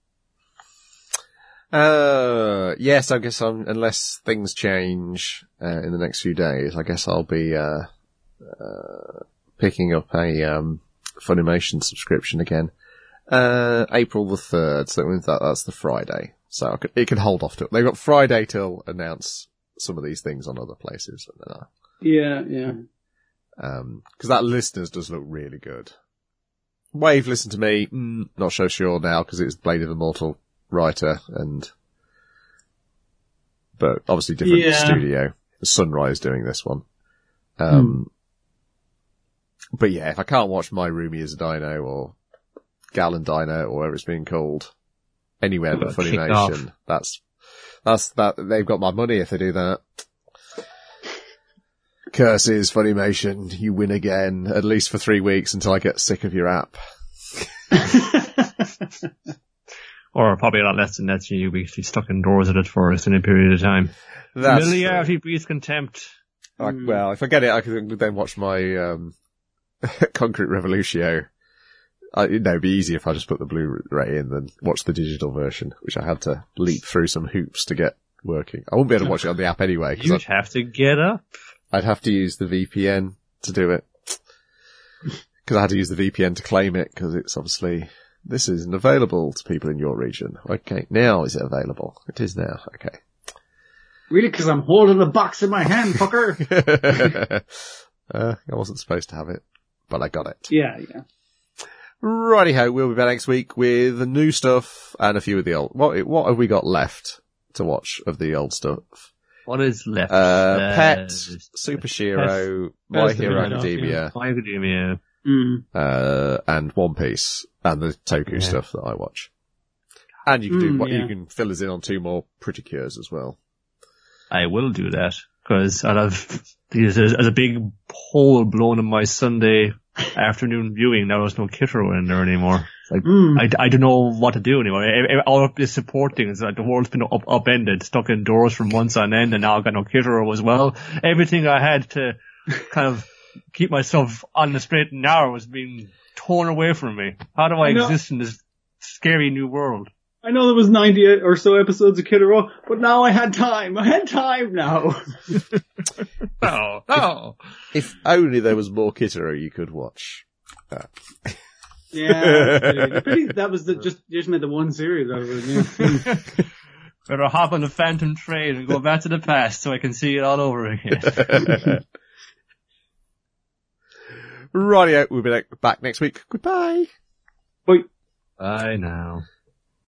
Uh, yes, I guess I'm, unless things change, uh, in the next few days, I guess I'll be, uh, uh, picking up a, um, Funimation subscription again. Uh, April the third, so that means that, that's the Friday. So I could, it can hold off to it. They've got Friday till announce some of these things on other places. And then, uh, Yeah, yeah. Um, cause that Listeners does look really good. Wave, Listen to Me, mm, not so sure now because it's Blade of Immortal writer and, but obviously different Yeah. studio. Sunrise doing this one. Um, Hmm. but yeah, if I can't watch My Roomie as a Dino or Gal and Dino or whatever it's being called anywhere but Kick Funimation, off. that's, that's, that, they've got my money if they do that. Curses, Funimation, you win again, at least for three weeks until I get sick of your app. Or probably a lot less than that, so you'll be stuck indoors at it for a extended period of time. That's Familiarity breeds contempt. I, well, if I get it, I can then watch my, um, Concrete Revolution. I, you know, it'd be easier if I just put the Blu-ray in than watch the digital version, which I had to leap through some hoops to get working. I wouldn't be able to watch it on the app anyway, You'd because have to get up. I'd have to use the V P N to do it. Because I had to use the V P N to claim it, because it's obviously, this isn't available to people in your region. Okay, now is it available? It is now, okay. Really? Because I'm holding the box in my hand, fucker. uh, I wasn't supposed to have it, but I got it. Yeah, yeah. Righty-ho, we'll be back next week with the new stuff and a few of the old. What, what have we got left to watch of the old stuff? What is left? Uh, Pet, Uh, Super Shiro, My Pet, Hero Pet, Academia, My Academia. Mm. uh, and One Piece, and the Toku Yeah. stuff that I watch. And you can do Mm, what, yeah. you can fill us in on two more Pretty Cures as well. I will do that, because out of, there's a, there's a big hole blown in my Sunday afternoon viewing. There was no Kitaro in there anymore. Like, Mm. I, I don't know what to do anymore. E- e- All of this supporting is like the world's been up, upended, stuck indoors for months on end, and now I've got no Kitaro as well. Everything I had to kind of keep myself on the straight and narrow was being torn away from me. How do I I know. exist in this scary new world? I know there was ninety or so episodes of Kid Row, but now I had time. I had time now. No, no. If only there was more Kitaro you could watch. Uh, Yeah, that's pretty, that was the, just, just made the one series out of it, yeah. Better hop on the Phantom train and go back to the past so I can see it all over again. Rightio, we'll be back next week. Goodbye. Bye. Bye now.